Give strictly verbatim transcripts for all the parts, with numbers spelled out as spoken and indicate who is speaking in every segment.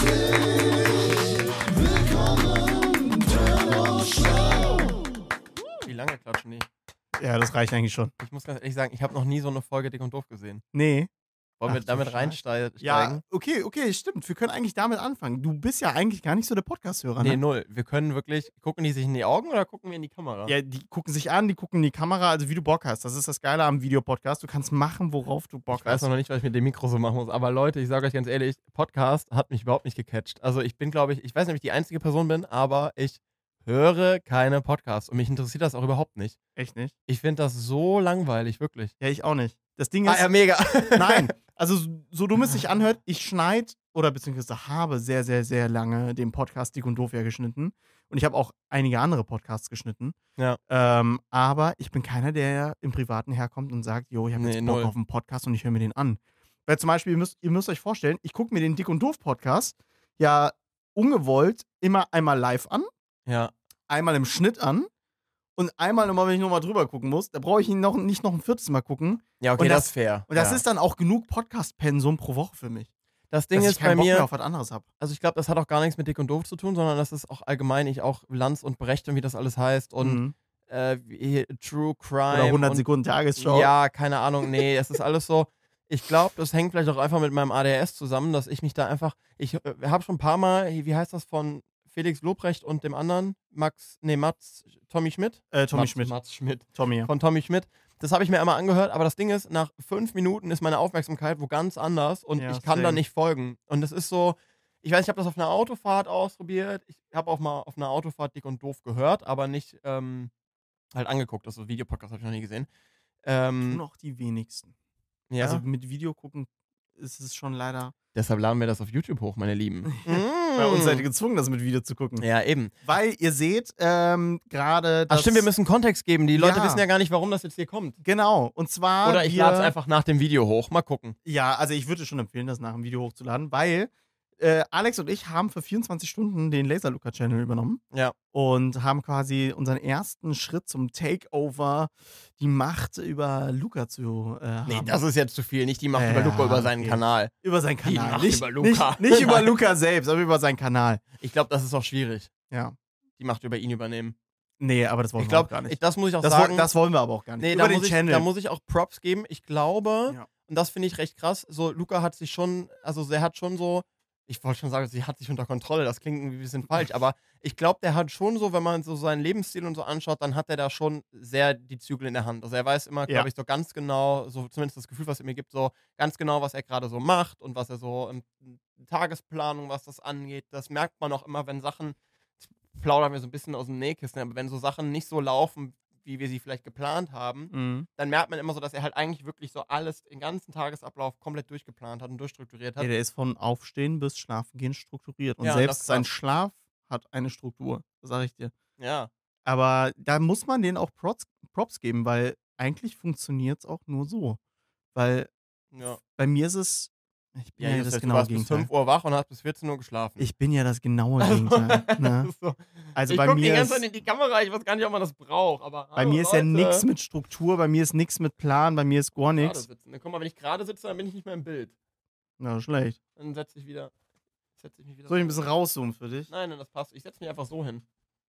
Speaker 1: Wie lange klatschen die?
Speaker 2: Ja, das reicht eigentlich schon.
Speaker 1: Ich muss ganz ehrlich sagen, ich habe noch nie so eine Folge Dick und Doof gesehen.
Speaker 2: Nee.
Speaker 1: Wollen wir
Speaker 2: Ach,
Speaker 1: damit
Speaker 2: so
Speaker 1: reinsteigen?
Speaker 2: Ja, okay, okay, stimmt. Wir können eigentlich damit anfangen. Du bist ja eigentlich gar nicht so der Podcast-Hörer,
Speaker 1: Nee,
Speaker 2: ne?
Speaker 1: null. Wir können wirklich, gucken die sich in die Augen oder gucken wir in die Kamera?
Speaker 2: Ja, die gucken sich an, die gucken in die Kamera, also wie du Bock hast. Das ist das Geile am Videopodcast. Du kannst machen, worauf du Bock
Speaker 1: Ich weiß
Speaker 2: hast.
Speaker 1: noch nicht, was ich mit dem Mikro so machen muss. Aber Leute, ich sage euch ganz ehrlich, Podcast hat mich überhaupt nicht gecatcht. Also ich bin, glaube ich, ich weiß nicht, ob ich die einzige Person bin, aber ich höre keine Podcasts. Und mich interessiert das auch überhaupt nicht.
Speaker 2: Echt nicht?
Speaker 1: Ich finde das so langweilig, wirklich.
Speaker 2: Ja, ich auch nicht. Das Ding
Speaker 1: Ah
Speaker 2: ist,
Speaker 1: ja, mega.
Speaker 2: nein, also so, so dumm es sich anhört, ich schneide oder beziehungsweise habe sehr, sehr, sehr lange den Podcast Dick und Doof ja geschnitten. Und ich habe auch einige andere Podcasts geschnitten.
Speaker 1: Ja.
Speaker 2: Ähm, aber ich bin keiner, der im Privaten herkommt und sagt, jo, ich habe
Speaker 1: Nee,
Speaker 2: jetzt Bock
Speaker 1: null.
Speaker 2: auf einen Podcast und ich höre mir den an. Weil zum Beispiel, ihr müsst, ihr müsst euch vorstellen, ich gucke mir den Dick und Doof Podcast ja ungewollt immer einmal live an,
Speaker 1: Ja.
Speaker 2: einmal im Schnitt an und einmal nochmal, wenn ich nochmal drüber gucken muss. Da brauche ich ihn noch, nicht noch ein viertes Mal gucken.
Speaker 1: Ja, okay,
Speaker 2: Und
Speaker 1: das,
Speaker 2: das-
Speaker 1: ist fair.
Speaker 2: Und das
Speaker 1: ja.
Speaker 2: ist dann auch genug Podcast-Pensum pro Woche für mich.
Speaker 1: Das Ding
Speaker 2: dass
Speaker 1: ist
Speaker 2: ich keinen
Speaker 1: bei
Speaker 2: Bock mehr
Speaker 1: mir,
Speaker 2: auf was anderes habe.
Speaker 1: also ich glaube, das hat auch gar nichts mit Dick und Doof zu tun, sondern das ist auch allgemein, ich auch Lanz und Brecht und wie das alles heißt und
Speaker 2: Mhm.
Speaker 1: äh, wie, True Crime.
Speaker 2: Oder hundert
Speaker 1: und,
Speaker 2: Sekunden Tagesschau.
Speaker 1: Ja, keine Ahnung, nee, es ist alles so. Ich glaube, das hängt vielleicht auch einfach mit meinem A D H S zusammen, dass ich mich da einfach, ich äh, habe schon ein paar Mal, wie heißt das, von Felix Lobrecht und dem anderen, Max, nee, Mats, Tommy Schmidt?
Speaker 2: Äh, Tommy
Speaker 1: Mats,
Speaker 2: Schmidt.
Speaker 1: Mats Schmidt.
Speaker 2: Tommy, ja.
Speaker 1: Von Tommy Schmidt. Das habe ich mir einmal angehört, aber das Ding ist, nach fünf Minuten ist meine Aufmerksamkeit wo ganz anders und
Speaker 2: Ja,
Speaker 1: ich kann da
Speaker 2: same.
Speaker 1: nicht folgen. Und es ist so, ich weiß, ich habe das auf einer Autofahrt ausprobiert. Ich habe auch mal auf einer Autofahrt Dick und Doof gehört, aber nicht ähm, halt angeguckt. Also Videopodcast habe ich noch nie gesehen. Ähm,
Speaker 2: Noch die wenigsten.
Speaker 1: ja.
Speaker 2: Also mit Video gucken ist es schon leider.
Speaker 1: Deshalb laden wir das auf YouTube hoch, meine Lieben.
Speaker 2: Bei uns seid ihr
Speaker 1: mm.
Speaker 2: gezwungen, das mit Video zu gucken.
Speaker 1: Ja, eben.
Speaker 2: Weil ihr seht, ähm, gerade.
Speaker 1: Ach stimmt, wir müssen Kontext geben. Die Leute
Speaker 2: Ja.
Speaker 1: wissen ja gar nicht, warum das jetzt hier kommt.
Speaker 2: Genau. Und zwar.
Speaker 1: Oder ich
Speaker 2: wir,
Speaker 1: lade es einfach nach dem Video hoch. Mal gucken.
Speaker 2: Ja, also ich würde schon empfehlen, das nach dem Video hochzuladen, weil äh, Alex und ich haben für vierundzwanzig Stunden den Laser-Luca-Channel übernommen.
Speaker 1: Ja.
Speaker 2: Und haben quasi unseren ersten Schritt zum Takeover, die Macht über Luca zu äh, haben.
Speaker 1: Nee, das ist jetzt zu viel. Nicht die Macht
Speaker 2: Ja,
Speaker 1: über Luca, über seinen
Speaker 2: okay.
Speaker 1: Kanal.
Speaker 2: Über seinen
Speaker 1: Die
Speaker 2: Kanal.
Speaker 1: Macht
Speaker 2: Nicht
Speaker 1: über Luca.
Speaker 2: Nicht, nicht über
Speaker 1: Nein.
Speaker 2: Luca selbst, aber über seinen Kanal.
Speaker 1: Ich glaube, das ist auch schwierig,
Speaker 2: Ja.
Speaker 1: die Macht über ihn übernehmen.
Speaker 2: Nee, aber das wollen
Speaker 1: Ich
Speaker 2: wir auch
Speaker 1: glaube,
Speaker 2: gar nicht.
Speaker 1: das muss ich auch
Speaker 2: Das,
Speaker 1: sagen.
Speaker 2: woll- das wollen wir aber auch gar nicht.
Speaker 1: nee,
Speaker 2: über
Speaker 1: da
Speaker 2: den
Speaker 1: muss, ich,
Speaker 2: Channel.
Speaker 1: da muss ich auch Props geben. Ich glaube,
Speaker 2: Ja.
Speaker 1: und das finde ich recht krass, so Luca hat sich schon, also er hat schon so, ich wollte schon sagen, sie hat sich unter Kontrolle, das klingt irgendwie ein bisschen falsch, aber ich glaube, der hat schon so, wenn man so seinen Lebensstil und so anschaut, dann hat er da schon sehr die Zügel in der Hand. Also er weiß immer, glaube
Speaker 2: Ja.
Speaker 1: ich, so ganz genau, so zumindest das Gefühl, was er mir gibt, so ganz genau, was er gerade so macht und was er so in Tagesplanung, was das angeht. Das merkt man auch immer, wenn Sachen, jetzt plaudern wir so ein bisschen aus dem Nähkissen, aber wenn so Sachen nicht so laufen, wie wir sie vielleicht geplant haben,
Speaker 2: Mhm.
Speaker 1: dann merkt man immer so, dass er halt eigentlich wirklich so alles, den ganzen Tagesablauf komplett durchgeplant hat und durchstrukturiert hat.
Speaker 2: Ja, der ist von Aufstehen bis Schlafengehen strukturiert. Und
Speaker 1: Ja, das
Speaker 2: selbst
Speaker 1: ist
Speaker 2: sein
Speaker 1: krass.
Speaker 2: Schlaf hat eine Struktur. Das sage ich dir.
Speaker 1: Ja.
Speaker 2: Aber da muss man denen auch Props, Props geben, weil eigentlich funktioniert es auch nur so. Weil
Speaker 1: Ja.
Speaker 2: bei mir ist es. Ich bin
Speaker 1: Ja,
Speaker 2: ja,
Speaker 1: Justus,
Speaker 2: das
Speaker 1: du
Speaker 2: genaue
Speaker 1: warst bis
Speaker 2: Gegenteil.
Speaker 1: fünf Uhr wach und hast bis vierzehn Uhr geschlafen.
Speaker 2: Ich bin ja das genaue Gegenteil. Ne?
Speaker 1: so.
Speaker 2: Also
Speaker 1: ich
Speaker 2: bei
Speaker 1: guck die
Speaker 2: mir
Speaker 1: ganze
Speaker 2: ist,
Speaker 1: Zeit in die Kamera, ich weiß gar nicht, ob man das braucht, aber
Speaker 2: bei
Speaker 1: hallo,
Speaker 2: mir ist ja
Speaker 1: Leute.
Speaker 2: nichts mit Struktur, bei mir ist nichts mit Plan, bei mir ist gar
Speaker 1: Gerade
Speaker 2: nichts.
Speaker 1: sitzen. Guck mal, wenn ich gerade sitze, dann bin ich nicht mehr im Bild.
Speaker 2: Na, schlecht.
Speaker 1: Dann setze ich wieder, setze ich mich wieder
Speaker 2: Soll ich ein
Speaker 1: so.
Speaker 2: bisschen rauszoomen für dich?
Speaker 1: Nein, nein, das passt. Ich setze mich einfach so hin.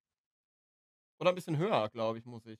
Speaker 1: Oder ein bisschen höher, glaube ich, muss ich.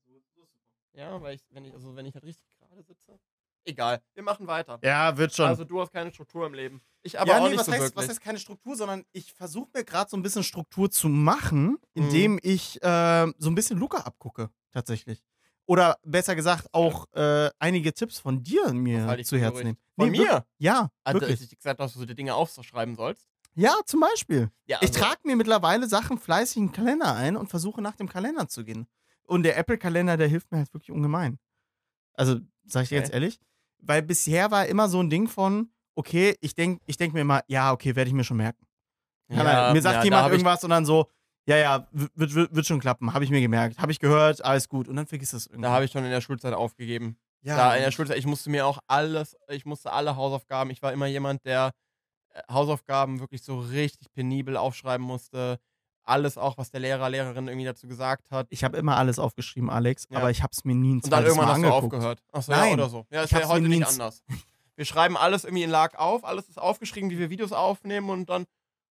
Speaker 1: Ja, weil ich, wenn ich, also wenn ich halt richtig gerade sitze. Egal, wir machen weiter.
Speaker 2: Ja, wird schon.
Speaker 1: Also du hast keine Struktur im Leben. Ich aber
Speaker 2: ja,
Speaker 1: auch
Speaker 2: nee,
Speaker 1: nicht
Speaker 2: was,
Speaker 1: so
Speaker 2: heißt,
Speaker 1: wirklich.
Speaker 2: was heißt keine Struktur, sondern ich versuche mir gerade so ein bisschen Struktur zu machen,
Speaker 1: Mhm.
Speaker 2: indem ich äh, so ein bisschen Luca abgucke, tatsächlich. Oder besser gesagt, auch äh, einige Tipps von dir mir
Speaker 1: halte ich
Speaker 2: zu
Speaker 1: für
Speaker 2: Herzen
Speaker 1: Gerücht.
Speaker 2: nehmen.
Speaker 1: Von
Speaker 2: Nee, wir-
Speaker 1: mir?
Speaker 2: Ja,
Speaker 1: Also,
Speaker 2: wirklich.
Speaker 1: ich gesagt hast, dass du die Dinge aufschreiben sollst.
Speaker 2: Ja, zum Beispiel.
Speaker 1: Ja,
Speaker 2: Ich
Speaker 1: also,
Speaker 2: trage mir mittlerweile Sachen fleißig in den Kalender ein und versuche nach dem Kalender zu gehen. Und der Apple-Kalender, der hilft mir halt wirklich ungemein. Also, sag ich dir
Speaker 1: Okay.
Speaker 2: jetzt ehrlich, weil bisher war immer so ein Ding von, okay, ich denke ich denk mir immer, ja, okay, werde ich mir schon merken. Keine Ahnung, mir sagt
Speaker 1: ja, da
Speaker 2: jemand
Speaker 1: hab ich-
Speaker 2: irgendwas und dann so, ja, ja, wird, wird, wird schon klappen, habe ich mir gemerkt, habe ich gehört, alles gut. Und dann vergisst es irgendwie.
Speaker 1: Da habe ich schon in der Schulzeit aufgegeben.
Speaker 2: ja,
Speaker 1: Da in der Schulzeit, ich musste mir auch alles, ich musste alle Hausaufgaben, ich war immer jemand, der äh, Hausaufgaben wirklich so richtig penibel aufschreiben musste. Alles auch, was der Lehrer, Lehrerin irgendwie dazu gesagt hat.
Speaker 2: ich habe immer alles aufgeschrieben, Alex,
Speaker 1: Ja.
Speaker 2: aber ich habe es mir nie ein
Speaker 1: Und dann
Speaker 2: zweites
Speaker 1: irgendwann
Speaker 2: Mal
Speaker 1: hast du
Speaker 2: angeguckt.
Speaker 1: aufgehört. Achso,
Speaker 2: Nein,
Speaker 1: ja, oder so. Ja,
Speaker 2: ich
Speaker 1: ist ja
Speaker 2: hab's
Speaker 1: heute
Speaker 2: mir
Speaker 1: nicht
Speaker 2: nie-
Speaker 1: anders. Wir schreiben alles irgendwie in Lag auf, alles ist aufgeschrieben, wie wir Videos aufnehmen und dann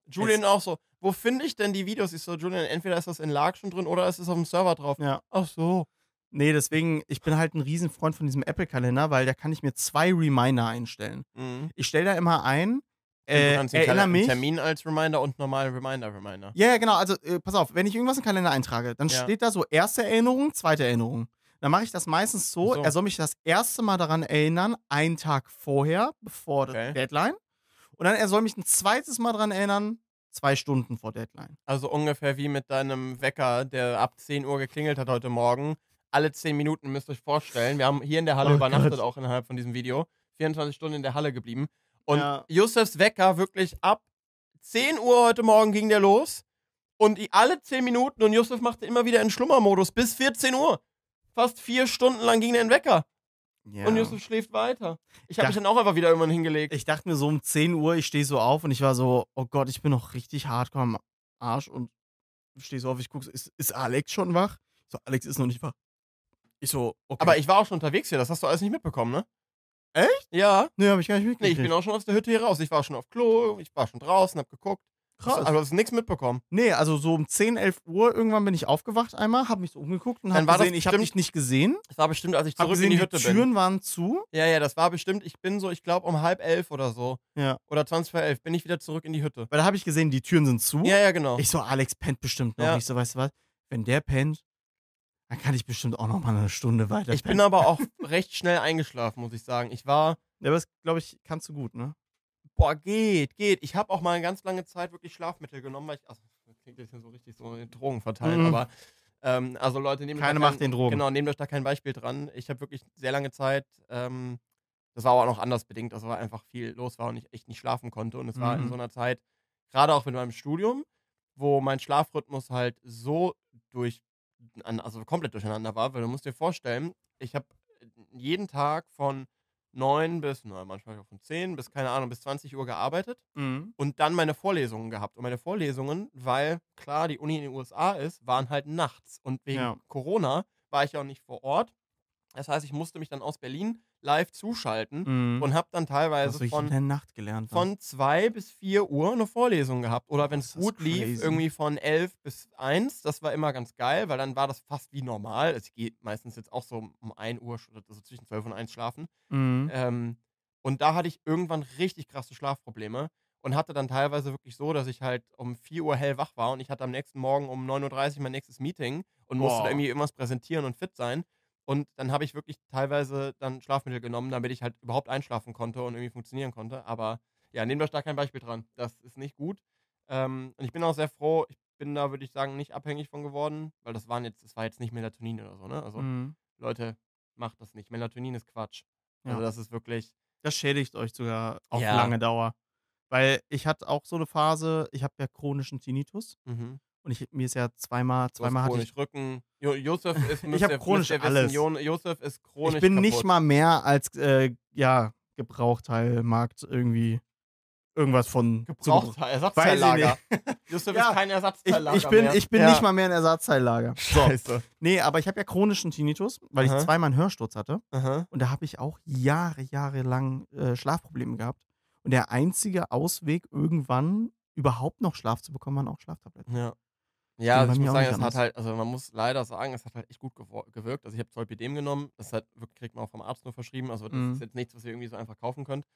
Speaker 1: Julian auch so, wo finde ich denn die Videos? Ich so, Julian, entweder ist das in Lark schon drin oder ist es auf dem Server drauf.
Speaker 2: Ja.
Speaker 1: Ach so.
Speaker 2: Nee, deswegen, ich bin halt ein Riesenfreund von diesem Apple-Kalender, weil da kann ich mir zwei Reminder einstellen.
Speaker 1: Mhm.
Speaker 2: Ich stelle da immer ein,
Speaker 1: du
Speaker 2: äh,
Speaker 1: kannst den
Speaker 2: erinnere
Speaker 1: Kal-
Speaker 2: mich.
Speaker 1: Termin als Reminder und normalen Reminder-Reminder.
Speaker 2: Ja, ja, genau. Also, äh, pass auf, wenn ich irgendwas im Kalender eintrage, dann
Speaker 1: Ja.
Speaker 2: steht da so erste Erinnerung, zweite Erinnerung. Dann mache ich das meistens so,
Speaker 1: Ach so.
Speaker 2: er soll mich das erste Mal daran erinnern, einen Tag vorher, bevor
Speaker 1: Okay.
Speaker 2: der Deadline. Und dann er soll mich ein zweites Mal daran erinnern, zwei Stunden vor Deadline.
Speaker 1: Also ungefähr wie mit deinem Wecker, der ab zehn Uhr geklingelt hat heute Morgen. Alle zehn Minuten müsst ihr euch vorstellen. Wir haben hier in der Halle
Speaker 2: Oh
Speaker 1: übernachtet,
Speaker 2: Gott.
Speaker 1: auch innerhalb von diesem Video. vierundzwanzig Stunden in der Halle geblieben. Und
Speaker 2: Ja.
Speaker 1: Yusufs Wecker wirklich ab zehn Uhr heute Morgen ging der los. Und die, alle zehn Minuten und Yusuf machte immer wieder in Schlummermodus bis vierzehn Uhr. Fast vier Stunden lang ging der in den Wecker.
Speaker 2: Ja.
Speaker 1: Und Yusuf schläft weiter. Ich habe
Speaker 2: Dach-
Speaker 1: mich dann auch einfach wieder irgendwann hingelegt.
Speaker 2: Ich dachte mir so um zehn Uhr, ich stehe so auf und ich war so, oh Gott, ich bin noch richtig hardcore am Arsch und stehe so auf, ich gucke, ist, ist Alex schon wach? Ich so, Alex ist noch nicht wach. Ich so, okay.
Speaker 1: Aber ich war auch schon unterwegs hier, das hast du alles nicht mitbekommen, ne?
Speaker 2: Echt?
Speaker 1: Ja.
Speaker 2: Nee, hab ich gar nicht
Speaker 1: Nee,
Speaker 2: mitgekriegt.
Speaker 1: ich bin auch schon aus der Hütte hier raus. Ich war schon auf Klo, ich war schon draußen, hab geguckt.
Speaker 2: Krass.
Speaker 1: Also hast du nichts mitbekommen.
Speaker 2: Nee, also so um zehn, elf Uhr irgendwann bin ich aufgewacht einmal, hab mich so umgeguckt und
Speaker 1: Dann
Speaker 2: hab
Speaker 1: war das
Speaker 2: gesehen, ich hab
Speaker 1: bestimmt-
Speaker 2: dich nicht gesehen.
Speaker 1: Das war bestimmt, als ich
Speaker 2: Hab
Speaker 1: zurück
Speaker 2: gesehen,
Speaker 1: in die
Speaker 2: die
Speaker 1: Hütte
Speaker 2: Türen
Speaker 1: bin.
Speaker 2: waren zu.
Speaker 1: Ja, ja, das war bestimmt, ich bin so, ich glaube um halb elf oder so.
Speaker 2: Ja.
Speaker 1: Oder zwanzig vor elf bin ich wieder zurück in die Hütte.
Speaker 2: Weil da habe ich gesehen, die Türen sind zu.
Speaker 1: Ja, ja, genau.
Speaker 2: Ich so, Alex pennt bestimmt noch.
Speaker 1: Ja.
Speaker 2: Ich so, weißt du was? Wenn der pennt, dann kann ich bestimmt auch noch mal eine Stunde weiter
Speaker 1: Ich bin
Speaker 2: pennen.
Speaker 1: aber auch recht schnell eingeschlafen, muss ich sagen. Ich war,
Speaker 2: Ja, aber das, glaube ich, kannst du gut, ne?
Speaker 1: boah, geht, geht. Ich habe auch mal eine ganz lange Zeit wirklich Schlafmittel genommen, weil ich, also, das klingt jetzt so richtig so Drogen verteilen,
Speaker 2: Mhm.
Speaker 1: aber, ähm, also Leute, nehmt euch
Speaker 2: Keine
Speaker 1: da kein,
Speaker 2: macht den Drogen.
Speaker 1: Genau, nehmt euch da kein Beispiel dran. Ich habe wirklich sehr lange Zeit, ähm, das war aber auch noch anders bedingt, also weil einfach viel los war und ich echt nicht schlafen konnte. Und es war in
Speaker 2: Mhm.
Speaker 1: so einer Zeit, gerade auch mit meinem Studium, wo mein Schlafrhythmus halt so durch, an- also komplett durcheinander war, weil du musst dir vorstellen, ich habe jeden Tag von neun bis, na, manchmal auch von zehn bis, keine Ahnung, bis zwanzig Uhr gearbeitet
Speaker 2: Mhm.
Speaker 1: und dann meine Vorlesungen gehabt. Und meine Vorlesungen, weil klar die Uni in den U S A ist, waren halt nachts. Und wegen
Speaker 2: Ja.
Speaker 1: Corona war ich ja auch nicht vor Ort. Das heißt, ich musste mich dann aus Berlin live zuschalten
Speaker 2: Mhm.
Speaker 1: und habe dann
Speaker 2: Hast
Speaker 1: teilweise
Speaker 2: du
Speaker 1: von,
Speaker 2: in der Nacht gelernt. ne?
Speaker 1: von zwei bis vier Uhr eine Vorlesung gehabt. Oder wenn es
Speaker 2: ist das
Speaker 1: gut lief,
Speaker 2: crazy.
Speaker 1: irgendwie von elf bis eins. Das war immer ganz geil, weil dann war das fast wie normal. Es geht meistens jetzt auch so um ein Uhr, also zwischen zwölf und eins schlafen.
Speaker 2: Mhm.
Speaker 1: Ähm, und da hatte ich irgendwann richtig krasse Schlafprobleme und hatte dann teilweise wirklich so, dass ich halt um vier Uhr hellwach war und ich hatte am nächsten Morgen um neun Uhr dreißig mein nächstes Meeting und musste
Speaker 2: Boah.
Speaker 1: da irgendwie irgendwas präsentieren und fit sein. Und dann habe ich wirklich teilweise dann Schlafmittel genommen, damit ich halt überhaupt einschlafen konnte und irgendwie funktionieren konnte. Aber ja, nehmt euch da kein Beispiel dran. Das ist nicht gut. Ähm, und ich bin auch sehr froh, ich bin da, würde ich sagen, nicht abhängig von geworden, weil das waren jetzt, das war jetzt nicht Melatonin oder so, ne? Also,
Speaker 2: Mhm.
Speaker 1: Leute, macht das nicht. Melatonin ist Quatsch. Also
Speaker 2: Ja.
Speaker 1: das ist wirklich.
Speaker 2: Das schädigt euch sogar auf
Speaker 1: Ja.
Speaker 2: lange Dauer. Weil ich hatte auch so eine Phase, ich habe ja chronischen Tinnitus
Speaker 1: Mhm.
Speaker 2: und ich, mir ist ja zweimal,
Speaker 1: Du hast
Speaker 2: zweimal hatte ich,
Speaker 1: chronisch Rücken. Jo Josef ist,
Speaker 2: Ich
Speaker 1: müsst
Speaker 2: hab
Speaker 1: ihr-
Speaker 2: chronisch
Speaker 1: müsst ihr wissen,
Speaker 2: alles.
Speaker 1: Jo Josef ist chronisch
Speaker 2: ich bin nicht
Speaker 1: kaputt.
Speaker 2: mal mehr als, äh, ja, Gebrauchteilmarkt irgendwie, irgendwas von.
Speaker 1: Gebraucht,
Speaker 2: Weiß
Speaker 1: Ersatzteillager.
Speaker 2: ich
Speaker 1: Josef
Speaker 2: Ja,
Speaker 1: ist kein
Speaker 2: Ich,
Speaker 1: Ersatzteillager
Speaker 2: ich bin,
Speaker 1: mehr.
Speaker 2: ich bin
Speaker 1: Ja.
Speaker 2: nicht mal mehr ein Ersatzteillager. So.
Speaker 1: Scheiße.
Speaker 2: Nee, aber ich habe ja chronischen Tinnitus, weil
Speaker 1: Aha.
Speaker 2: ich zweimal einen Hörsturz hatte.
Speaker 1: Aha.
Speaker 2: Und da habe ich auch Jahre, Jahre lang äh, Schlafprobleme gehabt. Und der einzige Ausweg, irgendwann überhaupt noch Schlaf zu bekommen, waren auch Schlaftabletten.
Speaker 1: Ja.
Speaker 2: Ging
Speaker 1: Ja,
Speaker 2: bei
Speaker 1: ich
Speaker 2: mir
Speaker 1: muss
Speaker 2: auch
Speaker 1: sagen,
Speaker 2: nicht
Speaker 1: es hat
Speaker 2: anders.
Speaker 1: halt, also man muss leider sagen, es hat halt echt gut gewo- gewirkt. Also ich habe Zolpidem genommen, das hat, wirklich- kriegt man auch vom Arzt nur verschrieben, also das
Speaker 2: Mhm.
Speaker 1: ist jetzt nichts, was ihr irgendwie so einfach kaufen könnt.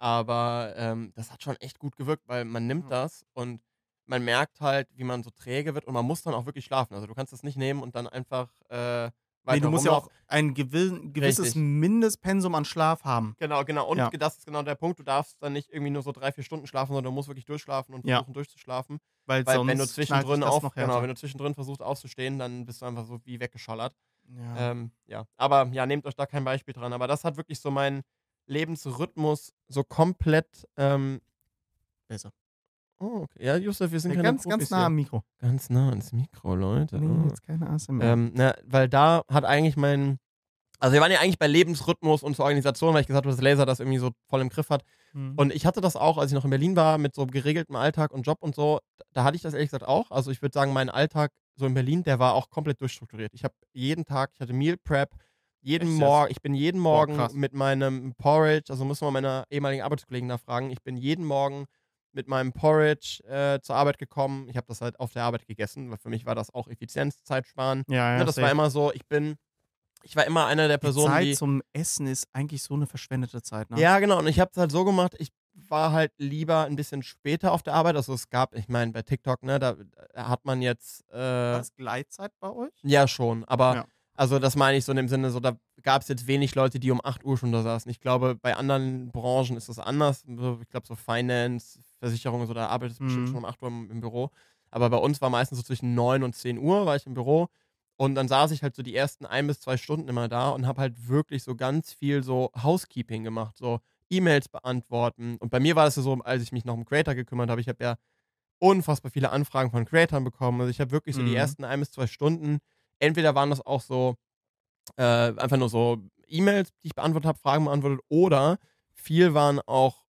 Speaker 1: Aber ähm, das hat schon echt gut gewirkt, weil man nimmt
Speaker 2: Ja.
Speaker 1: das und man merkt halt, wie man so träge wird und man muss dann auch wirklich schlafen. Also du kannst das nicht nehmen und dann einfach äh, weiter
Speaker 2: Nee, du musst ja
Speaker 1: rumlaufen.
Speaker 2: auch ein gewiss, gewisses
Speaker 1: Richtig.
Speaker 2: Mindestpensum an Schlaf haben.
Speaker 1: Genau, genau. Und
Speaker 2: Ja.
Speaker 1: das ist genau der Punkt. Du darfst dann nicht irgendwie nur so drei, vier Stunden schlafen, sondern du musst wirklich durchschlafen und
Speaker 2: Ja.
Speaker 1: versuchen durchzuschlafen.
Speaker 2: Weil,
Speaker 1: Weil
Speaker 2: sonst
Speaker 1: wenn du
Speaker 2: knallt dich
Speaker 1: zwischendrin
Speaker 2: das
Speaker 1: auf,
Speaker 2: noch
Speaker 1: genau,
Speaker 2: härter.
Speaker 1: wenn du zwischendrin versuchst aufzustehen, dann bist du einfach so wie weggeschallert.
Speaker 2: Ja.
Speaker 1: Ähm, ja. Aber ja, nehmt euch da kein Beispiel dran. Aber das hat wirklich so meinen Lebensrhythmus so komplett. Ähm,
Speaker 2: Besser.
Speaker 1: oh, okay. Ja, Josef, wir sind
Speaker 2: Ja,
Speaker 1: keine
Speaker 2: ganz,
Speaker 1: Profis
Speaker 2: ganz nah
Speaker 1: hier.
Speaker 2: am Mikro.
Speaker 1: Ganz nah ans Mikro, Leute.
Speaker 2: Nee,
Speaker 1: Oh.
Speaker 2: jetzt keine A S M R.
Speaker 1: Ähm, na, weil da hat eigentlich mein. Also wir waren ja eigentlich bei Lebensrhythmus und zur Organisation, weil ich gesagt habe, dass Laser das irgendwie so voll im Griff hat.
Speaker 2: Mhm.
Speaker 1: Und ich hatte das auch, als ich noch in Berlin war, mit so geregeltem Alltag und Job und so. Da hatte ich das ehrlich gesagt auch. Also ich würde sagen, mein Alltag so in Berlin, der war auch komplett durchstrukturiert. Ich habe jeden Tag, ich hatte Meal Prep, jeden
Speaker 2: Echt jetzt?
Speaker 1: Morgen, ich bin jeden Morgen
Speaker 2: krass.
Speaker 1: mit meinem Porridge, also muss man meine ehemaligen Arbeitskollegen da fragen, ich bin jeden Morgen mit meinem Porridge äh, zur Arbeit gekommen. Ich habe das halt auf der Arbeit gegessen, weil für mich war das auch Effizienz, Zeit sparen.
Speaker 2: Ja,
Speaker 1: Ne,
Speaker 2: ja,
Speaker 1: das war
Speaker 2: safe.
Speaker 1: immer so, ich bin ich war immer einer der
Speaker 2: Die
Speaker 1: Personen,
Speaker 2: Zeit
Speaker 1: die
Speaker 2: zum Essen ist eigentlich so 'ne verschwendete Zeit, ne?
Speaker 1: ja, genau. Und ich habe es halt so gemacht, ich war halt lieber ein bisschen später auf der Arbeit. Also, es gab ich meine, bei TikTok, ne, da da hat man jetzt,
Speaker 2: War
Speaker 1: äh
Speaker 2: das Gleitzeit bei euch?
Speaker 1: ja schon, aber
Speaker 2: Ja.
Speaker 1: also, das meine ich so in dem Sinne, so da gab's jetzt wenig Leute, die um acht Uhr schon da saßen. Ich glaube, bei anderen Branchen ist das anders. So, ich glaube, so Finance, Versicherung und so, da arbeitest du bestimmt schon
Speaker 2: Mhm.
Speaker 1: um acht Uhr im im Büro. Aber bei uns war meistens so zwischen neun und zehn Uhr war ich im Büro und dann saß ich halt so die ersten ein bis zwei Stunden immer da und habe halt wirklich so ganz viel so Housekeeping gemacht, so E-Mails beantworten. Und bei mir war das ja so, als ich mich noch um Creator gekümmert habe, ich habe ja unfassbar viele Anfragen von Creatoren bekommen. Also, ich habe wirklich so die
Speaker 2: Mhm.
Speaker 1: ersten ein bis zwei Stunden entweder waren das auch so, äh, einfach nur so E-Mails, die ich beantwortet habe, Fragen beantwortet oder viel waren auch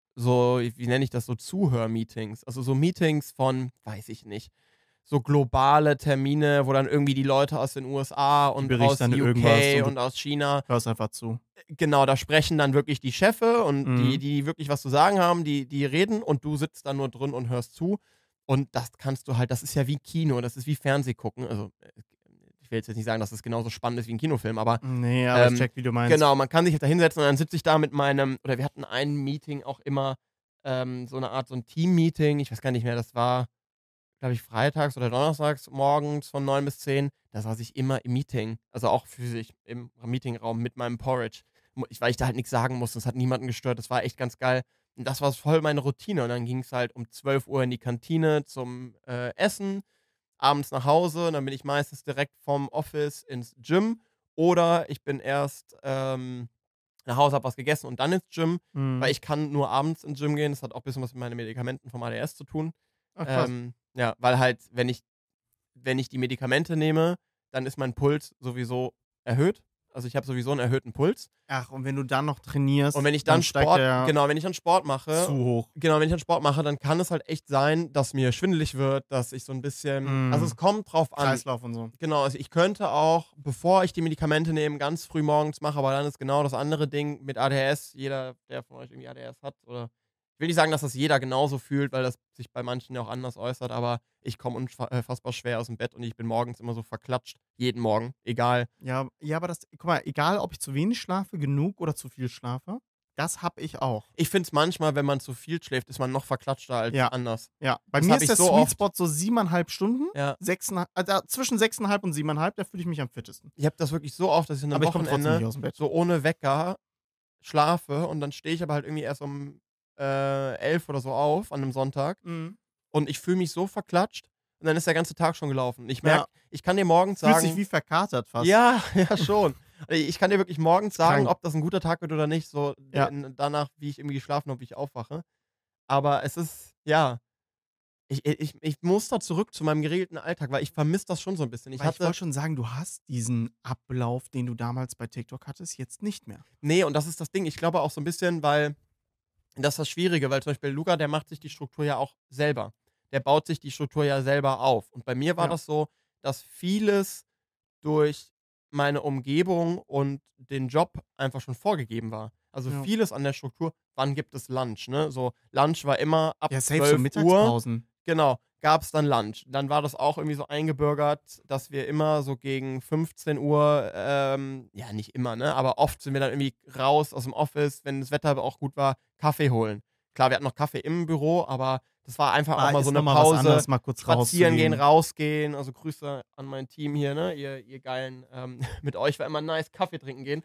Speaker 1: so, wie nenne ich das, so Zuhörmeetings. Also, so Meetings von, weiß ich nicht, so globale Termine, wo dann irgendwie die Leute aus den U S A
Speaker 2: Die
Speaker 1: und
Speaker 2: berichten
Speaker 1: aus
Speaker 2: dann irgendwas
Speaker 1: U K
Speaker 2: und du
Speaker 1: und aus China
Speaker 2: hörst einfach zu.
Speaker 1: genau, da sprechen dann wirklich die Chefe und die,
Speaker 2: Mhm.
Speaker 1: die wirklich was zu sagen haben, die, die reden und du sitzt dann nur drin und hörst zu. Und das kannst du halt, das ist ja wie Kino, das ist wie Fernsehgucken. Also, äh, ich will jetzt nicht sagen, dass das genauso spannend ist wie ein Kinofilm, aber
Speaker 2: Ne, aber ich
Speaker 1: ähm,
Speaker 2: checke, wie du meinst.
Speaker 1: genau, man kann sich halt da hinsetzen und dann sitze ich da mit meinem, oder wir hatten ein Meeting auch immer, ähm, so eine Art, so ein Team-Meeting, ich weiß gar nicht mehr, das war, glaube ich, freitags oder donnerstags morgens von neun bis zehn. Da saß ich immer im Meeting, also auch physisch im Meetingraum mit meinem Porridge. Mu- Ich, weil ich da halt nichts sagen musste, das hat niemanden gestört, das war echt ganz geil. Und das war voll meine Routine. Und dann ging es halt um zwölf Uhr in die Kantine zum äh, Essen, abends nach Hause. Und dann bin ich meistens direkt vom Office ins Gym. Oder ich bin erst ähm, nach Hause, hab was gegessen und dann ins Gym, weil
Speaker 2: Mhm.
Speaker 1: ich kann nur abends ins Gym gehen. Das hat auch ein bisschen was mit meinen Medikamenten vom A D S zu tun.
Speaker 2: Ach krass.
Speaker 1: Ähm, ja, weil halt, wenn ich wenn ich die Medikamente nehme, dann ist mein Puls sowieso erhöht. Also, ich habe sowieso einen erhöhten Puls.
Speaker 2: Ach, und wenn du dann noch
Speaker 1: Und
Speaker 2: trainierst,
Speaker 1: wenn ich
Speaker 2: dann
Speaker 1: dann
Speaker 2: steigt
Speaker 1: Sport
Speaker 2: der
Speaker 1: genau, wenn ich dann Sport
Speaker 2: zu
Speaker 1: mache
Speaker 2: hoch.
Speaker 1: genau, wenn ich dann Sport mache, dann kann es halt echt sein, dass mir schwindelig wird, dass ich so ein bisschen also, es
Speaker 2: Mhm.
Speaker 1: kommt drauf an.
Speaker 2: Kreislauf und so.
Speaker 1: Genau, also, ich könnte auch, bevor ich die Medikamente nehme, ganz früh morgens mache, aber dann ist genau das andere Ding mit A D H S. Jeder, der von euch irgendwie A D H S hat oder ich will nicht sagen, dass das jeder genauso fühlt, weil das sich bei manchen ja auch anders äußert, aber ich komme unfassbar schwer aus dem Bett und ich bin morgens immer so verklatscht, jeden Morgen, egal.
Speaker 2: Ja, ja, aber das guck mal, egal ob ich zu wenig schlafe, genug oder zu viel schlafe, das habe ich auch.
Speaker 1: Ich finde es manchmal, wenn man zu viel schläft, ist man noch verklatschter als
Speaker 2: Ja,
Speaker 1: anders.
Speaker 2: ja. Bei
Speaker 1: Das
Speaker 2: mir
Speaker 1: habe
Speaker 2: ist
Speaker 1: ich
Speaker 2: der
Speaker 1: so
Speaker 2: Sweet
Speaker 1: oft.
Speaker 2: Spot so siebeneinhalb Stunden,
Speaker 1: Ja.
Speaker 2: sechseinhalb äh, da zwischen sechseinhalb und siebeneinhalb, da fühle ich mich am fittesten.
Speaker 1: Ich habe das wirklich so oft, dass ich an 'nem
Speaker 2: Aber ich komme trotzdem
Speaker 1: Wochenende
Speaker 2: nicht ausm Bett.
Speaker 1: so ohne Wecker schlafe und dann stehe ich aber halt irgendwie erst um, äh, elf oder so auf an 'nem Sonntag
Speaker 2: Mhm.
Speaker 1: und ich fühle mich so verklatscht und dann ist der ganze Tag schon gelaufen. Ich merke,
Speaker 2: Ja.
Speaker 1: ich kann dir morgens
Speaker 2: Fühlst dich
Speaker 1: sagen
Speaker 2: wie verkatert fast.
Speaker 1: ja, ja schon. Ich kann dir wirklich morgens sagen,
Speaker 2: Krank.
Speaker 1: ob das 'n guter Tag wird oder nicht, so
Speaker 2: Ja.
Speaker 1: in danach, wie ich irgendwie geschlafen habe, wie ich aufwache. Aber es ist ja, ich ich ich muss da zurück zu meinem geregelten Alltag, weil ich vermisse das schon so 'n bisschen. Ich
Speaker 2: Weil ich
Speaker 1: hatte
Speaker 2: wollte schon sagen, du hast diesen Ablauf, den du damals bei TikTok hattest, jetzt nicht mehr.
Speaker 1: ne, und das ist das Ding. Ich glaube auch so 'n bisschen, weil das ist das Schwierige, weil zum Beispiel Luca, der macht sich die Struktur ja auch selber. Der baut sich die Struktur ja selber auf. Und bei mir war
Speaker 2: Ja.
Speaker 1: das so, dass vieles durch meine Umgebung und den Job einfach schon vorgegeben war. Also
Speaker 2: Ja.
Speaker 1: vieles an der Struktur, wann gibt es Lunch, ne? So, Lunch war immer ab
Speaker 2: Ja, safe so
Speaker 1: zwölf Uhr.
Speaker 2: Mittagspausen.
Speaker 1: Genau, gab's dann Lunch. Dann war das auch irgendwie so eingebürgert, dass wir immer so gegen fünfzehn Uhr, ähm ja, nicht immer, ne, aber oft sind wir dann irgendwie raus aus'm Office, wenn das Wetter aber auch gut war, Kaffee holen. Klar, wir hatten noch Kaffee im Büro, aber das war einfach auch
Speaker 2: Ah,
Speaker 1: mal
Speaker 2: ist
Speaker 1: so 'ne
Speaker 2: noch mal was
Speaker 1: Pause,
Speaker 2: anderes, mal kurz
Speaker 1: spazieren gehen,
Speaker 2: rauszugehen.
Speaker 1: rausgehen. Also, Grüße an mein Team hier, ne, ihr ihr Geilen. Ähm, mit euch war immer nice Kaffee trinken gehen.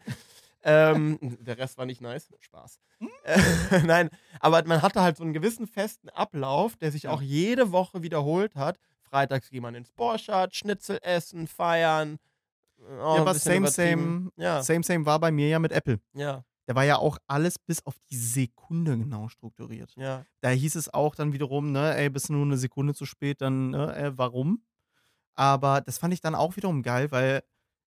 Speaker 1: Ähm, der Rest war nicht nice. Spaß.
Speaker 2: Hm?
Speaker 1: Äh, Nein, aber man hatte halt so 'n gewissen festen Ablauf, der sich
Speaker 2: Ja.
Speaker 1: auch jede Woche wiederholt hat. Freitags ging man ins Borchardt, Schnitzel essen, feiern. Äh, auch
Speaker 2: Ja,
Speaker 1: 'n
Speaker 2: aber
Speaker 1: bisschen
Speaker 2: same,
Speaker 1: übertrieben.
Speaker 2: same
Speaker 1: Ja,
Speaker 2: same, same war bei mir ja mit Apple.
Speaker 1: ja,
Speaker 2: Da war ja auch alles bis auf die Sekunde genau strukturiert.
Speaker 1: ja.
Speaker 2: Da hieß es auch dann wiederum, ne: „Ey, bist du nur 'ne Sekunde zu spät, dann, ne, äh, warum?“ Aber das fand ich dann auch wiederum geil, weil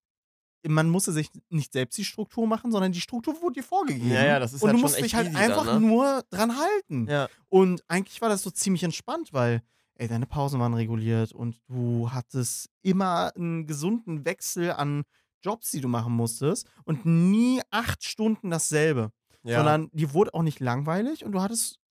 Speaker 2: man musste sich nicht selbst die Struktur machen, sondern die Struktur wurde dir vorgegeben
Speaker 1: Ja, ja, das ist
Speaker 2: und
Speaker 1: halt
Speaker 2: du
Speaker 1: schon
Speaker 2: musst
Speaker 1: echt
Speaker 2: dich halt
Speaker 1: easy
Speaker 2: einfach
Speaker 1: dann, ne?
Speaker 2: nur dran halten.
Speaker 1: Ja,
Speaker 2: Und eigentlich war das so ziemlich entspannt, weil, ey, deine Pausen waren reguliert und du hattest immer 'n gesunden Wechsel an Jobs, die du machen musstest und nie acht Stunden dasselbe,
Speaker 1: ja.
Speaker 2: sondern dir wurde auch nicht langweilig und du hattest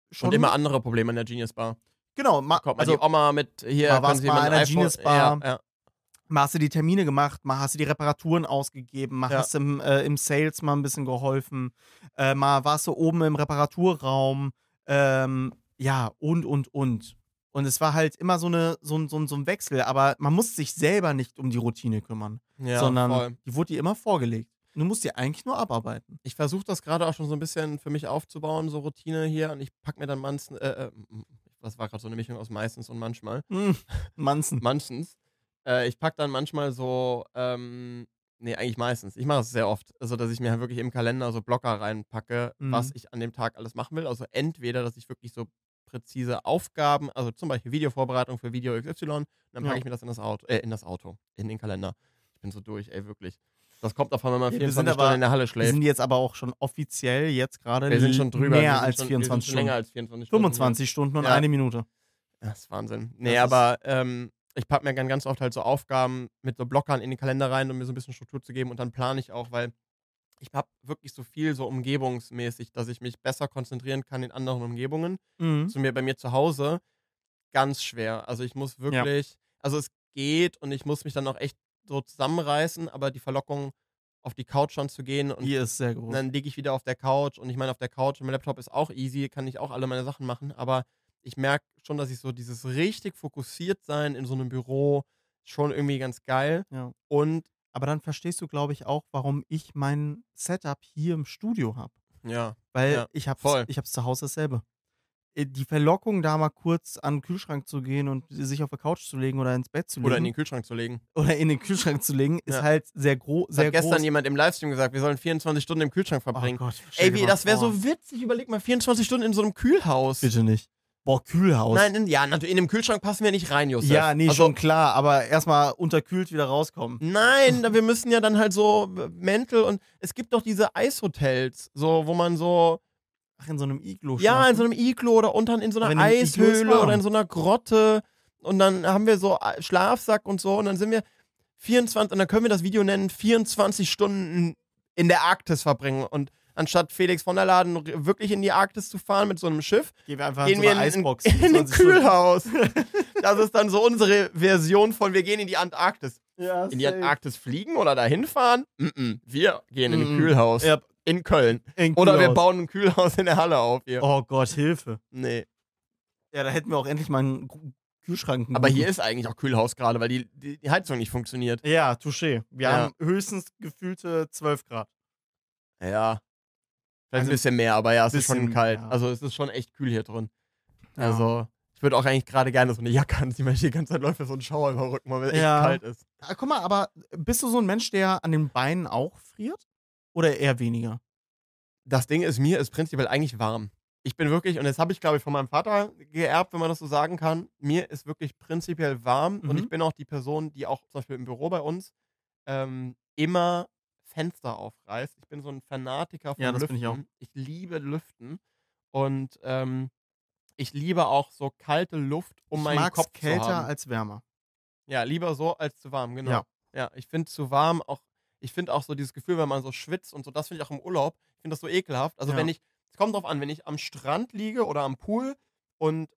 Speaker 2: schon.
Speaker 1: Und immer andere Probleme in der Genius Bar.
Speaker 2: Genau, ma,
Speaker 1: Kommt mal
Speaker 2: also
Speaker 1: die Oma mit, hier,
Speaker 2: mal
Speaker 1: können
Speaker 2: war's
Speaker 1: Sie
Speaker 2: bei
Speaker 1: mal ein
Speaker 2: einer
Speaker 1: iPhone...
Speaker 2: Genius Bar.
Speaker 1: Ja, ja.
Speaker 2: mal hast du die Termine gemacht, mal hast du die Reparaturen ausgegeben, mal
Speaker 1: Ja.
Speaker 2: hast du im, äh, im Sales mal ein bisschen geholfen, äh, mal warst du oben im Reparaturraum, ähm, ja, und, und, und. Und es war halt immer so, eine, so, ein- so, ein- so ein Wechsel, aber man muss sich selber nicht um die Routine kümmern,
Speaker 1: Ja,
Speaker 2: sondern
Speaker 1: voll.
Speaker 2: die wurde dir immer vorgelegt. Und du musst die eigentlich nur abarbeiten.
Speaker 1: Ich versuche das gerade auch schon so ein bisschen für mich aufzubauen, so Routine hier. Und ich packe mir dann manchmal, äh, äh, das war gerade so eine Mischung aus meistens und manchmal.
Speaker 2: Hm, Manzen.
Speaker 1: Manchens. Äh, ich packe dann manchmal so, ähm, nee, eigentlich meistens. Ich mache es sehr oft. Also, dass ich mir halt wirklich im Kalender so Blocker reinpacke, was
Speaker 2: Mhm.
Speaker 1: ich an dem Tag alles machen will. Also, entweder, dass ich wirklich so präzise Aufgaben, also zum Beispiel Videovorbereitung für Video X Y, und dann packe
Speaker 2: Ja.
Speaker 1: ich mir das in das Auto, äh, in das Auto, in den Kalender. Ich bin so durch, ey, wirklich. Das kommt davon, wenn man
Speaker 2: Ja, wir sind
Speaker 1: vierundzwanzig
Speaker 2: aber-
Speaker 1: Stunden in der Halle
Speaker 2: Wir
Speaker 1: schläft.
Speaker 2: sind jetzt aber auch schon offiziell jetzt gerade
Speaker 1: Wir sind schon drüber. wir
Speaker 2: mehr
Speaker 1: sind
Speaker 2: als
Speaker 1: schon, wir
Speaker 2: vierundzwanzig
Speaker 1: sind schon länger
Speaker 2: Stunden.
Speaker 1: als vierundzwanzig Stunden.
Speaker 2: fünfundzwanzig Stunden und
Speaker 1: Ja.
Speaker 2: eine Minute.
Speaker 1: Ja, das ist Wahnsinn. Nee,
Speaker 2: Das ist-
Speaker 1: aber ähm, ich packe mir dann ganz oft halt so Aufgaben mit so Blockern in den Kalender rein, um mir so ein bisschen Struktur zu geben. Und dann plane ich auch, weil ich habe wirklich so viel so umgebungsmäßig, dass ich mich besser konzentrieren kann in anderen Umgebungen.
Speaker 2: Mhm.
Speaker 1: Zu mir bei mir zu Hause ganz schwer. Also ich muss wirklich, also es geht und ich muss mich dann auch echt so zusammenreißen, aber die Verlockung, auf die Couch schon zu gehen und
Speaker 2: Die ist sehr groß.
Speaker 1: dann liege ich wieder auf der Couch und ich meine, auf der Couch und mein Laptop ist auch easy, kann ich auch alle meine Sachen machen, aber ich merke schon, dass ich so dieses richtig fokussiert sein in so einem Büro schon irgendwie ganz geil
Speaker 2: Ja.
Speaker 1: und
Speaker 2: Aber dann verstehst du, glaube ich, auch, warum ich mein Setup hier im Studio habe.
Speaker 1: ja,
Speaker 2: Weil
Speaker 1: Ja,
Speaker 2: ich habe
Speaker 1: voll.
Speaker 2: ich hab's zu Hause dasselbe. Äh, Die Verlockung, da mal kurz an den Kühlschrank zu gehen und sich auf der Couch zu legen oder ins Bett zu legen
Speaker 1: oder in den Kühlschrank zu legen.
Speaker 2: oder in den Kühlschrank zu legen, ist
Speaker 1: Ja.
Speaker 2: halt sehr, gro
Speaker 1: Das
Speaker 2: sehr
Speaker 1: hat gestern
Speaker 2: groß.
Speaker 1: jemand im Livestream gesagt, wir sollen vierundzwanzig Stunden im Kühlschrank
Speaker 2: Oh
Speaker 1: verbringen.
Speaker 2: Gott, stell
Speaker 1: Ey,
Speaker 2: dir
Speaker 1: wie,
Speaker 2: mal
Speaker 1: das wäre
Speaker 2: vor.
Speaker 1: so witzig, überleg mal, vierundzwanzig Stunden in so einem Kühlhaus.
Speaker 2: Bitte nicht. Boah, Kühlhaus.
Speaker 1: Nein, in, ja, natürlich, in dem Kühlschrank passen wir nicht rein, Josef.
Speaker 2: ja, nee,
Speaker 1: also,
Speaker 2: schon klar, aber erstmal unterkühlt wieder rauskommen.
Speaker 1: Nein, da- wir müssen ja dann halt so äh, Mäntel und es gibt doch diese Eishotels, so, wo man so,
Speaker 2: Ach, in so einem Iglo
Speaker 1: ja, in
Speaker 2: schlafen?
Speaker 1: so einem Iglo oder unter in so einer
Speaker 2: Aber in einem Iglo ist
Speaker 1: Eishöhle
Speaker 2: warm.
Speaker 1: oder in so einer Grotte und dann haben wir so äh, Schlafsack und so und dann sind wir vierundzwanzig und dann können wir das Video nennen, vierundzwanzig Stunden in der Arktis verbringen und anstatt Felix von der Laden r- wirklich in die Arktis zu fahren mit so einem Schiff,
Speaker 2: Gehen wir einfach
Speaker 1: gehen
Speaker 2: in so
Speaker 1: wir
Speaker 2: eine
Speaker 1: in, in,
Speaker 2: Eisbox.
Speaker 1: in ein
Speaker 2: zwanzig Stunden.
Speaker 1: Kühlhaus. Das ist dann so unsere Version von wir gehen in die Antarktis.
Speaker 2: Ja,
Speaker 1: In die
Speaker 2: safe.
Speaker 1: Antarktis fliegen oder dahin fahren? Mm-mm. Wir gehen in ein
Speaker 2: Mm-mm.
Speaker 1: Kühlhaus.
Speaker 2: Ja,
Speaker 1: In Köln.
Speaker 2: in
Speaker 1: Oder wir
Speaker 2: Kühlhaus.
Speaker 1: bauen ein Kühlhaus in der Halle auf hier.
Speaker 2: Oh Gott, Hilfe.
Speaker 1: Nee.
Speaker 2: Ja, da hätten wir auch endlich mal einen Gu- Kühlschrank. einen
Speaker 1: Aber
Speaker 2: guten.
Speaker 1: hier ist eigentlich auch Kühlhaus gerade, weil die, die, die Heizung nicht funktioniert.
Speaker 2: Ja, touché. Wir
Speaker 1: Ja.
Speaker 2: haben höchstens gefühlte zwölf Grad.
Speaker 1: Ja. Vielleicht
Speaker 2: Also
Speaker 1: ein bisschen mehr, aber ja, es ist schon
Speaker 2: bisschen,
Speaker 1: kalt.
Speaker 2: ja.
Speaker 1: Also es ist schon echt kühl hier drin.
Speaker 2: Ja.
Speaker 1: Also ich würde auch eigentlich gerade gerne so eine Jacke anziehen, weil ich die ganze Zeit läuft mir so ein Schauer über den Rücken, weil es echt
Speaker 2: Ja.
Speaker 1: kalt ist.
Speaker 2: Ah, guck mal, aber bist du so ein Mensch, der an den Beinen auch friert? Oder eher weniger?
Speaker 1: Das Ding ist, mir ist prinzipiell eigentlich warm. Ich bin wirklich, und das habe ich, glaube ich, von meinem Vater geerbt, wenn man das so sagen kann, mir ist wirklich prinzipiell warm und
Speaker 2: Mhm.
Speaker 1: ich bin auch die Person, die auch zum Beispiel im Büro bei uns ähm, immer Fenster aufreißt. Ich bin so ein Fanatiker von
Speaker 2: Ja, das
Speaker 1: Lüften.
Speaker 2: bin ich auch.
Speaker 1: Ich liebe Lüften und ähm, ich liebe auch so kalte Luft um
Speaker 2: ich
Speaker 1: meinen
Speaker 2: mag's
Speaker 1: Kopf
Speaker 2: kälter
Speaker 1: zu haben.
Speaker 2: als wärmer.
Speaker 1: Ja, lieber so als zu warm, genau.
Speaker 2: Ja.
Speaker 1: Ja, ich finde zu warm auch, ich finde auch so dieses Gefühl, wenn man so schwitzt und so, das finde ich auch im Urlaub, ich finde das so ekelhaft. Also
Speaker 2: Ja.
Speaker 1: wenn ich, es kommt drauf an, wenn ich am Strand liege oder am Pool und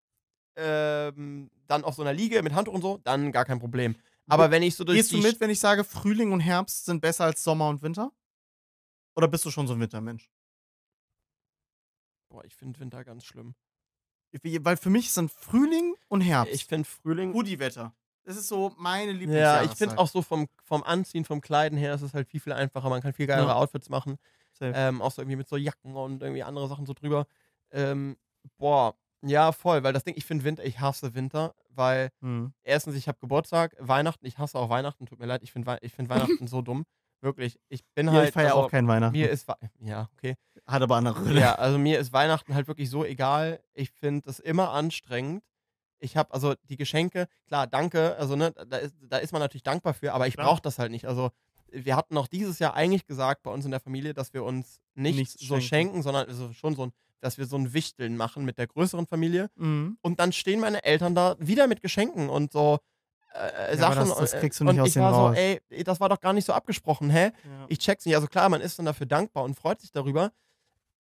Speaker 1: ähm, dann auf so einer Liege mit Handtuch und so, dann gar kein Problem. Aber wenn ich so durch
Speaker 2: Gehst du
Speaker 1: die
Speaker 2: mit, wenn ich sage, Frühling und Herbst sind besser als Sommer und Winter? Oder bist du schon so ein Wintermensch?
Speaker 1: Boah, ich finde Winter ganz schlimm.
Speaker 2: Wie- Weil für mich sind Frühling und Herbst
Speaker 1: Ich finde Frühling.
Speaker 2: Hoodie-Wetter. Das ist so meine
Speaker 1: Ja,
Speaker 2: Lieblingsjahreszeit.
Speaker 1: ich finde auch so vom, vom Anziehen, vom Kleiden her ist es halt viel, viel einfacher. Man kann viel geilere
Speaker 2: Ja.
Speaker 1: Outfits machen.
Speaker 2: Safe.
Speaker 1: Ähm, auch so irgendwie mit so Jacken und irgendwie andere Sachen so drüber. Ähm, boah, ja, voll, weil das Ding, ich finde Winter, ich hasse Winter, weil
Speaker 2: Mhm.
Speaker 1: erstens, ich habe Geburtstag, Weihnachten, ich hasse auch Weihnachten, tut mir leid, ich finde ich find Weihnachten so dumm. Wirklich, ich bin
Speaker 2: Ja,
Speaker 1: halt.
Speaker 2: ich feiere
Speaker 1: also,
Speaker 2: auch kein Weihnachten.
Speaker 1: Mir ist. Wei- Ja, okay.
Speaker 2: Hat aber andere Gründe.
Speaker 1: Ja, also mir ist Weihnachten halt wirklich so egal. Ich finde das immer anstrengend. Ich habe also die Geschenke, klar, danke, also ne, da ist, da ist man natürlich dankbar für, aber ich
Speaker 2: Klar.
Speaker 1: brauche das halt nicht. Also wir hatten auch dieses Jahr eigentlich gesagt bei uns in der Familie, dass wir uns nicht
Speaker 2: Nichts
Speaker 1: so
Speaker 2: schenken.
Speaker 1: schenken, sondern also schon so ein, dass wir so ein Wichteln machen mit der größeren Familie.
Speaker 2: Mhm.
Speaker 1: Und dann stehen meine Eltern da wieder mit Geschenken und so äh,
Speaker 2: Ja,
Speaker 1: Sachen.
Speaker 2: aber das- das
Speaker 1: und,
Speaker 2: kriegst du
Speaker 1: und
Speaker 2: nicht aus
Speaker 1: ich
Speaker 2: denen
Speaker 1: war
Speaker 2: raus.
Speaker 1: so, ey, das war doch gar nicht so abgesprochen, hä?
Speaker 2: Ja.
Speaker 1: Ich check's nicht. Also klar, man ist dann dafür dankbar und freut sich darüber.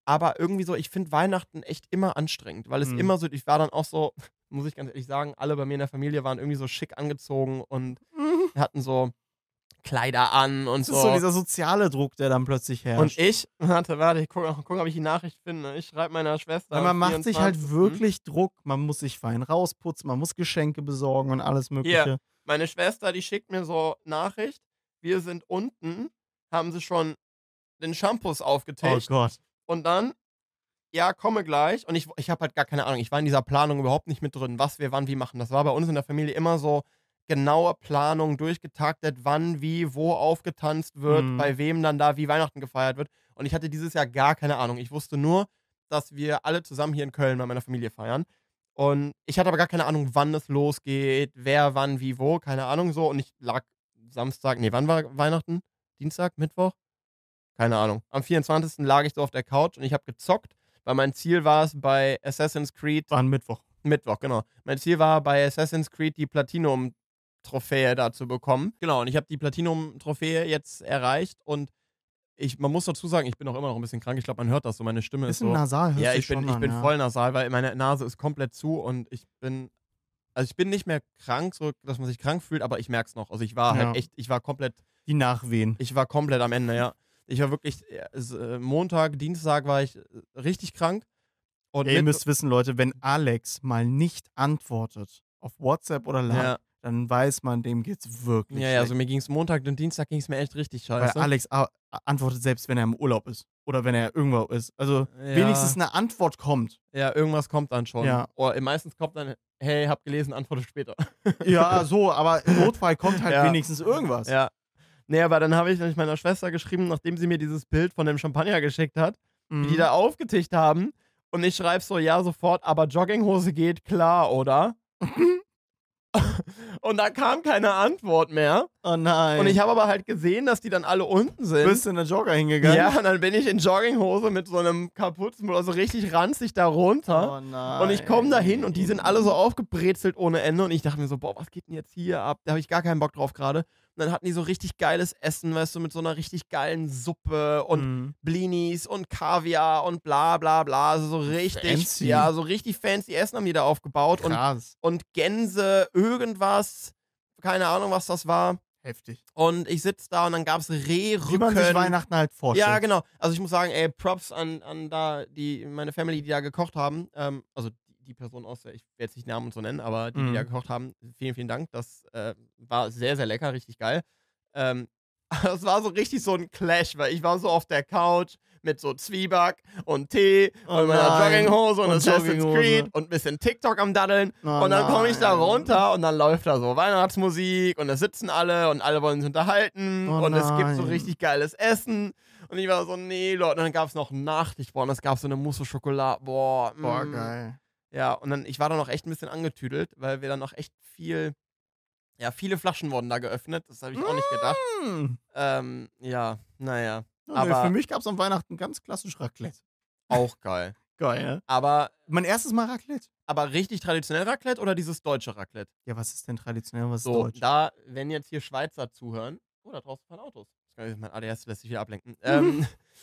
Speaker 1: Aber irgendwie so, ich finde Weihnachten echt immer anstrengend, weil es
Speaker 2: Mhm.
Speaker 1: immer so, ich war dann auch so, muss ich ganz ehrlich sagen, alle bei mir in der Familie waren irgendwie so schick angezogen und hatten so Kleider an und
Speaker 2: Das ist so
Speaker 1: so.
Speaker 2: dieser soziale Druck, der dann plötzlich
Speaker 1: Und
Speaker 2: herrscht.
Speaker 1: ich, warte, warte, ich gucke, guck, ob ich die Nachricht finde. Ich schreibe meiner Schwester.
Speaker 2: Weil man
Speaker 1: am
Speaker 2: macht sich halt
Speaker 1: vierundzwanzigsten
Speaker 2: wirklich Druck. Man muss sich fein rausputzen, man muss Geschenke besorgen und alles
Speaker 1: Hier,
Speaker 2: Mögliche.
Speaker 1: meine Schwester, die schickt mir so Nachricht. Wir sind unten, haben sie schon den Shampoos
Speaker 2: Oh
Speaker 1: aufgetischt.
Speaker 2: Gott.
Speaker 1: Und dann, ja, komme gleich. Und ich, ich habe halt gar keine Ahnung. Ich war in dieser Planung überhaupt nicht mit drin, was wir wann wie machen. Das war bei uns in der Familie immer so genaue Planung, durchgetaktet, wann, wie, wo aufgetanzt wird,
Speaker 2: Mhm.
Speaker 1: bei wem dann da wie Weihnachten gefeiert wird. Und ich hatte dieses Jahr gar keine Ahnung. Ich wusste nur, dass wir alle zusammen hier in Köln bei meiner Familie feiern. Und ich hatte aber gar keine Ahnung, wann es losgeht, wer, wann, wie, wo, keine Ahnung so. Und ich lag Samstag, nee, wann war Weihnachten? Dienstag, Mittwoch? Keine Ahnung. Am vierundzwanzigsten lag ich so auf der Couch und ich habe gezockt, weil mein Ziel war es bei Assassin's Creed,
Speaker 2: War ein Mittwoch.
Speaker 1: Mittwoch, genau. Mein Ziel war bei Assassin's Creed die Platinum-Trophäe da zu bekommen. Genau, und ich habe die Platinum-Trophäe jetzt erreicht und ich, man muss dazu sagen, ich bin auch immer noch ein bisschen krank. Ich glaube, man hört das so, meine Stimme ist
Speaker 2: Bisschen
Speaker 1: so.
Speaker 2: nasal hörst
Speaker 1: Ja,
Speaker 2: du
Speaker 1: ich bin,
Speaker 2: schon
Speaker 1: ich
Speaker 2: an,
Speaker 1: bin
Speaker 2: ja.
Speaker 1: voll nasal, weil meine Nase ist komplett zu und ich bin, also ich bin nicht mehr krank, so dass man sich krank fühlt, aber ich merke es noch. Also ich war
Speaker 2: Ja.
Speaker 1: halt echt, ich war komplett,
Speaker 2: Die Nachwehen.
Speaker 1: ich war komplett am Ende, ja. Ich war wirklich, äh, Montag, Dienstag war ich richtig krank. Und
Speaker 2: Ey, ihr
Speaker 1: Mittwo-
Speaker 2: müsst wissen, Leute, wenn Alex mal nicht antwortet auf WhatsApp oder Line,
Speaker 1: ja,
Speaker 2: dann weiß man, dem geht's wirklich
Speaker 1: ja, ja,
Speaker 2: schlecht.
Speaker 1: also mir ging es Montag und Dienstag ging es mir echt richtig
Speaker 2: Weil
Speaker 1: scheiße.
Speaker 2: Alex a- antwortet selbst, wenn er im Urlaub ist. Oder wenn er irgendwo ist. Also
Speaker 1: Ja.
Speaker 2: wenigstens eine Antwort kommt.
Speaker 1: Ja, irgendwas kommt dann schon.
Speaker 2: Ja.
Speaker 1: Oder meistens kommt dann, hey, hab gelesen, antworte später.
Speaker 2: Ja, so, aber im Notfall kommt halt
Speaker 1: Ja.
Speaker 2: wenigstens irgendwas.
Speaker 1: Ja. Nee, aber dann habe ich nämlich meiner Schwester geschrieben, nachdem sie mir dieses Bild von dem Champagner geschickt hat,
Speaker 2: Mhm.
Speaker 1: wie die da aufgetischt haben. Und ich schreibe so, ja, sofort, aber Jogginghose geht klar, oder? Und da kam keine Antwort mehr.
Speaker 2: Oh nein.
Speaker 1: Und ich habe aber halt gesehen, dass die dann alle unten sind.
Speaker 2: Bist du in der Jogger hingegangen?
Speaker 1: Ja, und dann bin ich in Jogginghose mit so einem Kapuzenpullover, also richtig ranzig da runter.
Speaker 2: Oh nein.
Speaker 1: Und ich komme da hin und die sind alle so aufgebrezelt ohne Ende. Und ich dachte mir so, boah, was geht denn jetzt hier ab? Da habe ich gar keinen Bock drauf gerade. Und dann hatten die so richtig geiles Essen, weißt du, mit so einer richtig geilen Suppe und
Speaker 2: Mhm.
Speaker 1: Blinis und Kaviar und bla bla bla. Also so richtig,
Speaker 2: Fancy.
Speaker 1: ja, so richtig fancy Essen haben die da aufgebaut. Und,
Speaker 2: Krass.
Speaker 1: und Gänse, irgendwas, keine Ahnung, was das war.
Speaker 2: Heftig.
Speaker 1: Und ich sitze da und dann gab es Rehrücken.
Speaker 2: Wie man sich Weihnachten halt vorstellt.
Speaker 1: Ja, genau. Also ich muss sagen, ey, Props an, an da die, meine Family, die da gekocht haben. Ähm, also die, die Person aus der, ich werde jetzt nicht Namen und so nennen, aber die, die
Speaker 2: Mhm.
Speaker 1: da gekocht haben, vielen, vielen Dank. Das äh, war sehr, sehr lecker, richtig geil. Ähm, das war so richtig so ein Clash, weil ich war so auf der Couch mit so Zwieback und Tee
Speaker 2: Oh
Speaker 1: und meiner
Speaker 2: nein.
Speaker 1: Jogginghose und,
Speaker 2: Und
Speaker 1: Assassin's
Speaker 2: Jogginghose.
Speaker 1: Creed und ein bisschen TikTok am Daddeln.
Speaker 2: Oh
Speaker 1: Und dann komme ich da
Speaker 2: nein.
Speaker 1: runter und dann läuft da so Weihnachtsmusik und da sitzen alle und alle wollen sich unterhalten
Speaker 2: Oh
Speaker 1: und es gibt so
Speaker 2: nein.
Speaker 1: richtig geiles Essen. Und ich war so, nee, Leute. Und dann gab es noch Nachtisch, boah, und es gab so eine Mousse au Schokolade, boah.
Speaker 2: Boah,
Speaker 1: mm.
Speaker 2: geil.
Speaker 1: Ja, und dann, ich war dann noch echt ein bisschen angetüdelt, weil wir dann noch echt viel, ja, viele Flaschen wurden da geöffnet. Das habe ich auch nicht gedacht.
Speaker 2: Mm.
Speaker 1: Ähm, ja, naja,
Speaker 2: Ja,
Speaker 1: Aber-
Speaker 2: nee, für mich gab es am Weihnachten ganz klassisch Raclette.
Speaker 1: auch geil.
Speaker 2: Geil, ne?
Speaker 1: Aber,
Speaker 2: Mein erstes Mal Raclette.
Speaker 1: aber richtig traditionell Raclette oder dieses deutsche Raclette?
Speaker 2: Ja, was ist denn traditionell, was ist
Speaker 1: So,
Speaker 2: deutsch?
Speaker 1: da, wenn jetzt hier Schweizer zuhören. Oh, da draußen fahren Autos. Das kann- Mein A D S lässt sich hier ablenken. ähm,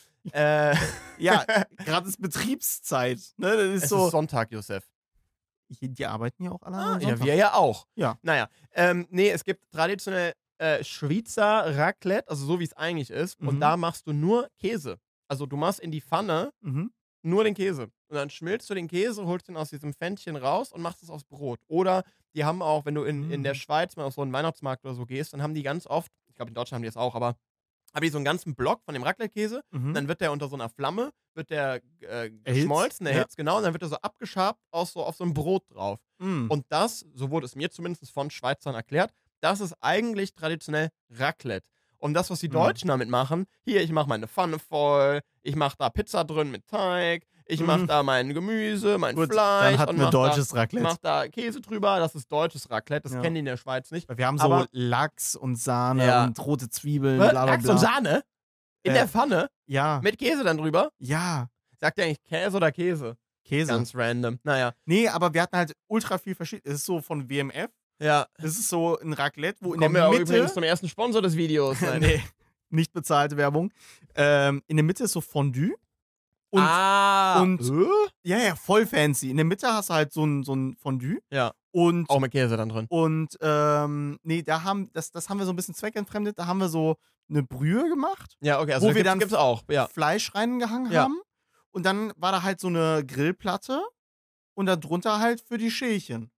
Speaker 1: äh,
Speaker 2: Ja, gerade ist Betriebszeit. Ne? Das ist
Speaker 1: es
Speaker 2: so.
Speaker 1: ist Sonntag, Josef.
Speaker 2: Hier, die arbeiten ja auch alle
Speaker 1: Ah,
Speaker 2: am
Speaker 1: ja,
Speaker 2: Sonntag.
Speaker 1: wir ja auch.
Speaker 2: Ja.
Speaker 1: Naja, ähm, nee, es gibt traditionell äh, Schweizer Raclette, also so wie es eigentlich ist.
Speaker 2: Mhm.
Speaker 1: Und da machst du nur Käse. Also du machst in die Pfanne
Speaker 2: Mhm.
Speaker 1: nur den Käse. Und dann schmilzt du den Käse, holst den aus diesem Pfännchen raus und machst es aufs Brot. Oder die haben auch, wenn du in, in der
Speaker 2: Mhm.
Speaker 1: Schweiz mal auf so einen Weihnachtsmarkt oder so gehst, dann haben die ganz oft, ich glaube in Deutschland haben die das auch, aber haben die so einen ganzen Block von dem Raclette-Käse.
Speaker 2: Mhm.
Speaker 1: Dann wird der unter so einer Flamme, wird der äh,
Speaker 2: Erhitzt,
Speaker 1: geschmolzen,
Speaker 2: ja.
Speaker 1: erhitzt, genau, und dann wird er so abgeschabt aus so, auf so ein Brot drauf.
Speaker 2: Mm.
Speaker 1: Und das, so wurde es mir zumindest von Schweizern erklärt, das ist eigentlich traditionell Raclette. Und das, was die
Speaker 2: Mhm.
Speaker 1: Deutschen damit machen, hier, ich mache meine Pfanne voll, ich mache da Pizza drin mit Teig, ich mache
Speaker 2: Mhm.
Speaker 1: da mein Gemüse, mein
Speaker 2: Gut,
Speaker 1: Fleisch
Speaker 2: dann hatten
Speaker 1: und
Speaker 2: wir
Speaker 1: mach
Speaker 2: deutsches
Speaker 1: da,
Speaker 2: Raclette.
Speaker 1: mach da Käse drüber, das ist deutsches Raclette, das
Speaker 2: Ja.
Speaker 1: kennen die in der Schweiz nicht.
Speaker 2: Weil wir haben so
Speaker 1: Aber-
Speaker 2: Lachs und Sahne
Speaker 1: Ja.
Speaker 2: und rote Zwiebeln,
Speaker 1: Was?
Speaker 2: bla bla
Speaker 1: Lachs
Speaker 2: bla.
Speaker 1: und Sahne? In
Speaker 2: Äh,
Speaker 1: der Pfanne?
Speaker 2: Ja,
Speaker 1: Mit Käse dann drüber?
Speaker 2: ja,
Speaker 1: Sagt ihr eigentlich Käse oder Käse?
Speaker 2: Käse.
Speaker 1: Ganz random. Naja.
Speaker 2: Nee, aber wir hatten halt ultra viel verschieden. Es ist so von W M F.
Speaker 1: Ja.
Speaker 2: Es ist so ein Raclette, wo in
Speaker 1: Kommen wir
Speaker 2: der
Speaker 1: auch
Speaker 2: Mitte.
Speaker 1: übrigens zum ersten Sponsor des Videos. Nein.
Speaker 2: nee, nicht bezahlte Werbung. Ähm, in der Mitte ist so Fondue. Und,
Speaker 1: ah,
Speaker 2: und
Speaker 1: äh?
Speaker 2: ja, ja, voll fancy. In der Mitte hast du halt so ein, so ein Fondue.
Speaker 1: Ja,
Speaker 2: Und,
Speaker 1: auch mit Käse dann drin.
Speaker 2: und ähm, nee, da haben, das, das haben wir so ein bisschen zweckentfremdet. Da haben wir so eine Brühe gemacht,
Speaker 1: Ja, okay, also
Speaker 2: wo
Speaker 1: da
Speaker 2: wir
Speaker 1: gibt's,
Speaker 2: dann
Speaker 1: gibt's auch, ja.
Speaker 2: Fleisch reingehangen
Speaker 1: Ja.
Speaker 2: haben. Und dann war da halt so eine Grillplatte und darunter halt für die Schälchen.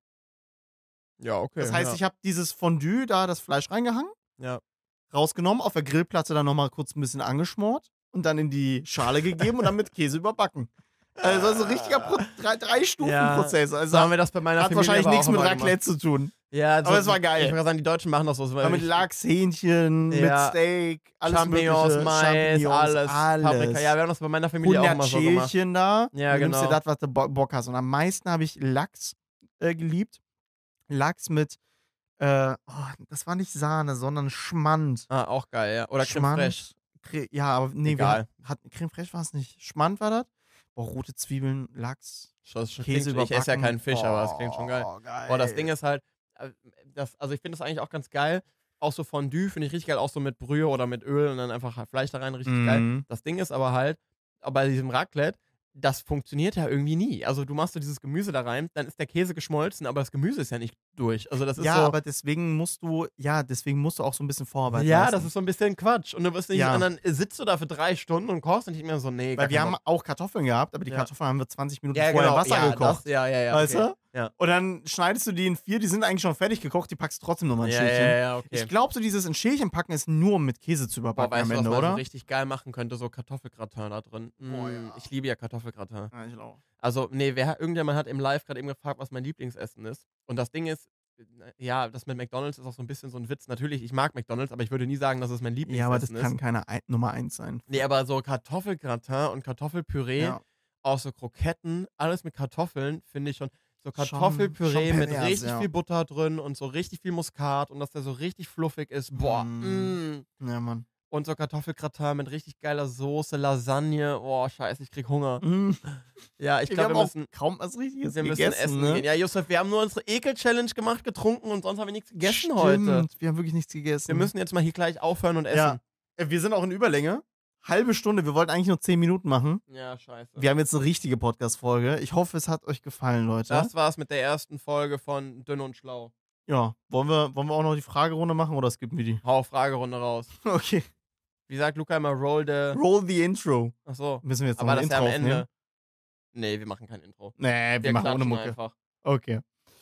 Speaker 1: Ja, okay.
Speaker 2: Das heißt,
Speaker 1: ja.
Speaker 2: ich habe dieses Fondue, da das Fleisch reingehangen,
Speaker 1: ja.
Speaker 2: rausgenommen, auf der Grillplatte dann nochmal kurz ein bisschen angeschmort und dann in die Schale gegeben und dann mit Käse überbacken. Also so ein richtiger Pro drei, drei Stufen
Speaker 1: Ja,
Speaker 2: Prozess. Also
Speaker 1: So haben wir das bei meiner
Speaker 2: hat
Speaker 1: Familie
Speaker 2: wahrscheinlich
Speaker 1: aber
Speaker 2: nichts
Speaker 1: auch
Speaker 2: mit
Speaker 1: immer
Speaker 2: Raclette zu tun.
Speaker 1: gemacht. Ja, so,
Speaker 2: Aber es war geil.
Speaker 1: Ich würde sagen, die Deutschen machen das so.
Speaker 2: Aber mit Lachs, Hähnchen, mit
Speaker 1: Ja.
Speaker 2: Steak, alles
Speaker 1: Champignons,
Speaker 2: mögliche.
Speaker 1: Mais,
Speaker 2: Champignons,
Speaker 1: alles,
Speaker 2: alles.
Speaker 1: Paprika. Ja, wir haben das bei meiner Familie auch
Speaker 2: hundert
Speaker 1: immer so gemacht.
Speaker 2: Schälchen da.
Speaker 1: Ja,
Speaker 2: du nimmst dir
Speaker 1: genau.
Speaker 2: das, was du Bo- Bock hast. Und am meisten habe ich Lachs äh, geliebt. Lachs mit, äh, oh, das war nicht Sahne, sondern Schmand.
Speaker 1: Ah, auch geil, ja. Oder Creme
Speaker 2: Schmand.
Speaker 1: Fraiche.
Speaker 2: Cre- Ja, aber nee,
Speaker 1: Egal.
Speaker 2: wir hat, hat Creme Fraiche war es nicht. Schmand war das. Boah, rote Zwiebeln, Lachs,
Speaker 1: Das schon
Speaker 2: Käse
Speaker 1: klingt, ich esse ja
Speaker 2: überbacken.
Speaker 1: keinen Fisch, aber das klingt schon geil.
Speaker 2: Oh, geil.
Speaker 1: Boah, das Ding ist halt, äh, das, also ich finde das eigentlich auch ganz geil. Auch so Fondue finde ich richtig geil, auch so mit Brühe oder mit Öl und dann einfach halt Fleisch da rein, richtig geil.
Speaker 2: Mhm.
Speaker 1: Das Ding ist aber halt, bei diesem Raclette, das funktioniert ja irgendwie nie. Also du machst so dieses Gemüse da rein, dann ist der Käse geschmolzen, aber das Gemüse ist ja nicht durch. Also das ist
Speaker 2: Ja,
Speaker 1: so,
Speaker 2: aber deswegen musst du, ja, deswegen musst du auch so ein bisschen Vorarbeit
Speaker 1: ja,
Speaker 2: leisten.
Speaker 1: das ist so ein bisschen Quatsch. Und du wirst nicht,
Speaker 2: Ja.
Speaker 1: und dann sitzt du da für drei Stunden und kochst und ich mir so, nee, gar
Speaker 2: Weil wir
Speaker 1: keinen
Speaker 2: haben
Speaker 1: Bock.
Speaker 2: auch Kartoffeln gehabt, aber die
Speaker 1: Ja.
Speaker 2: Kartoffeln haben wir zwanzig Minuten
Speaker 1: ja,
Speaker 2: vorher
Speaker 1: genau,
Speaker 2: im Wasser
Speaker 1: ja,
Speaker 2: gekocht.
Speaker 1: Das, ja, ja, ja.
Speaker 2: Weißt
Speaker 1: okay.
Speaker 2: du?
Speaker 1: Ja.
Speaker 2: Und dann schneidest du die in vier, die sind eigentlich schon fertig gekocht, die packst du trotzdem nochmal in
Speaker 1: Ja,
Speaker 2: Schälchen.
Speaker 1: ja, ja, okay.
Speaker 2: Ich glaube, so dieses in Schälchen packen ist nur um mit Käse zu
Speaker 1: Boah,
Speaker 2: überbacken
Speaker 1: weißt
Speaker 2: am
Speaker 1: du, was
Speaker 2: Ende,
Speaker 1: man so
Speaker 2: oder?
Speaker 1: richtig geil machen könnte? So Kartoffelgratin da drin. Mm,
Speaker 2: Boah, ja.
Speaker 1: Ich liebe ja Kartoffelgratin.
Speaker 2: Ja, ich auch.
Speaker 1: Also, nee, wer, irgendjemand hat im Live gerade eben gefragt, was mein Lieblingsessen ist. Und das Ding ist, ja, das mit McDonalds ist auch so ein bisschen so ein Witz. Natürlich, ich mag McDonalds, aber ich würde nie sagen, dass es mein Lieblingsessen
Speaker 2: Ja, aber das
Speaker 1: ist.
Speaker 2: kann keine ein Nummer eins sein.
Speaker 1: Nee, aber so Kartoffelgratin und Kartoffelpüree,
Speaker 2: Ja.
Speaker 1: auch so Kroketten, alles mit Kartoffeln, finde ich schon. So
Speaker 2: Schon-
Speaker 1: Kartoffelpüree
Speaker 2: schon
Speaker 1: mit
Speaker 2: pervers,
Speaker 1: richtig
Speaker 2: ja.
Speaker 1: viel Butter drin und so richtig viel Muskat und dass der so richtig fluffig ist. Boah,
Speaker 2: Mm.
Speaker 1: mm.
Speaker 2: Ja, Mann.
Speaker 1: Und so Kartoffelgratin mit richtig geiler Soße, Lasagne. Oh, scheiße, ich krieg Hunger.
Speaker 2: Mm.
Speaker 1: Ja, ich
Speaker 2: wir
Speaker 1: glaube,
Speaker 2: haben
Speaker 1: wir
Speaker 2: auch
Speaker 1: müssen,
Speaker 2: kaum was Richtiges
Speaker 1: wir müssen
Speaker 2: gegessen,
Speaker 1: essen
Speaker 2: ne?
Speaker 1: gehen. Ja, Josef, wir haben nur unsere Ekel-Challenge gemacht, getrunken und sonst haben wir nichts gegessen
Speaker 2: Stimmt,
Speaker 1: heute.
Speaker 2: wir haben wirklich nichts gegessen.
Speaker 1: Wir müssen jetzt mal hier gleich aufhören und essen.
Speaker 2: Ja. Äh, Wir sind auch in Überlänge. Halbe Stunde, wir wollten eigentlich nur zehn Minuten machen.
Speaker 1: Ja, scheiße.
Speaker 2: Wir haben jetzt eine richtige Podcast-Folge. Ich hoffe, es hat euch gefallen, Leute.
Speaker 1: Das war's mit der ersten Folge von Dünn und Schlau.
Speaker 2: Ja, wollen wir, wollen wir auch noch die Fragerunde machen oder skippen wir die?
Speaker 1: Hau Fragerunde raus.
Speaker 2: Okay.
Speaker 1: Wie sagt Luca immer, roll the...
Speaker 2: Roll the Intro.
Speaker 1: Achso,
Speaker 2: Müssen wir jetzt
Speaker 1: aber
Speaker 2: noch ein
Speaker 1: das ist ja
Speaker 2: Intro
Speaker 1: am Ende.
Speaker 2: aufnehmen?
Speaker 1: Nee, wir machen kein Intro.
Speaker 2: Nee, wir,
Speaker 1: Wir
Speaker 2: machen ohne
Speaker 1: klatschen
Speaker 2: Mucke.
Speaker 1: einfach.
Speaker 2: Okay.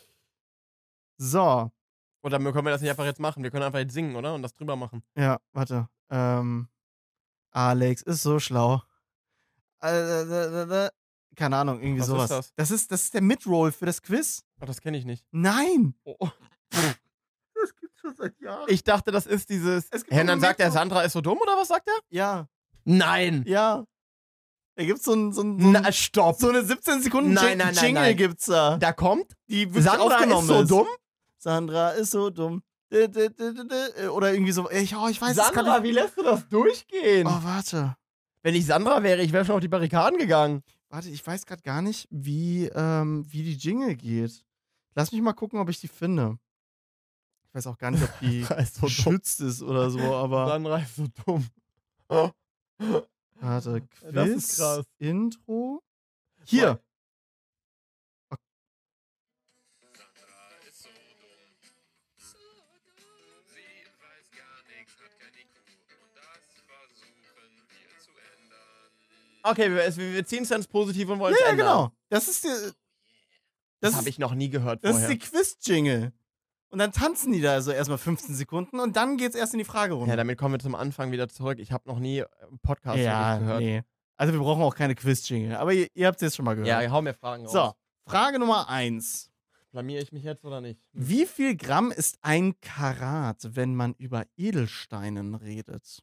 Speaker 2: So,
Speaker 1: Oder können wir das nicht einfach jetzt machen? Wir können einfach jetzt singen, oder? Und das drüber machen.
Speaker 2: ja, warte. Ähm, Alex ist so schlau. Äh, äh, äh, äh, Keine Ahnung, irgendwie
Speaker 1: Was ist
Speaker 2: sowas.
Speaker 1: das?
Speaker 2: Das ist, das ist der Midroll für das Quiz.
Speaker 1: Ach, das kenne ich nicht.
Speaker 2: Nein!
Speaker 1: Oh.
Speaker 2: Das gibt's schon seit Jahren.
Speaker 1: Ich dachte, das ist dieses...
Speaker 2: Es gibt
Speaker 1: Hä,
Speaker 2: auch
Speaker 1: dann
Speaker 2: eine
Speaker 1: sagt er,
Speaker 2: Metro-
Speaker 1: Sandra ist so dumm, oder was sagt er?
Speaker 2: Ja,
Speaker 1: Nein!
Speaker 2: ja. Da gibt's so ein, so ein, so ein
Speaker 1: Na, stopp!
Speaker 2: so eine siebzehn Sekunden
Speaker 1: Nein, nein, nein,
Speaker 2: Jingle
Speaker 1: nein.
Speaker 2: gibt's da.
Speaker 1: Da kommt,
Speaker 2: Die wirklich
Speaker 1: Sandra
Speaker 2: aufgenommen
Speaker 1: ist so dumm?
Speaker 2: Sandra ist so dumm. Dä, dä, dä, dä, dä. Oder irgendwie so. Ich, oh, ich weiß es
Speaker 1: Sandra,
Speaker 2: gar nicht.
Speaker 1: wie lässt du das durchgehen?
Speaker 2: Oh, warte.
Speaker 1: Wenn ich Sandra wäre, ich wäre schon auf die Barrikaden gegangen.
Speaker 2: Warte, ich weiß gerade gar nicht, wie, ähm, wie die Jingle geht. Lass mich mal gucken, ob ich die finde. Ich weiß auch gar nicht, ob die
Speaker 1: Sandra ist so dumm.
Speaker 2: geschützt ist oder so, aber.
Speaker 1: Sandra ist so dumm.
Speaker 2: Warte, Quiz,
Speaker 1: Das ist krass.
Speaker 2: Intro. Hier.
Speaker 3: Sandra ist so dumm. So dumm. Sie weiß gar nichts, hat kein I Q. Und das versuchen wir zu ändern.
Speaker 1: Okay, wir, wir wir ziehen es ins Positive und wollen
Speaker 2: Ja,
Speaker 1: es
Speaker 2: ja,
Speaker 1: ändern.
Speaker 2: genau. Das ist die,
Speaker 1: Das,
Speaker 2: das
Speaker 1: habe
Speaker 2: ist,
Speaker 1: ich noch nie gehört
Speaker 2: das ist
Speaker 1: vorher.
Speaker 2: die Quiz-Jingle. Und dann tanzen die da so erstmal fünfzehn Sekunden und dann geht's erst in die Fragerunde.
Speaker 1: Ja, damit kommen wir zum Anfang wieder zurück. Ich habe noch nie äh, Podcast
Speaker 2: Ja,
Speaker 1: gehört.
Speaker 2: nee. Also wir brauchen auch keine Quiz-Jingle. Aber ihr, ihr habt es jetzt schon mal gehört.
Speaker 1: Ja, hau mir Fragen raus.
Speaker 2: So, Frage Nummer eins.
Speaker 1: Blamier ich mich jetzt oder nicht?
Speaker 2: Wie viel Gramm ist ein Karat, wenn man über Edelsteinen redet?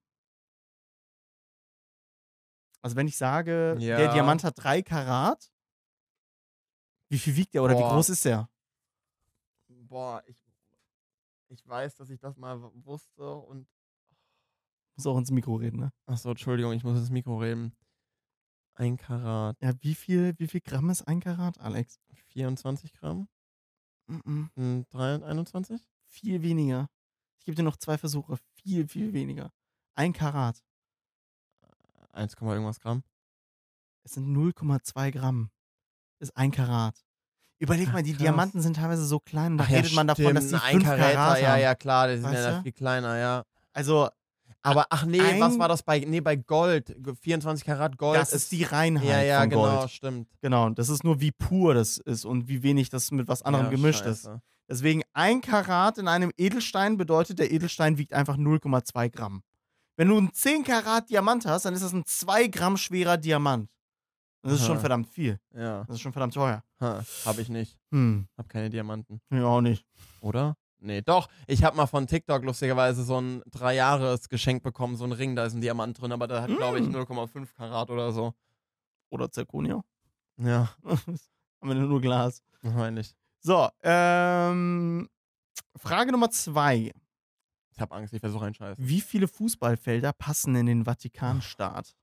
Speaker 2: Also wenn ich sage,
Speaker 1: Ja.
Speaker 2: der Diamant hat drei Karat, wie viel wiegt der oder wie
Speaker 1: Boah.
Speaker 2: groß ist der?
Speaker 1: Boah, ich, ich weiß, dass ich das mal w- wusste und...
Speaker 2: Muss auch ins Mikro reden, ne?
Speaker 1: Achso, Entschuldigung, ich muss ins Mikro reden. Ein Karat.
Speaker 2: Ja, wie viel, wie viel Gramm ist ein Karat, Alex?
Speaker 1: vierundzwanzig Gramm?
Speaker 2: Mm-mm.
Speaker 1: Hm, drei- einundzwanzig?
Speaker 2: Viel weniger. Ich gebe dir noch zwei Versuche. Viel, viel weniger. Ein Karat.
Speaker 1: eins, irgendwas Gramm?
Speaker 2: Es sind null Komma zwei Gramm. Ist ein Karat. Überleg
Speaker 1: Ach,
Speaker 2: mal, die
Speaker 1: krass.
Speaker 2: Diamanten sind teilweise so klein und da
Speaker 1: Ach ja,
Speaker 2: redet man davon, dass die
Speaker 1: stimmt,
Speaker 2: fünf
Speaker 1: ein Karat,
Speaker 2: Karat
Speaker 1: ja,
Speaker 2: haben.
Speaker 1: ja, klar, die sind
Speaker 2: Weißt
Speaker 1: ja
Speaker 2: du?
Speaker 1: da viel kleiner, ja.
Speaker 2: Also,
Speaker 1: Aber, ach nee,
Speaker 2: ein-
Speaker 1: was war das bei, nee, bei Gold, vierundzwanzig Karat Gold.
Speaker 2: das ist die Reinheit
Speaker 1: ja, ja,
Speaker 2: von Gold.
Speaker 1: genau, stimmt.
Speaker 2: Genau, das ist nur, wie pur das ist und wie wenig das mit was anderem
Speaker 1: ja,
Speaker 2: gemischt ist.
Speaker 1: scheiße.
Speaker 2: Deswegen ein Karat in einem Edelstein bedeutet, der Edelstein wiegt einfach null Komma zwei Gramm. Wenn du einen zehn Karat Diamant hast, dann ist das ein zwei Gramm schwerer Diamant. Und das ist schon
Speaker 1: Aha.
Speaker 2: verdammt viel.
Speaker 1: Ja,
Speaker 2: Das ist schon verdammt teuer.
Speaker 1: ha, hab ich nicht.
Speaker 2: Hm,
Speaker 1: Hab keine Diamanten.
Speaker 2: ja auch nicht.
Speaker 1: Oder? Nee, doch. Ich habe mal von TikTok lustigerweise so ein Drei-Jahres-Geschenk bekommen, so ein Ring, da ist ein Diamant drin, aber der hat, glaube ich,
Speaker 2: Mm.
Speaker 1: null Komma fünf Karat oder so.
Speaker 2: Oder Zirconia.
Speaker 1: Ja,
Speaker 2: Haben wir nur Glas.
Speaker 1: wahrscheinlich.
Speaker 2: So, ähm, Frage Nummer zwei.
Speaker 1: Ich habe Angst, ich versuche einen Scheiß.
Speaker 2: Wie viele Fußballfelder passen in den Vatikanstaat?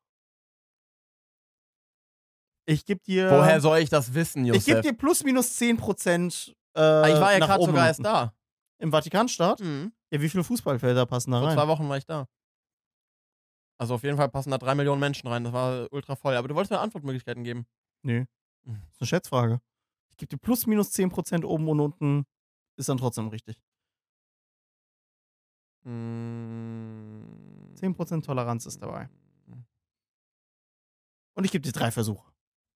Speaker 2: Ich gebe dir.
Speaker 1: Woher soll ich das wissen,
Speaker 2: Ich gebe
Speaker 1: Josef?
Speaker 2: dir plus minus zehn Prozent. Äh,
Speaker 1: Ah, ich war ja
Speaker 2: nach
Speaker 1: gerade
Speaker 2: oben
Speaker 1: sogar
Speaker 2: und
Speaker 1: erst
Speaker 2: unten.
Speaker 1: da.
Speaker 2: Im Vatikanstaat?
Speaker 1: Mhm.
Speaker 2: Ja, wie viele Fußballfelder passen da
Speaker 1: Vor
Speaker 2: rein?
Speaker 1: zwei Wochen war ich da. Also auf jeden Fall passen da drei Millionen Menschen rein. Das war ultra voll. Aber du wolltest mir Antwortmöglichkeiten geben.
Speaker 2: Nö.
Speaker 1: Mhm.
Speaker 2: Das ist eine Schätzfrage. Ich gebe dir plus minus zehn Prozent oben und unten. Ist dann trotzdem richtig.
Speaker 1: Mhm.
Speaker 2: zehn Prozent Toleranz ist dabei. Und ich gebe dir drei Versuche.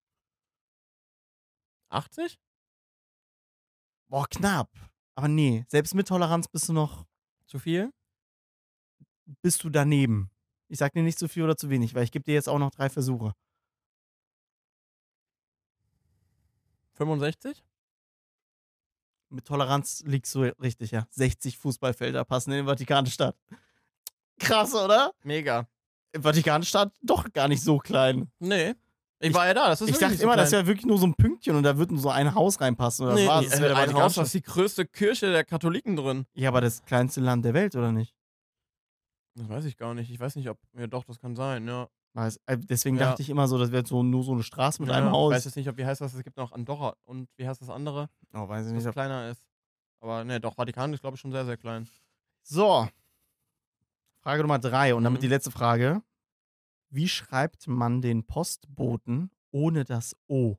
Speaker 1: achtzig?
Speaker 2: Boah, knapp. Aber nee, selbst mit Toleranz bist du noch,
Speaker 1: Zu viel?
Speaker 2: bist du daneben. Ich sag dir nicht zu viel oder zu wenig, weil ich gebe dir jetzt auch noch drei Versuche.
Speaker 1: fünfundsechzig?
Speaker 2: Mit Toleranz liegst du richtig, ja. sechzig Fußballfelder passen in den Vatikanstaat. Krass, oder?
Speaker 1: Mega.
Speaker 2: Im Vatikanstaat doch gar nicht so klein.
Speaker 1: Nee. Ich,
Speaker 2: Ich-
Speaker 1: war ja da. Das ist
Speaker 2: Ich
Speaker 1: wirklich
Speaker 2: dachte
Speaker 1: nicht
Speaker 2: immer,
Speaker 1: so
Speaker 2: das
Speaker 1: klein.
Speaker 2: wäre wirklich nur so ein Pünktchen und da wird nur so ein Haus reinpassen. Oder
Speaker 1: Nee,
Speaker 2: das war's.
Speaker 1: nee,
Speaker 2: Das wäre der
Speaker 1: ein Haus, da
Speaker 2: Vatikanstaat.
Speaker 1: ist die größte Kirche der Katholiken drin.
Speaker 2: Ja, aber das kleinste Land der Welt, oder nicht?
Speaker 1: Das weiß ich gar nicht. Ich weiß nicht, ob. Ja, doch, das kann sein, ja.
Speaker 2: Weiß- äh, Deswegen
Speaker 1: Ja.
Speaker 2: dachte ich immer so, das wäre so, nur so eine Straße mit
Speaker 1: ja,
Speaker 2: einem
Speaker 1: Ich
Speaker 2: Haus.
Speaker 1: weiß jetzt nicht, ob, wie heißt das? Es gibt noch Andorra. Und wie heißt das andere?
Speaker 2: Oh, weiß ich
Speaker 1: Das
Speaker 2: nicht.
Speaker 1: kleiner ist. Aber ne, doch, Vatikan ist, glaube ich, schon sehr, sehr klein.
Speaker 2: So. Frage Nummer drei und damit
Speaker 1: Mhm.
Speaker 2: die letzte Frage. Wie schreibt man den Postboten ohne das O?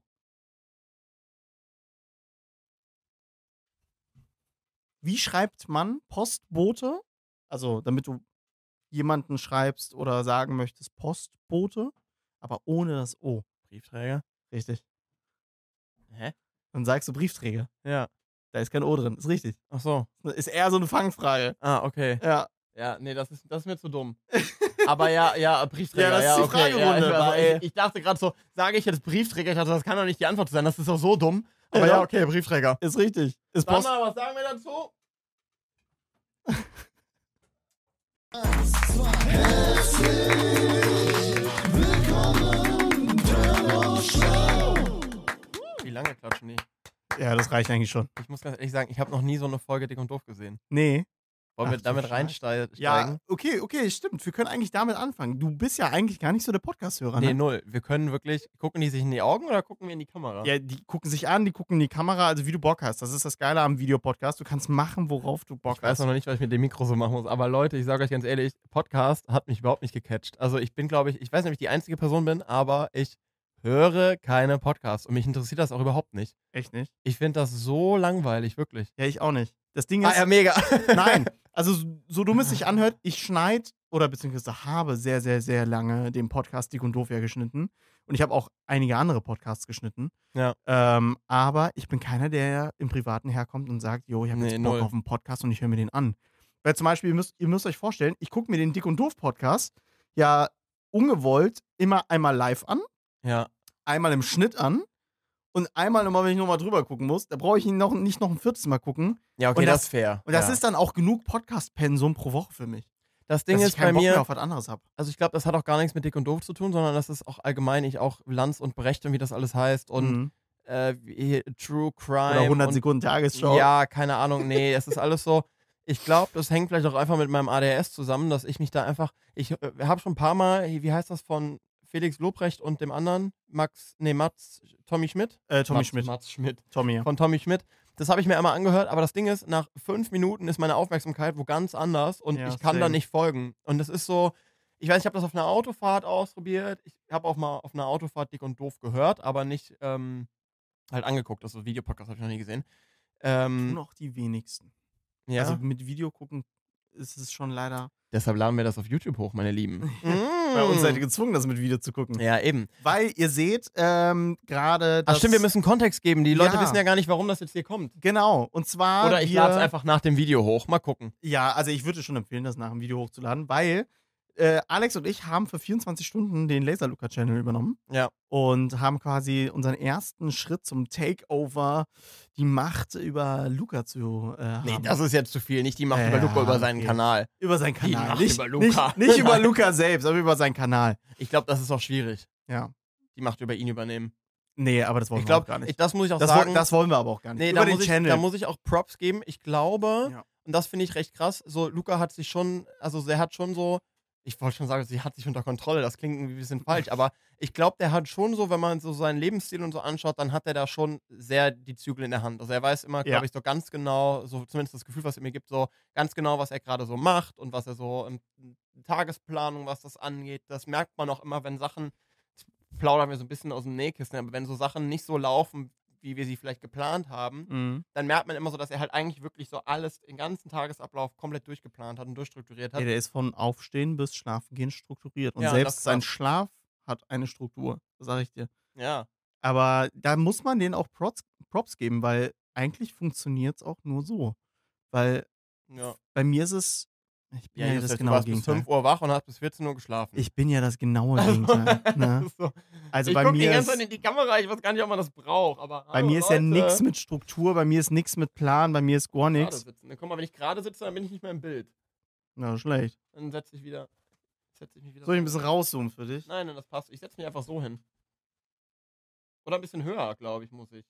Speaker 2: Wie schreibt man Postbote? Also, damit du jemanden schreibst oder sagen möchtest Postbote, aber ohne das O.
Speaker 1: Briefträger?
Speaker 2: Richtig.
Speaker 1: Hä?
Speaker 2: Dann sagst du Briefträger.
Speaker 1: Ja.
Speaker 2: Da ist kein O drin. Ist richtig.
Speaker 1: Ach so.
Speaker 2: Ist eher so eine Fangfrage.
Speaker 1: Ah, okay.
Speaker 2: Ja.
Speaker 1: Ja, nee, das ist, das ist mir zu dumm. Aber ja, ja, Briefträger.
Speaker 2: Ja, das ist die
Speaker 1: okay.
Speaker 2: Fragerunde,
Speaker 1: Ja,
Speaker 2: aber
Speaker 1: ich,
Speaker 2: ey.
Speaker 1: also ich, ich dachte gerade so, sage ich jetzt Briefträger? Ich dachte, das kann doch nicht die Antwort sein. Das ist doch so dumm. Aber ja,
Speaker 2: Ja.
Speaker 1: okay, Briefträger.
Speaker 2: Ist richtig. Ist
Speaker 1: Sag
Speaker 2: Post.
Speaker 1: mal, was sagen wir dazu? Wie lange klatschen die?
Speaker 2: Ja, das reicht eigentlich schon.
Speaker 1: Ich muss ganz ehrlich sagen, ich habe noch nie so eine Folge Dick und Doof gesehen.
Speaker 2: Nee.
Speaker 1: Wollen
Speaker 2: Ach
Speaker 1: wir
Speaker 2: du
Speaker 1: damit
Speaker 2: Scheiße.
Speaker 1: reinsteigen?
Speaker 2: Ja, okay, okay, stimmt. Wir können eigentlich damit anfangen. Du bist ja eigentlich gar nicht so der Podcast-Hörer,
Speaker 1: Nee,
Speaker 2: ne?
Speaker 1: null. Wir können wirklich, gucken die sich in die Augen oder gucken wir in die Kamera?
Speaker 2: Ja, die gucken sich an, die gucken in die Kamera, also wie du Bock hast. Das ist das Geile am Videopodcast. Du kannst machen, worauf du Bock
Speaker 1: Ich weiß
Speaker 2: hast.
Speaker 1: noch nicht, was ich mit dem Mikro so machen muss. Aber Leute, ich sage euch ganz ehrlich, Podcast hat mich überhaupt nicht gecatcht. Also ich bin, glaube ich, ich weiß nicht, ob ich die einzige Person bin, aber ich höre keine Podcasts. Und mich interessiert das auch überhaupt nicht.
Speaker 2: Echt nicht?
Speaker 1: Ich finde das so langweilig, wirklich.
Speaker 2: Ja, ich auch nicht. Das Ding
Speaker 1: Ah
Speaker 2: ist,
Speaker 1: ja, mega.
Speaker 2: nein, also so- so dumm es sich anhört, ich schneide oder beziehungsweise habe sehr, sehr, sehr lange den Podcast Dick und Doof ja geschnitten. Und ich habe auch einige andere Podcasts geschnitten.
Speaker 1: Ja.
Speaker 2: Ähm, aber ich bin keiner, der im Privaten herkommt und sagt, jo, ich habe
Speaker 1: Nee,
Speaker 2: jetzt Bock
Speaker 1: null.
Speaker 2: auf einen Podcast und ich höre mir den an. Weil zum Beispiel, ihr müsst, ihr müsst euch vorstellen, ich gucke mir den Dick und Doof Podcast ja ungewollt immer einmal live an,
Speaker 1: Ja.
Speaker 2: einmal im Schnitt an und einmal nochmal, wenn ich nochmal drüber gucken muss. Da brauche ich ihn noch nicht noch ein viertes Mal gucken.
Speaker 1: Ja, okay,
Speaker 2: Und
Speaker 1: das,
Speaker 2: das-
Speaker 1: ist fair.
Speaker 2: Und das
Speaker 1: ja.
Speaker 2: ist dann auch genug Podcast-Pensum pro Woche für mich.
Speaker 1: das Ding
Speaker 2: dass
Speaker 1: ist
Speaker 2: ich keinen
Speaker 1: bei
Speaker 2: Bock mehr
Speaker 1: mir,
Speaker 2: auf was anderes habe.
Speaker 1: also ich glaube, das hat auch gar nichts mit Dick und Doof zu tun, sondern das ist auch allgemein, ich auch Lanz und Brecht und wie das alles heißt und
Speaker 2: Mhm.
Speaker 1: äh, wie, True Crime.
Speaker 2: Oder hundert
Speaker 1: und,
Speaker 2: Sekunden Tagesschau.
Speaker 1: Ja, keine Ahnung, nee, es ist alles so. Ich glaube, das hängt vielleicht auch einfach mit meinem A D H S zusammen, dass ich mich da einfach, ich äh, habe schon ein paar Mal, wie heißt das, von Felix Lobrecht und dem anderen, Max, nee, Mats, Tommy Schmidt?
Speaker 2: Äh, Tommy
Speaker 1: Mats,
Speaker 2: Schmidt.
Speaker 1: Mats Schmidt.
Speaker 2: Tommy, ja.
Speaker 1: Von Tommy Schmidt. Das habe ich mir einmal angehört, aber das Ding ist, nach fünf Minuten ist meine Aufmerksamkeit wo ganz anders und
Speaker 2: Ja,
Speaker 1: ich kann da
Speaker 2: same.
Speaker 1: nicht folgen. Und das ist so, Ich weiß, ich habe das auf einer Autofahrt ausprobiert. Ich habe auch mal auf einer Autofahrt Dick und Doof gehört, aber nicht ähm, halt angeguckt. Also Videopodcast habe ich noch nie gesehen. Ähm,
Speaker 2: Tun auch die wenigsten.
Speaker 1: ja,
Speaker 2: Also mit Video gucken ist es schon leider.
Speaker 1: deshalb laden wir das auf YouTube hoch, meine Lieben.
Speaker 2: Bei uns seid ihr
Speaker 1: Mm.
Speaker 2: gezwungen, das mit Video zu gucken.
Speaker 1: Ja, eben.
Speaker 2: Weil ihr seht, ähm, gerade.
Speaker 1: Ach stimmt, wir müssen Kontext geben. Die Leute
Speaker 2: Ja.
Speaker 1: wissen ja gar nicht, warum das jetzt hier kommt.
Speaker 2: Genau. Und zwar.
Speaker 1: Oder ich
Speaker 2: wir,
Speaker 1: lade es einfach nach dem Video hoch. Mal gucken.
Speaker 2: Ja, also ich würde schon empfehlen, das nach dem Video hochzuladen, weil äh, Alex und ich haben für vierundzwanzig Stunden den Laserluca-Channel übernommen.
Speaker 1: Ja.
Speaker 2: Und haben quasi unseren ersten Schritt zum Takeover, die Macht über Luca zu äh,
Speaker 1: Nee,
Speaker 2: haben.
Speaker 1: das ist jetzt zu viel. Nicht die Macht
Speaker 2: Ja,
Speaker 1: über Luca, über seinen
Speaker 2: okay.
Speaker 1: Kanal.
Speaker 2: Über seinen
Speaker 1: Die
Speaker 2: Kanal.
Speaker 1: Macht
Speaker 2: Nicht
Speaker 1: über Luca.
Speaker 2: Nicht, nicht über Luca selbst, aber über seinen Kanal.
Speaker 1: Ich glaube, das ist auch schwierig.
Speaker 2: Ja.
Speaker 1: Die Macht über ihn übernehmen.
Speaker 2: Nee, aber das wollen
Speaker 1: Ich
Speaker 2: wir auch
Speaker 1: glaube,
Speaker 2: gar nicht.
Speaker 1: das muss ich auch
Speaker 2: Das,
Speaker 1: sagen.
Speaker 2: woll- das wollen wir aber auch gar nicht.
Speaker 1: nee,
Speaker 2: über
Speaker 1: da
Speaker 2: den
Speaker 1: muss, ich,
Speaker 2: Channel.
Speaker 1: da muss ich auch Props geben. Ich glaube,
Speaker 2: Ja.
Speaker 1: und das finde ich recht krass, so Luca hat sich schon, also der hat schon so, ich wollte schon sagen, sie hat sich unter Kontrolle, das klingt irgendwie ein bisschen falsch, aber ich glaube, der hat schon so, wenn man so seinen Lebensstil und so anschaut, dann hat er da schon sehr die Zügel in der Hand. Also er weiß immer, glaube
Speaker 2: Ja.
Speaker 1: ich, so ganz genau, so zumindest das Gefühl, was er mir gibt, so ganz genau, was er gerade so macht und was er so in Tagesplanung, was das angeht. Das merkt man auch immer, wenn Sachen, jetzt plaudern wir so ein bisschen aus dem Nähkissen, aber wenn so Sachen nicht so laufen, wie wir sie vielleicht geplant haben,
Speaker 2: Mhm.
Speaker 1: dann merkt man immer so, dass er halt eigentlich wirklich so alles, den ganzen Tagesablauf komplett durchgeplant hat und durchstrukturiert hat.
Speaker 2: Ja, der ist von Aufstehen bis Schlafengehen strukturiert. Und
Speaker 1: Ja, das
Speaker 2: selbst
Speaker 1: ist
Speaker 2: sein
Speaker 1: krass.
Speaker 2: Schlaf hat eine Struktur. Das sage ich dir.
Speaker 1: Ja.
Speaker 2: Aber da muss man denen auch Props, Props geben, weil eigentlich funktioniert es auch nur so. Weil
Speaker 1: Ja.
Speaker 2: bei mir ist es. Ich bin
Speaker 1: Ja,
Speaker 2: ja,
Speaker 1: Justus,
Speaker 2: das
Speaker 1: du
Speaker 2: genaue
Speaker 1: warst bis
Speaker 2: Gegenteil.
Speaker 1: fünf Uhr wach und hast bis vierzehn Uhr geschlafen.
Speaker 2: Ich bin ja das genaue Gegenteil. Ne?
Speaker 1: so.
Speaker 2: Also
Speaker 1: ich
Speaker 2: bei
Speaker 1: guck die
Speaker 2: mir
Speaker 1: ganze
Speaker 2: ist,
Speaker 1: Zeit in die Kamera, ich weiß gar nicht, ob man das braucht. Aber
Speaker 2: bei
Speaker 1: hallo,
Speaker 2: mir ist ja
Speaker 1: Leute.
Speaker 2: nichts mit Struktur, bei mir ist nichts mit Plan, bei mir ist gar
Speaker 1: Gerade
Speaker 2: nichts.
Speaker 1: sitzen. Guck mal, wenn ich gerade sitze, dann bin ich nicht mehr im Bild.
Speaker 2: Na, schlecht.
Speaker 1: Dann setze ich wieder. Setze ich mich wieder
Speaker 2: Soll ich ein
Speaker 1: so
Speaker 2: bisschen rauszoomen für dich?
Speaker 1: Nein, nein, das passt. Ich setze mich einfach so hin. Oder ein bisschen höher, glaube ich, muss ich.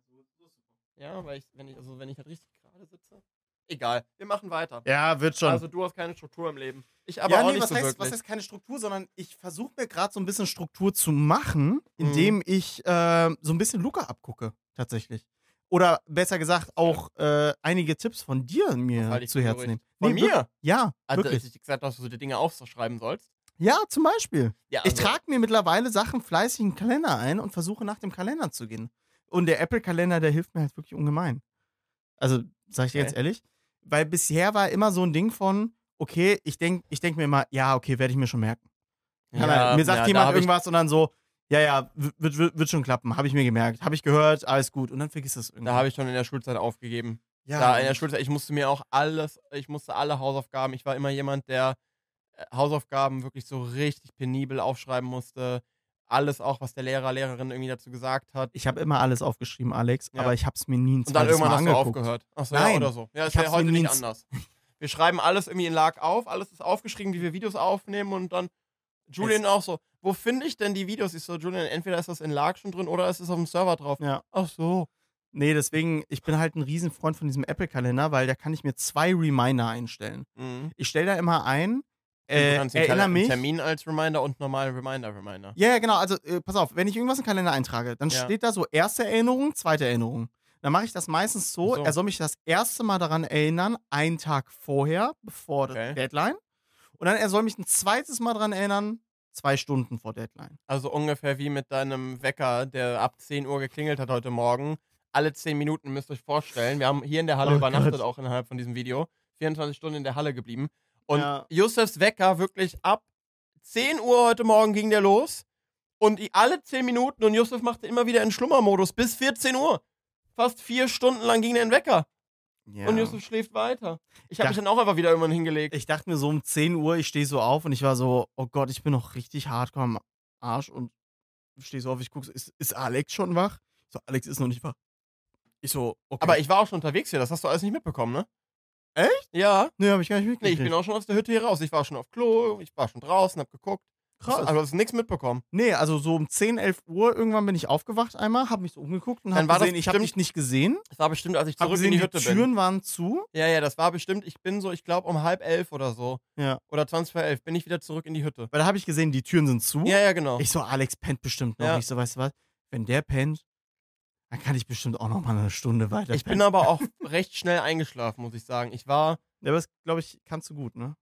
Speaker 1: Ja, weil ich, wenn ich, also wenn ich halt richtig gerade sitze. Egal, wir machen weiter.
Speaker 2: Ja, wird schon.
Speaker 1: Also du hast keine Struktur im Leben. Ich aber
Speaker 2: ja,
Speaker 1: auch
Speaker 2: nee,
Speaker 1: nicht
Speaker 2: was,
Speaker 1: so
Speaker 2: heißt,
Speaker 1: wirklich.
Speaker 2: was heißt keine Struktur, sondern ich versuche mir gerade so ein bisschen Struktur zu machen,
Speaker 1: Mhm.
Speaker 2: indem ich äh, so ein bisschen Luca abgucke, tatsächlich. Oder besser gesagt, auch äh, einige Tipps von dir mir
Speaker 1: Halte ich
Speaker 2: zu
Speaker 1: für
Speaker 2: Herzen
Speaker 1: ruhig.
Speaker 2: nehmen.
Speaker 1: Von
Speaker 2: Nee,
Speaker 1: mir?
Speaker 2: wirk- Ja,
Speaker 1: Also,
Speaker 2: wirklich.
Speaker 1: dass ich gesagt habe, dass du die Dinge aufschreiben sollst.
Speaker 2: Ja, zum Beispiel.
Speaker 1: Ja,
Speaker 2: Ich
Speaker 1: also-
Speaker 2: trage mir mittlerweile Sachen fleißig in den Kalender ein und versuche nach dem Kalender zu gehen. Und der Apple-Kalender, der hilft mir halt wirklich ungemein. Also, sag ich dir
Speaker 1: Okay.
Speaker 2: ganz ehrlich, weil bisher war immer so ein Ding von, okay, ich denke ich denk mir immer, ja, okay, werde ich mir schon merken. Kann er- mir sagt
Speaker 1: ja, da
Speaker 2: jemand
Speaker 1: hab ich-
Speaker 2: irgendwas und dann so, ja, ja, wird, wird, wird schon klappen, habe ich mir gemerkt, habe ich gehört, alles gut. Und dann vergisst es irgendwie.
Speaker 1: Da habe ich schon in der Schulzeit aufgegeben.
Speaker 2: ja,
Speaker 1: Da in der Schulzeit, ich musste mir auch alles, ich musste alle Hausaufgaben, ich war immer jemand, der äh, Hausaufgaben wirklich so richtig penibel aufschreiben musste. Alles auch, was der Lehrer, Lehrerin irgendwie dazu gesagt hat.
Speaker 2: ich habe immer alles aufgeschrieben, Alex,
Speaker 1: Ja.
Speaker 2: aber ich habe es mir nie ein
Speaker 1: Und dann
Speaker 2: zweites
Speaker 1: irgendwann
Speaker 2: Mal
Speaker 1: hast du
Speaker 2: angeguckt.
Speaker 1: aufgehört. Achso, ja,
Speaker 2: Nein,
Speaker 1: oder so. Ja,
Speaker 2: ich
Speaker 1: ist ja
Speaker 2: hab's
Speaker 1: heute
Speaker 2: mir
Speaker 1: nicht
Speaker 2: nie-
Speaker 1: anders. Wir schreiben alles irgendwie in Lag auf, alles ist aufgeschrieben, wie wir Videos aufnehmen und dann Julian auch so, wo finde ich denn die Videos? Ich so, Julian, entweder ist das in Lag schon drin oder ist es auf dem Server drauf.
Speaker 2: Ja.
Speaker 1: Ach so.
Speaker 2: Nee, deswegen, ich bin halt ein Riesenfreund von diesem Apple-Kalender, weil da kann ich mir zwei Reminder einstellen.
Speaker 1: Mhm.
Speaker 2: Ich stelle da immer ein,
Speaker 1: du
Speaker 2: äh,
Speaker 1: kannst den
Speaker 2: erinnere
Speaker 1: Kal-
Speaker 2: mich.
Speaker 1: Termin als Reminder und normale Reminder-Reminder.
Speaker 2: Ja, ja, genau. Also, äh, pass auf, wenn ich irgendwas im Kalender eintrage, dann
Speaker 1: Ja.
Speaker 2: steht da so erste Erinnerung, zweite Erinnerung. Dann mache ich das meistens so,
Speaker 1: Ach so.
Speaker 2: er soll mich das erste Mal daran erinnern, einen Tag vorher, bevor
Speaker 1: Okay.
Speaker 2: der Deadline. Und dann er soll mich ein zweites Mal daran erinnern, zwei Stunden vor Deadline.
Speaker 1: Also ungefähr wie mit deinem Wecker, der ab zehn Uhr geklingelt hat heute Morgen. Alle zehn Minuten müsst ihr euch vorstellen. Wir haben hier in der Halle
Speaker 2: Oh
Speaker 1: übernachtet,
Speaker 2: Gott.
Speaker 1: auch innerhalb von diesem Video. vierundzwanzig Stunden in der Halle geblieben. Und
Speaker 2: Ja.
Speaker 1: Yusufs Wecker wirklich ab zehn Uhr heute Morgen ging der los. Und die, alle zehn Minuten und Yusuf machte immer wieder in Schlummermodus bis vierzehn Uhr. Fast vier Stunden lang ging der in den Wecker.
Speaker 2: Ja.
Speaker 1: Und Yusuf schläft weiter. Ich habe
Speaker 2: Ja.
Speaker 1: mich dann auch einfach wieder irgendwann hingelegt.
Speaker 2: Ich dachte mir so um zehn Uhr, ich stehe so auf und ich war so, oh Gott, ich bin noch richtig hardcore am Arsch und stehe so auf, ich gucke so, ist, ist Alex schon wach? Ich so, Alex ist noch nicht wach. Ich so, okay.
Speaker 1: Aber ich war auch schon unterwegs hier, das hast du alles nicht mitbekommen, ne?
Speaker 2: Echt?
Speaker 1: Ja.
Speaker 2: Nee, hab ich gar nicht
Speaker 1: Nee,
Speaker 2: mitgekriegt.
Speaker 1: ich bin auch schon aus der Hütte hier raus. Ich war schon auf Klo, ich war schon draußen, hab geguckt.
Speaker 2: Krass.
Speaker 1: Also hast du nichts mitbekommen.
Speaker 2: Nee, also so um zehn, elf Uhr irgendwann bin ich aufgewacht einmal, hab mich so umgeguckt und
Speaker 1: Dann
Speaker 2: hab
Speaker 1: war das
Speaker 2: gesehen, ich hab
Speaker 1: bestimmt-
Speaker 2: dich nicht gesehen.
Speaker 1: Das war bestimmt, als ich
Speaker 2: Hab
Speaker 1: zurück
Speaker 2: gesehen,
Speaker 1: in die
Speaker 2: die
Speaker 1: Hütte
Speaker 2: Türen
Speaker 1: bin.
Speaker 2: waren zu.
Speaker 1: Ja, ja, das war bestimmt, ich bin so, ich glaube um halb elf oder so.
Speaker 2: Ja.
Speaker 1: Oder zwanzig vor elf bin ich wieder zurück in die Hütte.
Speaker 2: Weil da habe ich gesehen, die Türen sind zu.
Speaker 1: Ja, ja, genau.
Speaker 2: Ich so, Alex pennt bestimmt noch.
Speaker 1: Ja.
Speaker 2: Ich so, weißt du was? Wenn der pennt, dann kann ich bestimmt auch noch mal eine Stunde weiter
Speaker 1: Ich bin
Speaker 2: pennen.
Speaker 1: aber auch recht schnell eingeschlafen, muss ich sagen. Ich war
Speaker 2: Ja, aber das, glaube ich, kannst du gut, ne?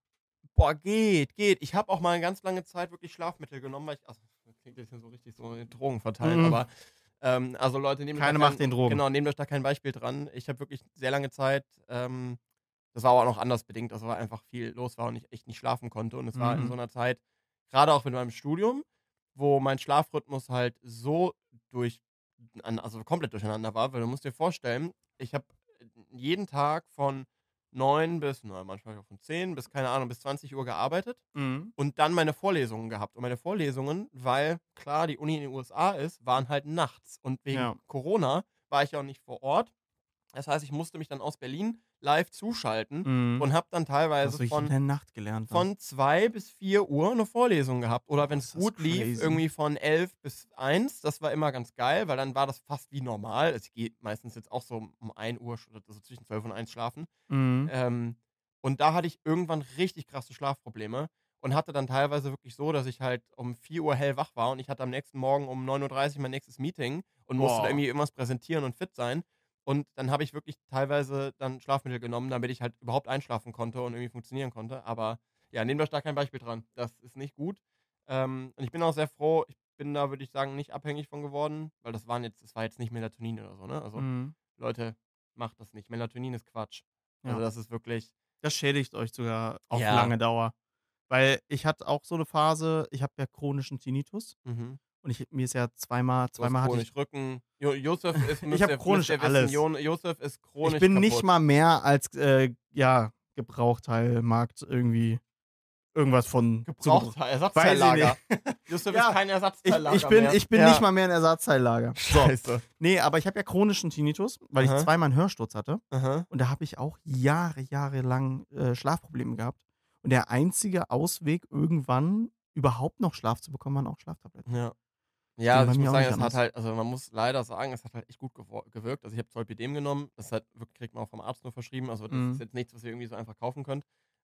Speaker 1: Boah, geht, geht. Ich habe auch mal eine ganz lange Zeit wirklich Schlafmittel genommen, weil ich, also, das klingt jetzt so richtig so Drogen verteilt,
Speaker 2: Mhm.
Speaker 1: aber ähm, also Leute, nehmt euch
Speaker 2: Keine
Speaker 1: da kein,
Speaker 2: Macht den Drogen.
Speaker 1: Genau, nehmt euch da kein Beispiel dran. Ich habe wirklich sehr lange Zeit, ähm, das war aber auch noch anders bedingt, also weil einfach viel los war und ich echt nicht schlafen konnte. Und es war in
Speaker 2: Mhm.
Speaker 1: so einer Zeit, gerade auch mit meinem Studium, wo mein Schlafrhythmus halt so durch, an- also komplett durcheinander war, weil du musst dir vorstellen, ich habe jeden Tag von neun bis, na, manchmal auch von zehn bis, keine Ahnung, bis zwanzig Uhr gearbeitet
Speaker 2: Mhm.
Speaker 1: und dann meine Vorlesungen gehabt. Und meine Vorlesungen, weil klar die Uni in den U S A ist, waren halt nachts. Und wegen
Speaker 2: Ja.
Speaker 1: Corona war ich ja auch nicht vor Ort. Das heißt, ich musste mich dann aus Berlin live zuschalten
Speaker 2: Mhm.
Speaker 1: und habe dann
Speaker 2: Du
Speaker 1: teilweise
Speaker 2: hast wirklich in
Speaker 1: von,
Speaker 2: der Nacht gelernt. dann.
Speaker 1: von zwei bis vier Uhr eine Vorlesung gehabt. Oder
Speaker 2: Boah,
Speaker 1: wenn
Speaker 2: ist
Speaker 1: es
Speaker 2: das
Speaker 1: gut lief,
Speaker 2: crazy.
Speaker 1: irgendwie von elf bis eins. Das war immer ganz geil, weil dann war das fast wie normal. Es geht meistens jetzt auch so um ein Uhr, sch- also zwischen zwölf und eins schlafen.
Speaker 2: Mhm.
Speaker 1: Ähm, und da hatte ich irgendwann richtig krasse Schlafprobleme und hatte dann teilweise wirklich so, dass ich halt um vier Uhr hellwach war und ich hatte am nächsten Morgen um neun Uhr dreißig mein nächstes Meeting und musste da
Speaker 2: Boah.
Speaker 1: irgendwie irgendwas präsentieren und fit sein. Und dann habe ich wirklich teilweise dann Schlafmittel genommen, damit ich halt überhaupt einschlafen konnte und irgendwie funktionieren konnte. Aber ja, nehmt euch da kein Beispiel dran. Das ist nicht gut. Ähm, und ich bin auch sehr froh, ich bin da, würde ich sagen, nicht abhängig von geworden, weil das waren jetzt, das war jetzt nicht Melatonin oder so, ne? Also,
Speaker 2: Mhm.
Speaker 1: Leute, macht das nicht. Melatonin ist Quatsch. Also
Speaker 2: Ja.
Speaker 1: das ist wirklich,
Speaker 2: Das schädigt euch sogar auf
Speaker 1: ja.
Speaker 2: lange Dauer. Weil ich hatte auch so eine Phase, ich habe ja chronischen Tinnitus
Speaker 1: Mhm.
Speaker 2: und ich mir ist ja zweimal
Speaker 1: Du hast
Speaker 2: zweimal hatte ich
Speaker 1: chronisch Rücken. Jo Josef ist,
Speaker 2: Ich
Speaker 1: müsst
Speaker 2: habe
Speaker 1: ihr, müsst
Speaker 2: chronisch
Speaker 1: ihr wissen,
Speaker 2: alles.
Speaker 1: Jo Josef ist chronisch
Speaker 2: Ich bin
Speaker 1: kaputt.
Speaker 2: nicht mal mehr als, äh, ja, Gebrauchteilmarkt irgendwie irgendwas von zu gebra
Speaker 1: Gebraucht,
Speaker 2: weiß ich
Speaker 1: Ersatzteillager.
Speaker 2: nicht.
Speaker 1: Josef
Speaker 2: Ja,
Speaker 1: ist kein
Speaker 2: Ich
Speaker 1: Ersatzteillager
Speaker 2: ich bin
Speaker 1: mehr.
Speaker 2: ich bin
Speaker 1: ja.
Speaker 2: nicht mal mehr 'n Ersatzteillager. So.
Speaker 1: Scheiße.
Speaker 2: Ne, aber ich habe ja chronischen Tinnitus, weil ich
Speaker 1: Aha.
Speaker 2: zweimal 'n Hörsturz hatte
Speaker 1: Aha.
Speaker 2: und da habe ich auch Jahre, jahrelang, äh, Schlafprobleme gehabt. Und der einzige Ausweg, irgendwann überhaupt noch Schlaf zu bekommen, waren auch Schlaftabletten.
Speaker 1: Ja.
Speaker 2: Das
Speaker 1: Ja,
Speaker 2: ging
Speaker 1: also
Speaker 2: bei
Speaker 1: ich
Speaker 2: mir
Speaker 1: muss
Speaker 2: auch
Speaker 1: sagen,
Speaker 2: nicht
Speaker 1: es hat
Speaker 2: anders.
Speaker 1: halt, also man muss leider sagen, es hat halt echt gut gewo gewirkt. Also ich habe Zolpidem genommen, das hat wirklich, kriegt man auch vom Arzt nur verschrieben, also das ist
Speaker 2: Mhm.
Speaker 1: jetzt nichts, was ihr irgendwie so einfach kaufen könnt.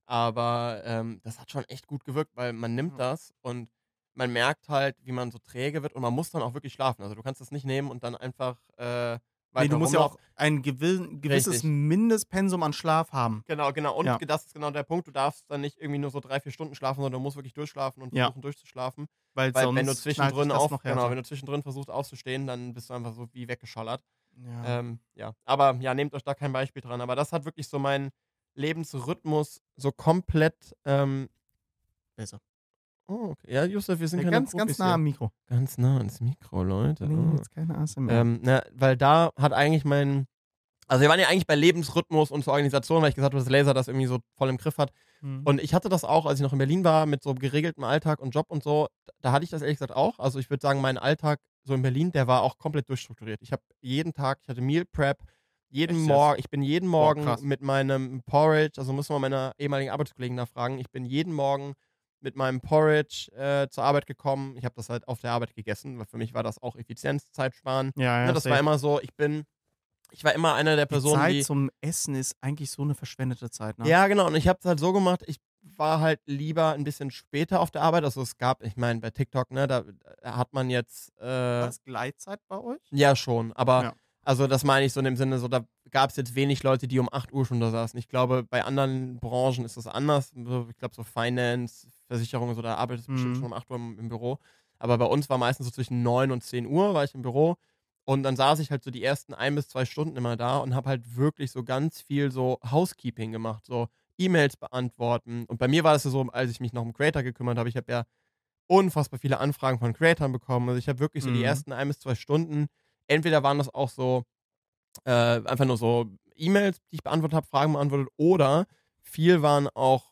Speaker 1: Aber ähm, das hat schon echt gut gewirkt, weil man nimmt
Speaker 2: Ja.
Speaker 1: das und man merkt halt, wie man so träge wird und man muss dann auch wirklich schlafen. Also du kannst das nicht nehmen und dann einfach äh,
Speaker 2: Ne,
Speaker 1: weiter
Speaker 2: du musst ja
Speaker 1: rumlaufen.
Speaker 2: auch ein gewill gewisses
Speaker 1: Richtig.
Speaker 2: Mindestpensum an Schlaf haben.
Speaker 1: Genau, genau. Und
Speaker 2: Ja.
Speaker 1: das ist genau der Punkt. Du darfst dann nicht irgendwie nur so drei, vier Stunden schlafen, sondern du musst wirklich durchschlafen und
Speaker 2: Ja.
Speaker 1: versuchen durchzuschlafen.
Speaker 2: Weil
Speaker 1: Weil wenn du
Speaker 2: sonst knallt dich
Speaker 1: zwischendrin
Speaker 2: das
Speaker 1: auf,
Speaker 2: noch
Speaker 1: genau,
Speaker 2: härter.
Speaker 1: wenn du zwischendrin versuchst aufzustehen, dann bist du einfach so wie weggeschallert.
Speaker 2: Ja.
Speaker 1: Ähm, ja. Aber ja, nehmt euch da kein Beispiel dran. Aber das hat wirklich so meinen Lebensrhythmus so komplett. Ähm,
Speaker 2: Besser.
Speaker 1: oh, okay. Ja, Josef, wir sind
Speaker 2: Ja,
Speaker 1: keine
Speaker 2: ganz, ganz
Speaker 1: Profis
Speaker 2: nah
Speaker 1: hier.
Speaker 2: am Mikro.
Speaker 1: Ganz nah ans Mikro, Leute.
Speaker 2: Ne,
Speaker 1: Oh.
Speaker 2: jetzt keine A S M R.
Speaker 1: Ähm, na, weil da hat eigentlich mein. Also wir waren ja eigentlich bei Lebensrhythmus und zur Organisation, weil ich gesagt habe, dass Laser das irgendwie so voll im Griff hat.
Speaker 2: Mhm.
Speaker 1: Und ich hatte das auch, als ich noch in Berlin war, mit so geregeltem Alltag und Job und so. Da hatte ich das ehrlich gesagt auch. Also ich würde sagen, mein Alltag so in Berlin, der war auch komplett durchstrukturiert. Ich habe jeden Tag, ich hatte Meal Prep, jeden
Speaker 2: Echt jetzt?
Speaker 1: Morgen, ich bin jeden
Speaker 2: Boah,
Speaker 1: Morgen
Speaker 2: krass.
Speaker 1: mit meinem Porridge, also muss man meine ehemaligen Arbeitskollegen nachfragen, ich bin jeden Morgen mit meinem Porridge äh, zur Arbeit gekommen. Ich habe das halt auf der Arbeit gegessen, weil für mich war das auch Effizienz, Zeit sparen.
Speaker 2: Ja, ja,
Speaker 1: Ne, das war
Speaker 2: safe.
Speaker 1: immer so, ich bin, ich war immer einer der
Speaker 2: Die
Speaker 1: Personen,
Speaker 2: Zeit
Speaker 1: die.
Speaker 2: zum Essen ist eigentlich so 'ne verschwendete Zeit, ne?
Speaker 1: Ja, genau. Und ich habe es halt so gemacht, ich war halt lieber ein bisschen später auf der Arbeit. Also es gab, ich meine, bei TikTok, ne, da da hat man jetzt,
Speaker 2: War
Speaker 1: äh,
Speaker 2: das Gleitzeit bei euch?
Speaker 1: ja schon, aber
Speaker 2: Ja.
Speaker 1: also das meine ich so in dem Sinne, so da gab es jetzt wenig Leute, die um acht Uhr schon da saßen. Ich glaube, bei anderen Branchen ist das anders. So, ich glaube, so Finance, Versicherung, so, da arbeitet es bestimmt
Speaker 2: Mhm.
Speaker 1: schon um acht Uhr im, im Büro. Aber bei uns war meistens so zwischen neun und zehn Uhr war ich im Büro. Und dann saß ich halt so die ersten ein bis zwei Stunden immer da und habe halt wirklich so ganz viel so Housekeeping gemacht, so E-Mails beantworten. Und bei mir war das ja so, als ich mich noch um Creator gekümmert habe, ich habe ja unfassbar viele Anfragen von Creatoren bekommen. Also ich habe wirklich so die
Speaker 2: Mhm.
Speaker 1: ersten ein bis zwei Stunden, entweder waren das auch so äh, einfach nur so E-Mails, die ich beantwortet habe, Fragen beantwortet, oder viel waren auch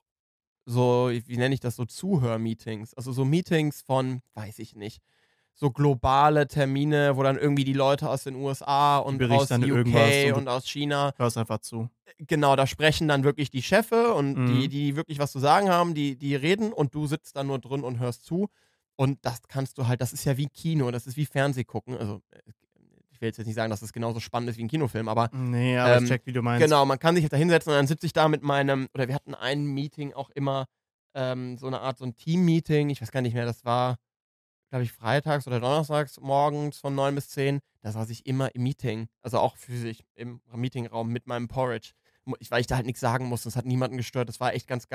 Speaker 1: so, wie nenne ich das, so Zuhörmeetings. Also so Meetings von, weiß ich nicht, so globale Termine, wo dann irgendwie die Leute aus den U S A und
Speaker 2: berichten
Speaker 1: aus
Speaker 2: dann
Speaker 1: U
Speaker 2: irgendwas
Speaker 1: K
Speaker 2: und du
Speaker 1: und aus China,
Speaker 2: hörst einfach zu.
Speaker 1: genau, da sprechen dann wirklich die Chefe und
Speaker 2: Mhm.
Speaker 1: die, die wirklich was zu sagen haben, die, die reden und du sitzt dann nur drin und hörst zu. Und das kannst du halt, das ist ja wie Kino, das ist wie Fernsehgucken. Also, äh, ich will jetzt nicht sagen, dass das genauso spannend ist wie ein Kinofilm, aber
Speaker 2: Ne, aber
Speaker 1: Ähm,
Speaker 2: ich check, wie du meinst.
Speaker 1: genau, man kann sich da hinsetzen und dann sitze ich da mit meinem, oder wir hatten ein Meeting auch immer, ähm, so eine Art, so ein Team-Meeting, ich weiß gar nicht mehr, das war, glaube ich, freitags oder donnerstags morgens von neun bis zehn, da saß ich immer im Meeting, also auch physisch im Meetingraum mit meinem Porridge, Mu- ich, weil ich da halt nichts sagen musste, es hat niemanden gestört, das war echt ganz geil.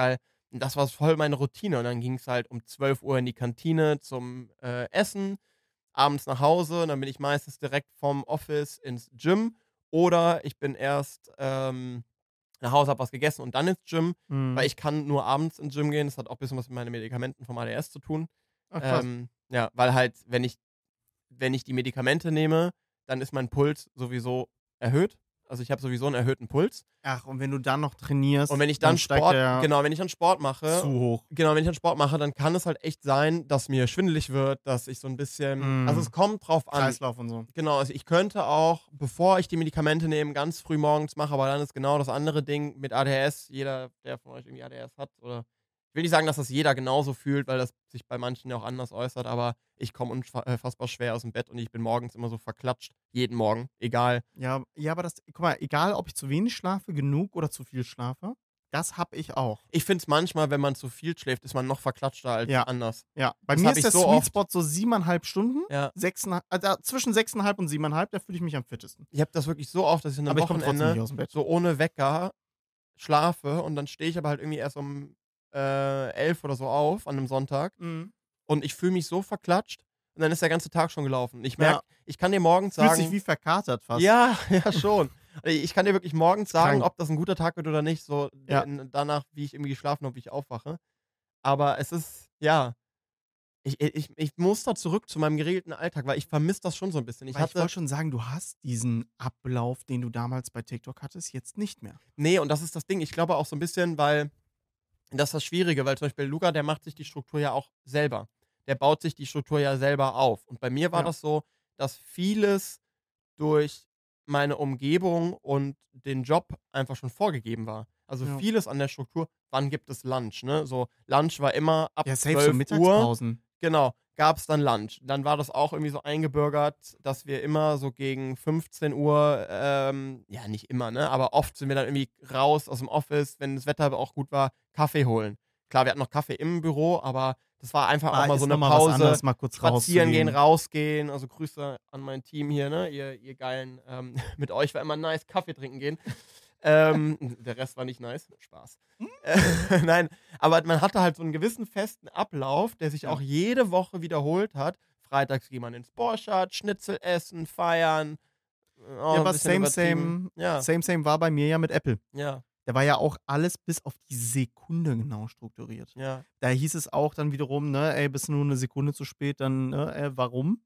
Speaker 1: Und das war voll meine Routine. Und dann ging es halt um zwölf Uhr in die Kantine zum äh, Essen, abends nach Hause. Und dann bin ich meistens direkt vom Office ins Gym. Oder ich bin erst ähm, nach Hause, habe was gegessen und dann ins Gym. Weil
Speaker 2: Mhm.
Speaker 1: ich kann nur abends ins Gym gehen. Das hat auch ein bisschen was mit meinen Medikamenten vom A D S zu tun.
Speaker 2: Ach, krass.
Speaker 1: Ähm, ja, weil halt, wenn ich, wenn ich die Medikamente nehme, dann ist mein Puls sowieso erhöht. Also ich habe sowieso einen erhöhten Puls.
Speaker 2: Ach, und wenn du dann noch trainierst,
Speaker 1: Und wenn ich
Speaker 2: dann
Speaker 1: dann
Speaker 2: steigt
Speaker 1: Sport,
Speaker 2: der
Speaker 1: genau, wenn ich dann Sport
Speaker 2: zu
Speaker 1: mache,
Speaker 2: hoch.
Speaker 1: genau, wenn ich dann Sport mache, dann kann es halt echt sein, dass mir schwindelig wird, dass ich so ein bisschen, also
Speaker 2: Mhm.
Speaker 1: es kommt drauf an.
Speaker 2: Kreislauf und so.
Speaker 1: Genau, also ich könnte auch, bevor ich die Medikamente nehme, ganz früh morgens machen, aber dann ist genau das andere Ding mit A D S. Jeder, der von euch irgendwie A D S hat, oder ich will nicht sagen, dass das jeder genauso fühlt, weil das sich bei manchen ja auch anders äußert, aber ich komme unfassbar schwer aus dem Bett und ich bin morgens immer so verklatscht. Jeden Morgen, egal.
Speaker 2: Ja, ja, aber das, guck mal, egal ob ich zu wenig schlafe, genug oder zu viel schlafe, das hab ich auch.
Speaker 1: Ich finde es manchmal, wenn man zu viel schläft, ist man noch verklatschter als
Speaker 2: Ja.
Speaker 1: anders.
Speaker 2: Ja, bei
Speaker 1: Das
Speaker 2: mir
Speaker 1: hab
Speaker 2: ist
Speaker 1: ich
Speaker 2: der
Speaker 1: so
Speaker 2: Sweet
Speaker 1: oft.
Speaker 2: Spot so siebeneinhalb Stunden.
Speaker 1: Ja.
Speaker 2: Sechseinhalb, also zwischen sechseinhalb und siebeneinhalb, da fühle ich mich am fittesten.
Speaker 1: Ich habe das wirklich so oft, dass ich an einem
Speaker 2: Aber ich komme trotzdem nicht
Speaker 1: Wochenende
Speaker 2: aus dem Bett.
Speaker 1: so ohne Wecker schlafe und dann stehe ich aber halt irgendwie erst um äh, elf oder so auf an einem Sonntag
Speaker 2: Mhm.
Speaker 1: und ich fühle mich so verklatscht und dann ist der ganze Tag schon gelaufen. Ich merke,
Speaker 2: Ja.
Speaker 1: ich kann dir morgens
Speaker 2: Fühlt
Speaker 1: sagen,
Speaker 2: sich wie verkatert fast.
Speaker 1: ja, ja schon. Ich kann dir wirklich morgens sagen,
Speaker 2: Krank.
Speaker 1: ob das ein guter Tag wird oder nicht, so
Speaker 2: Ja.
Speaker 1: in, danach, wie ich irgendwie geschlafen habe, wie ich aufwache. Aber es ist, ja, ich, ich, ich muss da zurück zu meinem geregelten Alltag, weil ich vermisse das schon so ein bisschen. Ich
Speaker 2: Weil ich
Speaker 1: hatte,
Speaker 2: wollte schon sagen, du hast diesen Ablauf, den du damals bei TikTok hattest, jetzt nicht mehr.
Speaker 1: nee, und das ist das Ding. Ich glaube auch so ein bisschen, weil das ist das Schwierige, weil zum Beispiel Luca, der macht sich die Struktur ja auch selber. Der baut sich die Struktur ja selber auf. Und bei mir war
Speaker 2: Ja.
Speaker 1: das so, dass vieles durch meine Umgebung und den Job einfach schon vorgegeben war. Also
Speaker 2: Ja.
Speaker 1: vieles an der Struktur, wann gibt es Lunch, ne? So, Lunch war immer ab
Speaker 2: Ja, safe so
Speaker 1: zwölf Uhr.
Speaker 2: Mittagspausen.
Speaker 1: Genau, gab es dann Lunch. Dann war das auch irgendwie so eingebürgert, dass wir immer so gegen fünfzehn Uhr, ähm, ja nicht immer, ne, aber oft sind wir dann irgendwie raus aus dem Office, wenn das Wetter aber auch gut war, Kaffee holen. Klar, wir hatten noch Kaffee im Büro, aber das war einfach
Speaker 2: Ah,
Speaker 1: auch mal
Speaker 2: ist
Speaker 1: so eine
Speaker 2: noch mal was
Speaker 1: Pause.
Speaker 2: anderes, mal kurz
Speaker 1: Spazieren gehen,
Speaker 2: rauszugehen.
Speaker 1: rausgehen. Also Grüße an mein Team hier, ne, ihr, ihr geilen, ähm, mit euch war immer nice Kaffee trinken gehen. ähm, der Rest war nicht nice. Spaß. Äh, Nein, aber man hatte halt so einen gewissen festen Ablauf, der sich
Speaker 2: Ja.
Speaker 1: auch jede Woche wiederholt hat. Freitags geht man ins Borchardt, Schnitzel essen, feiern. äh, auch
Speaker 2: Ja,
Speaker 1: ein
Speaker 2: aber
Speaker 1: bisschen
Speaker 2: same,
Speaker 1: übertrieben.
Speaker 2: same,
Speaker 1: Ja,
Speaker 2: same, same war bei mir ja mit Apple.
Speaker 1: ja,
Speaker 2: Da war ja auch alles bis auf die Sekunde genau strukturiert.
Speaker 1: ja.
Speaker 2: Da hieß es auch dann wiederum, ne, ey, bist du nur eine Sekunde zu spät, dann, ne, äh, warum?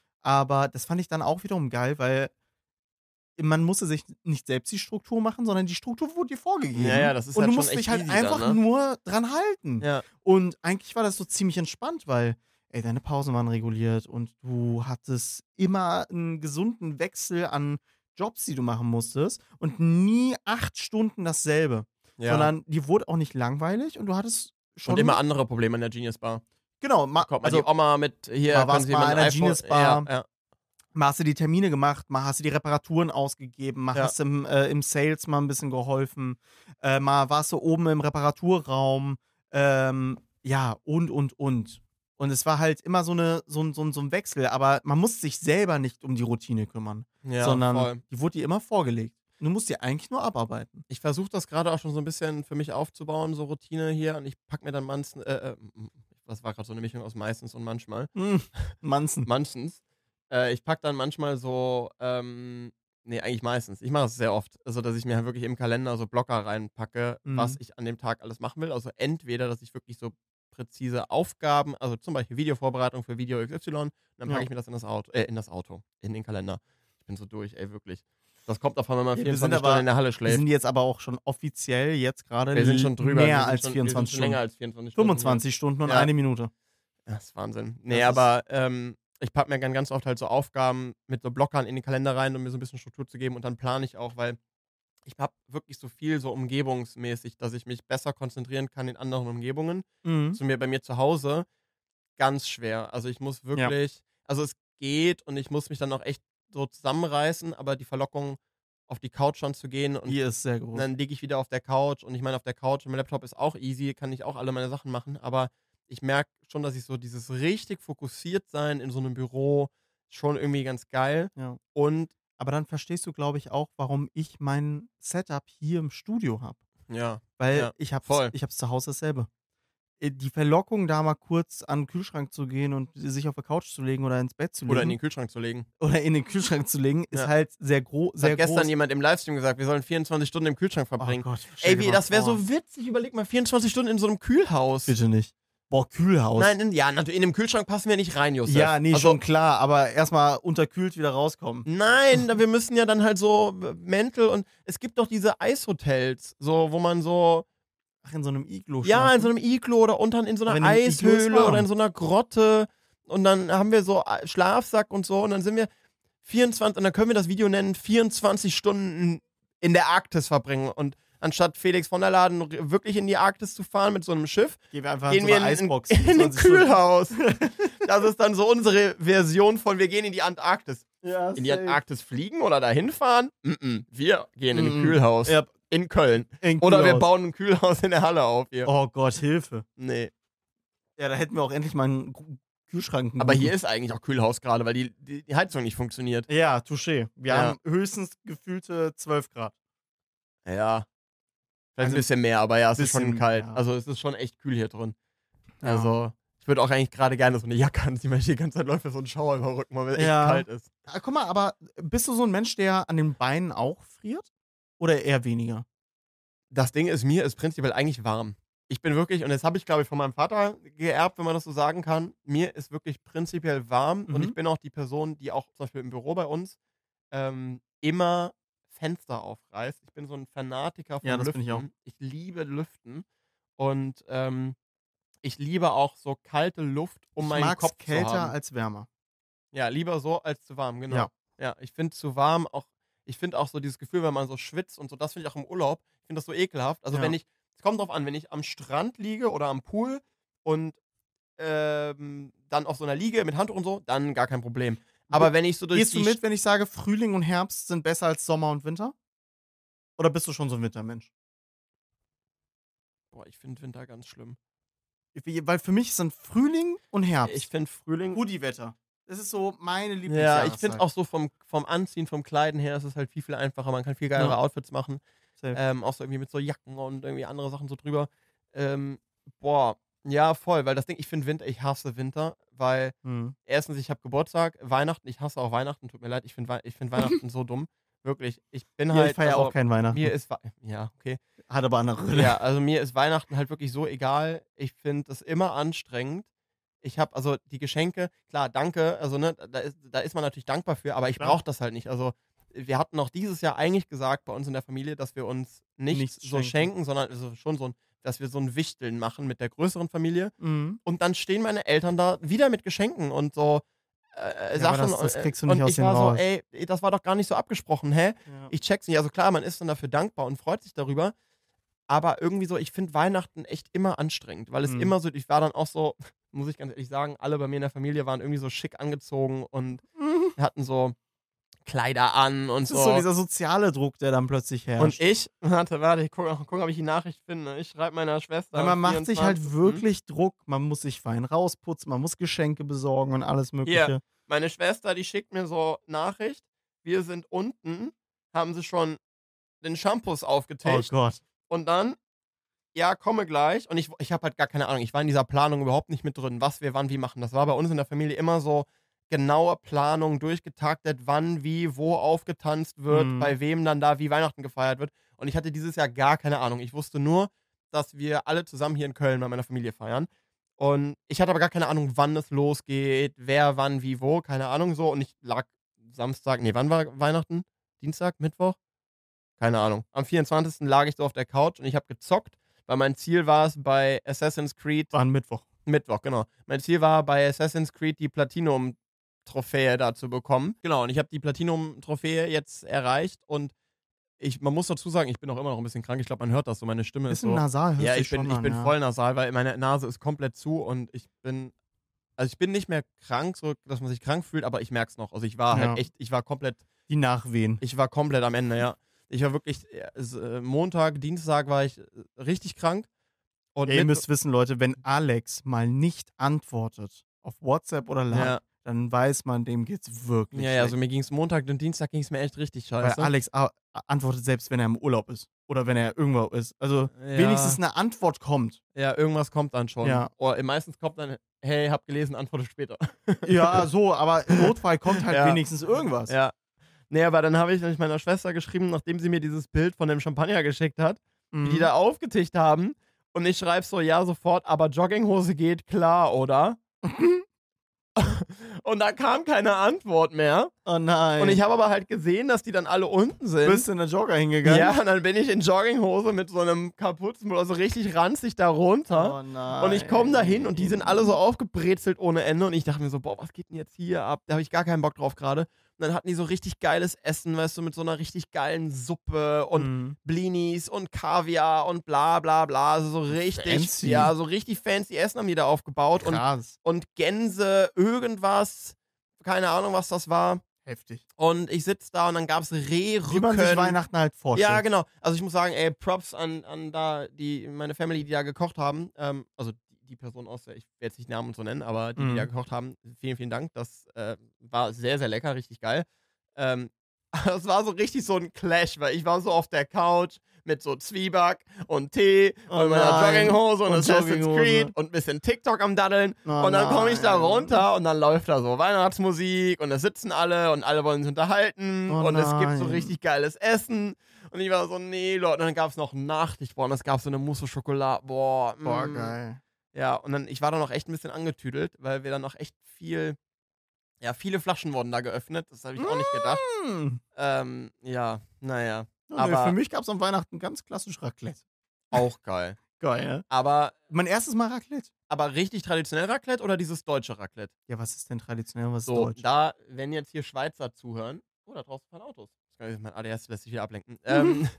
Speaker 2: Aber das fand ich dann auch wiederum geil, weil man musste sich nicht selbst die Struktur machen, sondern die Struktur wurde dir vorgegeben.
Speaker 1: Ja, ja, das ist
Speaker 2: und
Speaker 1: halt
Speaker 2: du
Speaker 1: schon
Speaker 2: musst
Speaker 1: echt
Speaker 2: dich halt
Speaker 1: easy
Speaker 2: einfach
Speaker 1: dann, ne?
Speaker 2: nur dran halten.
Speaker 1: Ja,
Speaker 2: Und eigentlich war das so ziemlich entspannt, weil, ey, deine Pausen waren reguliert und du hattest immer einen gesunden Wechsel an Jobs, die du machen musstest und nie acht Stunden dasselbe.
Speaker 1: ja.
Speaker 2: Sondern dir wurde auch nicht langweilig und du hattest schon.
Speaker 1: Und immer andere Probleme in der Genius Bar.
Speaker 2: Genau,
Speaker 1: Da
Speaker 2: ma,
Speaker 1: kommt mal
Speaker 2: also
Speaker 1: die Oma mit, hier,
Speaker 2: mal
Speaker 1: können
Speaker 2: war's
Speaker 1: Sie
Speaker 2: mal
Speaker 1: mein
Speaker 2: an der
Speaker 1: iPhone.
Speaker 2: Genius Bar.
Speaker 1: Ja, ja.
Speaker 2: mal hast du die Termine gemacht, mal hast du die Reparaturen ausgegeben, mal
Speaker 1: Ja.
Speaker 2: hast du im, äh, im Sales mal ein bisschen geholfen, äh, mal warst du oben im Reparaturraum, ähm, ja, und, und, und. Und es war halt immer so, eine, so, ein, so, ein, so ein Wechsel, aber man muss sich selber nicht um die Routine kümmern,
Speaker 1: Ja,
Speaker 2: sondern
Speaker 1: voll.
Speaker 2: die wurde dir immer vorgelegt. Du musst die eigentlich nur abarbeiten.
Speaker 1: Ich versuche das gerade auch schon so ein bisschen für mich aufzubauen, so Routine hier. Und ich packe mir dann manchmal, äh, äh, das war gerade so eine Mischung aus meistens und manchmal.
Speaker 2: Hm, Manzen.
Speaker 1: Manchens. Äh, ich packe dann manchmal so, ähm, nee, eigentlich meistens. Ich mache es sehr oft. Also, dass ich mir halt wirklich im Kalender so Blocker reinpacke,
Speaker 2: Mhm.
Speaker 1: was ich an dem Tag alles machen will. Also entweder, dass ich wirklich so präzise Aufgaben, also zum Beispiel Videovorbereitung für Video X Y, und dann packe
Speaker 2: Ja.
Speaker 1: ich mir das in das Auto, äh, in das Auto, in den Kalender. Ich bin so durch, ey, wirklich. Das kommt davon, wenn man
Speaker 2: Ja, wir sind
Speaker 1: vierundzwanzig
Speaker 2: aber-
Speaker 1: Stunden in der Halle
Speaker 2: Wir
Speaker 1: schläft.
Speaker 2: sind jetzt aber auch schon offiziell jetzt gerade
Speaker 1: Wir sind schon drüber. wir
Speaker 2: mehr
Speaker 1: sind
Speaker 2: als
Speaker 1: schon,
Speaker 2: vierundzwanzig
Speaker 1: wir sind schon länger
Speaker 2: Stunden.
Speaker 1: als vierundzwanzig Stunden.
Speaker 2: fünfundzwanzig Stunden und
Speaker 1: Ja.
Speaker 2: eine Minute.
Speaker 1: Das ist Wahnsinn. Nee,
Speaker 2: Das ist-
Speaker 1: aber ähm, ich packe mir dann ganz oft halt so Aufgaben mit so Blockern in den Kalender rein, um mir so ein bisschen Struktur zu geben. Und dann plane ich auch, weil ich habe wirklich so viel so umgebungsmäßig, dass ich mich besser konzentrieren kann in anderen Umgebungen.
Speaker 2: Mhm.
Speaker 1: Zu mir bei mir zu Hause ganz schwer. Also ich muss wirklich, also es geht und ich muss mich dann auch echt so zusammenreißen, aber die Verlockung, auf die Couch schon zu gehen und
Speaker 2: Die ist sehr
Speaker 1: und
Speaker 2: groß.
Speaker 1: dann liege ich wieder auf der Couch und ich meine, auf der Couch und mein Laptop ist auch easy, kann ich auch alle meine Sachen machen, aber ich merke schon, dass ich so dieses richtig fokussiert sein in so einem Büro schon irgendwie ganz geil
Speaker 2: Ja.
Speaker 1: und
Speaker 2: Aber dann verstehst du, glaube ich, auch, warum ich mein Setup hier im Studio habe.
Speaker 1: Ja.
Speaker 2: Weil
Speaker 1: Ja,
Speaker 2: ich hab's,
Speaker 1: voll.
Speaker 2: ich hab's zu Hause dasselbe. Äh, Die Verlockung, da mal kurz an den Kühlschrank zu gehen und sich auf die Couch zu legen oder ins Bett zu legen
Speaker 1: Oder in den Kühlschrank zu legen.
Speaker 2: oder in den Kühlschrank zu legen, ist
Speaker 1: Ja.
Speaker 2: halt sehr, gro
Speaker 1: Das
Speaker 2: sehr
Speaker 1: hat gestern
Speaker 2: groß.
Speaker 1: jemand im Livestream gesagt, wir sollen vierundzwanzig Stunden im Kühlschrank
Speaker 2: Oh
Speaker 1: verbringen.
Speaker 2: Gott, stell
Speaker 1: Ey,
Speaker 2: dir
Speaker 1: wie,
Speaker 2: mal
Speaker 1: das wäre
Speaker 2: vor.
Speaker 1: so witzig. Überleg mal, vierundzwanzig Stunden in so einem Kühlhaus.
Speaker 2: Bitte nicht. Boah, Kühlhaus.
Speaker 1: Nein, in, ja, natürlich, in dem Kühlschrank passen wir nicht rein, Josef.
Speaker 2: ja, nee,
Speaker 1: also,
Speaker 2: schon klar, aber erstmal unterkühlt wieder rauskommen.
Speaker 1: Nein, da- wir müssen ja dann halt so äh, Mäntel und es gibt doch diese Eishotels, so, wo man so,
Speaker 2: Ach, in so einem Iglo
Speaker 1: ja, in
Speaker 2: schlafen?
Speaker 1: so einem Iglo oder unten in so einer
Speaker 2: Aber in einem Iglo ist
Speaker 1: Eishöhle
Speaker 2: warm.
Speaker 1: oder in so einer Grotte und dann haben wir so äh, Schlafsack und so und dann sind wir vierundzwanzig, und dann können wir das Video nennen, vierundzwanzig Stunden in der Arktis verbringen und anstatt Felix von der Laden r- wirklich in die Arktis zu fahren mit so einem Schiff,
Speaker 2: Gehen wir einfach
Speaker 1: gehen
Speaker 2: in so
Speaker 1: wir
Speaker 2: eine
Speaker 1: in, in,
Speaker 2: Eisbox.
Speaker 1: in ein
Speaker 2: zwanzig Stunden.
Speaker 1: Kühlhaus. Das ist dann so unsere Version von wir gehen in die Antarktis.
Speaker 2: Ja,
Speaker 1: In die
Speaker 2: safe.
Speaker 1: Antarktis fliegen oder dahin fahren? Mm-mm. Wir gehen in ein
Speaker 2: Mm-mm.
Speaker 1: Kühlhaus.
Speaker 2: Ja,
Speaker 1: In Köln.
Speaker 2: in
Speaker 1: Oder wir
Speaker 2: Kühlhaus.
Speaker 1: bauen ein Kühlhaus in der Halle auf hier.
Speaker 2: Oh Gott, Hilfe.
Speaker 1: Nee.
Speaker 2: Ja, da hätten wir auch endlich mal einen Gu- Kühlschrank. einen
Speaker 1: Aber
Speaker 2: guten.
Speaker 1: hier ist eigentlich auch Kühlhaus gerade, weil die, die, die Heizung nicht funktioniert.
Speaker 2: Ja, touché. Wir
Speaker 1: Ja.
Speaker 2: haben höchstens gefühlte zwölf Grad.
Speaker 1: Ja. Vielleicht
Speaker 2: Also
Speaker 1: ein bisschen mehr, aber ja, es ist schon
Speaker 2: bisschen,
Speaker 1: kalt.
Speaker 2: ja.
Speaker 1: Also es ist schon echt kühl hier drin.
Speaker 2: Ja.
Speaker 1: Also ich würde auch eigentlich gerade gerne so eine Jacke anziehen, weil die ganze Zeit läuft mir so ein Schauer über den Rücken, weil es echt
Speaker 2: Ja.
Speaker 1: kalt ist.
Speaker 2: Ah, guck mal, aber bist du so ein Mensch, der an den Beinen auch friert? Oder eher weniger?
Speaker 1: Das Ding ist, mir ist prinzipiell eigentlich warm. Ich bin wirklich, und das habe ich, glaube ich, von meinem Vater geerbt, wenn man das so sagen kann, mir ist wirklich prinzipiell warm und
Speaker 2: Mhm.
Speaker 1: ich bin auch die Person, die auch zum Beispiel im Büro bei uns ähm, immer Fenster aufreißt. Ich bin so ein Fanatiker von
Speaker 2: Ja, das
Speaker 1: Lüften.
Speaker 2: bin ich auch.
Speaker 1: Ich liebe Lüften und ähm, ich liebe auch so kalte Luft um
Speaker 2: ich
Speaker 1: meinen
Speaker 2: mag's
Speaker 1: Kopf
Speaker 2: kälter
Speaker 1: zu haben.
Speaker 2: als wärmer.
Speaker 1: Ja, lieber so als zu warm, genau.
Speaker 2: Ja.
Speaker 1: Ja, ich finde zu warm auch, ich finde auch so dieses Gefühl, wenn man so schwitzt und so, das finde ich auch im Urlaub, ich finde das so ekelhaft. Also
Speaker 2: Ja.
Speaker 1: wenn ich, es kommt drauf an, wenn ich am Strand liege oder am Pool und ähm, dann auf so einer Liege mit Handtuch und so, dann gar kein Problem. Aber wenn ich so durch
Speaker 2: Gehst du
Speaker 1: die
Speaker 2: mit, wenn ich sage, Frühling und Herbst sind besser als Sommer und Winter? Oder bist du schon so ein Wintermensch?
Speaker 1: Boah, ich finde Winter ganz schlimm.
Speaker 2: Wie- Weil für mich sind Frühling und Herbst
Speaker 1: Ich finde Frühling.
Speaker 2: Hoodie-Wetter. Das ist so meine
Speaker 1: Ja,
Speaker 2: Lieblingsjahreszeit.
Speaker 1: ich finde auch so vom, vom Anziehen, vom Kleiden her ist es halt viel, viel einfacher. Man kann viel geilere
Speaker 2: Ja.
Speaker 1: Outfits machen.
Speaker 2: Safe.
Speaker 1: Ähm, auch so irgendwie mit so Jacken und irgendwie andere Sachen so drüber. Ähm, boah, ja, voll. Weil das Ding, ich finde Winter, ich hasse Winter, weil
Speaker 2: Hm.
Speaker 1: erstens, ich habe Geburtstag, Weihnachten, ich hasse auch Weihnachten, tut mir leid, ich finde Wei ich find Weihnachten so dumm. Wirklich. Ich bin
Speaker 2: Ja,
Speaker 1: halt.
Speaker 2: ich feiere
Speaker 1: also,
Speaker 2: auch kein Weihnachten.
Speaker 1: Mir ist. Wei- Ja, okay.
Speaker 2: Hat aber andere Gründe.
Speaker 1: Ja, also mir ist Weihnachten halt wirklich so egal. Ich finde das immer anstrengend. Ich habe also die Geschenke, klar, danke, also ne, da ist, da ist man natürlich dankbar für, aber ich
Speaker 2: Klar.
Speaker 1: brauche das halt nicht. Also wir hatten auch dieses Jahr eigentlich gesagt bei uns in der Familie, dass wir uns nichts,
Speaker 2: Nichts
Speaker 1: so
Speaker 2: schenken.
Speaker 1: schenken, sondern also schon so ein, dass wir so ein Wichteln machen mit der größeren Familie.
Speaker 2: Mhm.
Speaker 1: Und dann stehen meine Eltern da wieder mit Geschenken und so äh,
Speaker 2: Ja,
Speaker 1: Sachen.
Speaker 2: aber das- das
Speaker 1: und,
Speaker 2: kriegst du nicht
Speaker 1: und
Speaker 2: aus
Speaker 1: ich
Speaker 2: denen
Speaker 1: war so,
Speaker 2: raus.
Speaker 1: ey, das war doch gar nicht so abgesprochen, hä?
Speaker 2: Ja.
Speaker 1: Ich check's nicht. Also klar, man ist dann dafür dankbar und freut sich darüber. Aber irgendwie so, ich finde Weihnachten echt immer anstrengend, weil es
Speaker 2: Mhm.
Speaker 1: immer so, ich war dann auch so, muss ich ganz ehrlich sagen, alle bei mir in der Familie waren irgendwie so schick angezogen und
Speaker 2: Mhm.
Speaker 1: hatten so Kleider an und
Speaker 2: Das
Speaker 1: so.
Speaker 2: ist so dieser soziale Druck, der dann plötzlich herrscht.
Speaker 1: Und ich, warte, warte, ich gucke, guck, ob ich die Nachricht finde. Ich schreibe meiner Schwester.
Speaker 2: Weil man
Speaker 1: am
Speaker 2: macht sich halt
Speaker 1: vierundzwanzigsten
Speaker 2: wirklich Druck. Man muss sich fein rausputzen, man muss Geschenke besorgen und alles Mögliche.
Speaker 1: Meine Schwester, die schickt mir so Nachricht. Wir sind unten, haben sie schon den Shampoos
Speaker 2: Oh
Speaker 1: aufgetischt.
Speaker 2: Gott.
Speaker 1: Und dann, ja, komme gleich. Und ich, ich habe halt gar keine Ahnung. Ich war in dieser Planung überhaupt nicht mit drin, was wir wann wie machen. Das war bei uns in der Familie immer so genaue Planung, durchgetaktet, wann, wie, wo aufgetanzt wird,
Speaker 2: Mhm.
Speaker 1: bei wem dann da wie Weihnachten gefeiert wird. Und ich hatte dieses Jahr gar keine Ahnung. Ich wusste nur, dass wir alle zusammen hier in Köln bei meiner Familie feiern. Und ich hatte aber gar keine Ahnung, wann es losgeht, wer, wann, wie, wo, keine Ahnung so. Und ich lag Samstag, nee, wann war Weihnachten? Dienstag, Mittwoch? Keine Ahnung. Am vierundzwanzigsten lag ich so auf der Couch und ich habe gezockt, weil mein Ziel war es bei Assassin's Creed,
Speaker 2: War ein Mittwoch.
Speaker 1: Mittwoch, genau. Mein Ziel war bei Assassin's Creed die Platinum-Trophäe da zu bekommen. Genau, und ich habe die Platinum-Trophäe jetzt erreicht und ich, man muss dazu sagen, ich bin auch immer noch ein bisschen krank. Ich glaube, man hört das so, meine Stimme ist
Speaker 2: Bisschen
Speaker 1: so.
Speaker 2: nasal hörst
Speaker 1: Ja,
Speaker 2: du
Speaker 1: ich bin,
Speaker 2: schon
Speaker 1: ich
Speaker 2: an,
Speaker 1: bin
Speaker 2: ja.
Speaker 1: voll nasal, weil meine Nase ist komplett zu und ich bin, also ich bin nicht mehr krank, so dass man sich krank fühlt, aber ich merke es noch. Also ich war
Speaker 2: Ja.
Speaker 1: halt echt, ich war komplett,
Speaker 2: Die Nachwehen.
Speaker 1: ich war komplett am Ende, ja. Ich war wirklich, äh, es, äh, Montag, Dienstag war ich äh, richtig krank. Und
Speaker 2: Ihr
Speaker 1: Mittwo-
Speaker 2: müsst wissen, Leute, wenn Alex mal nicht antwortet auf WhatsApp oder Line,
Speaker 1: Ja.
Speaker 2: dann weiß man, dem geht's wirklich
Speaker 1: Ja, ja,
Speaker 2: schlecht.
Speaker 1: also mir ging es Montag und Dienstag ging es mir echt richtig
Speaker 2: Weil
Speaker 1: scheiße.
Speaker 2: Alex a- antwortet selbst, wenn er im Urlaub ist. Oder wenn er irgendwo ist. Also
Speaker 1: Ja.
Speaker 2: wenigstens eine Antwort kommt.
Speaker 1: Ja, irgendwas kommt dann schon.
Speaker 2: Ja.
Speaker 1: Oder meistens kommt dann, hey, hab gelesen, antworte später.
Speaker 2: Ja, so, aber im Notfall kommt halt
Speaker 1: Ja.
Speaker 2: wenigstens irgendwas.
Speaker 1: Ja. Nee, aber dann habe ich nämlich meiner Schwester geschrieben, nachdem sie mir dieses Bild von dem Champagner geschickt hat,
Speaker 2: Mhm.
Speaker 1: wie die da aufgetischt haben. Und ich schreibe so, ja, sofort, aber Jogginghose geht klar, oder? Und da kam keine Antwort mehr.
Speaker 2: Oh nein.
Speaker 1: Und ich habe aber halt gesehen, dass die dann alle unten sind.
Speaker 2: Bist du in der Jogger hingegangen?
Speaker 1: Ja, und dann bin ich in Jogginghose mit so einem kaputten, also richtig ranzig da runter.
Speaker 2: Oh nein.
Speaker 1: Und ich komme da hin und die sind alle so aufgebrezelt ohne Ende. Und ich dachte mir so, boah, was geht denn jetzt hier ab? Da habe ich gar keinen Bock drauf gerade. Und dann hatten die so richtig geiles Essen, weißt du, mit so einer richtig geilen Suppe und
Speaker 2: Mhm.
Speaker 1: Blinis und Kaviar und bla bla bla. Also so richtig,
Speaker 2: Fancy.
Speaker 1: ja, so richtig fancy Essen haben die da aufgebaut. Und,
Speaker 2: Krass.
Speaker 1: und Gänse, irgendwas, keine Ahnung, was das war.
Speaker 2: Heftig.
Speaker 1: Und ich sitze da und dann gab es
Speaker 2: Wie man sich
Speaker 1: Rehrücken.
Speaker 2: Weihnachten halt vorstellt.
Speaker 1: Ja, genau. Also ich muss sagen, ey, Props an, an da die, meine Family, die da gekocht haben. Ähm, also die, die Person aus der, ich werde jetzt nicht Namen und so nennen, aber die, die
Speaker 2: Mhm.
Speaker 1: da gekocht haben, vielen, vielen Dank. Das äh, war sehr, sehr lecker, richtig geil. Ähm, das war so richtig so ein Clash, weil ich war so auf der Couch mit so Zwieback und Tee
Speaker 2: Oh
Speaker 1: und meiner
Speaker 2: nein.
Speaker 1: Jogginghose und,
Speaker 2: Und
Speaker 1: Assassin's
Speaker 2: Jogginghose.
Speaker 1: Creed und ein bisschen TikTok am Daddeln.
Speaker 2: Oh
Speaker 1: und dann komme ich da
Speaker 2: nein.
Speaker 1: runter und dann läuft da so Weihnachtsmusik und da sitzen alle und alle wollen sich unterhalten
Speaker 2: Oh
Speaker 1: und es gibt so
Speaker 2: nein.
Speaker 1: richtig geiles Essen. Und ich war so, nee, Leute. Und dann gab es noch Nachtisch, boah, und es gab so eine Mousse au Schokolade, boah.
Speaker 2: Boah,
Speaker 1: mm.
Speaker 2: geil.
Speaker 1: Ja, und dann, ich war dann noch echt ein bisschen angetüdelt, weil wir dann noch echt viel, ja, viele Flaschen wurden da geöffnet. Das habe ich auch nicht gedacht.
Speaker 2: Hm.
Speaker 1: Ähm, ja, naja,
Speaker 2: Ja, nee,
Speaker 1: Aber-
Speaker 2: für mich gab es am Weihnachten ganz klassisch Raclette.
Speaker 1: auch geil.
Speaker 2: Geil, ne?
Speaker 1: Aber,
Speaker 2: Mein erstes Mal Raclette.
Speaker 1: aber richtig traditionell Raclette oder dieses deutsche Raclette?
Speaker 2: Ja, was ist denn traditionell, was ist
Speaker 1: So,
Speaker 2: deutsch?
Speaker 1: da, wenn jetzt hier Schweizer zuhören, oh, da draußen fahren Autos. Mein A D S lässt sich wieder ablenken. ähm,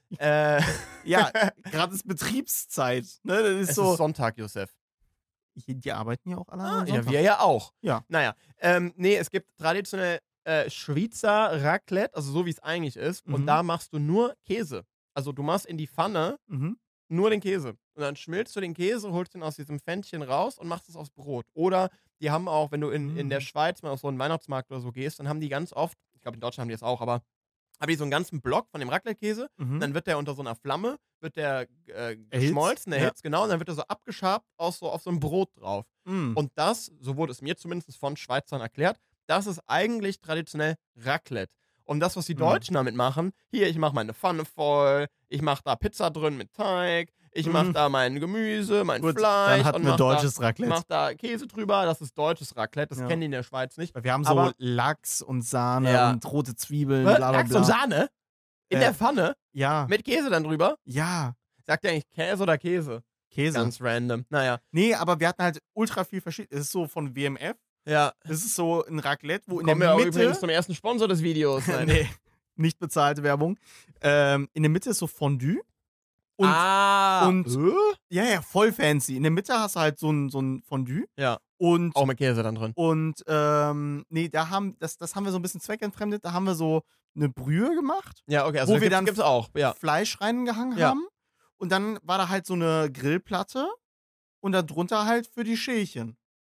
Speaker 1: äh,
Speaker 2: Ja, gerade ist Betriebszeit. Ne? Das ist
Speaker 1: es
Speaker 2: so.
Speaker 1: ist Sonntag, Josef.
Speaker 2: Hier, die arbeiten ja auch alle
Speaker 1: Ah,
Speaker 2: am
Speaker 1: ja,
Speaker 2: Sonntag.
Speaker 1: wir ja auch.
Speaker 2: Ja.
Speaker 1: Naja, ähm, nee, es gibt traditionell äh, Schweizer Raclette, also so wie es eigentlich ist. Und
Speaker 2: Mhm.
Speaker 1: da machst du nur Käse. Also du machst in die Pfanne
Speaker 2: Mhm.
Speaker 1: nur den Käse. Und dann schmilzt du den Käse, holst den aus diesem Pfännchen raus und machst es aufs Brot. Oder die haben auch, wenn du in, in der
Speaker 2: Mhm.
Speaker 1: Schweiz mal auf so einen Weihnachtsmarkt oder so gehst, dann haben die ganz oft, ich glaube in Deutschland haben die das auch, aber haben die so einen ganzen Block von dem Raclette-Käse.
Speaker 2: Mhm.
Speaker 1: Dann wird der unter so einer Flamme, wird der äh,
Speaker 2: Erhitzt,
Speaker 1: geschmolzen,
Speaker 2: ja.
Speaker 1: erhitzt, genau, und dann wird er so abgeschabt aus so, auf so einem Brot drauf.
Speaker 2: Mhm.
Speaker 1: Und das, so wurde es mir zumindest von Schweizern erklärt, das ist eigentlich traditionell Raclette. Und das, was die
Speaker 2: Mhm.
Speaker 1: Deutschen damit machen, hier, ich mache meine Pfanne voll, ich mache da Pizza drin mit Teig, ich mache
Speaker 2: Mhm.
Speaker 1: da mein Gemüse, mein
Speaker 2: Gut,
Speaker 1: Fleisch
Speaker 2: dann hatten
Speaker 1: und
Speaker 2: wir
Speaker 1: mach
Speaker 2: deutsches
Speaker 1: da,
Speaker 2: Raclette.
Speaker 1: mach da Käse drüber, das ist deutsches Raclette, das
Speaker 2: Ja.
Speaker 1: kennen die in der Schweiz nicht.
Speaker 2: Weil wir haben so
Speaker 1: Aber-
Speaker 2: Lachs und Sahne
Speaker 1: Ja.
Speaker 2: und rote Zwiebeln,
Speaker 1: Was?
Speaker 2: bla bla
Speaker 1: Lachs
Speaker 2: bla.
Speaker 1: und Sahne? In
Speaker 2: Äh,
Speaker 1: der Pfanne?
Speaker 2: Ja,
Speaker 1: Mit Käse dann drüber?
Speaker 2: ja,
Speaker 1: Sagt ihr eigentlich Käse oder Käse?
Speaker 2: Käse.
Speaker 1: Ganz random. Naja,
Speaker 2: Nee, aber wir hatten halt ultra viel verschieden. Es ist so von W M F.
Speaker 1: ja.
Speaker 2: Es ist so ein Raclette, wo in
Speaker 1: Kommen wir
Speaker 2: der
Speaker 1: auch
Speaker 2: Mitte.
Speaker 1: übrigens zum ersten Sponsor des Videos. Nein.
Speaker 2: Nee, nicht bezahlte Werbung. Ähm, in der Mitte ist so Fondue. Und
Speaker 1: ah,
Speaker 2: und-
Speaker 1: äh?
Speaker 2: ja, ja, voll fancy. In der Mitte hast du halt so ein, so ein Fondue.
Speaker 1: Ja.
Speaker 2: Und,
Speaker 1: Auch mit Käse dann drin.
Speaker 2: und ähm, nee, da haben, das, das haben wir so ein bisschen zweckentfremdet. Da haben wir so eine Brühe gemacht,
Speaker 1: Ja, okay, also
Speaker 2: Wo
Speaker 1: da
Speaker 2: wir
Speaker 1: gibt's,
Speaker 2: dann
Speaker 1: gibt's auch. Ja.
Speaker 2: Fleisch reingehangen
Speaker 1: Ja.
Speaker 2: haben. Und dann war da halt so eine Grillplatte und darunter halt für die Schälchen.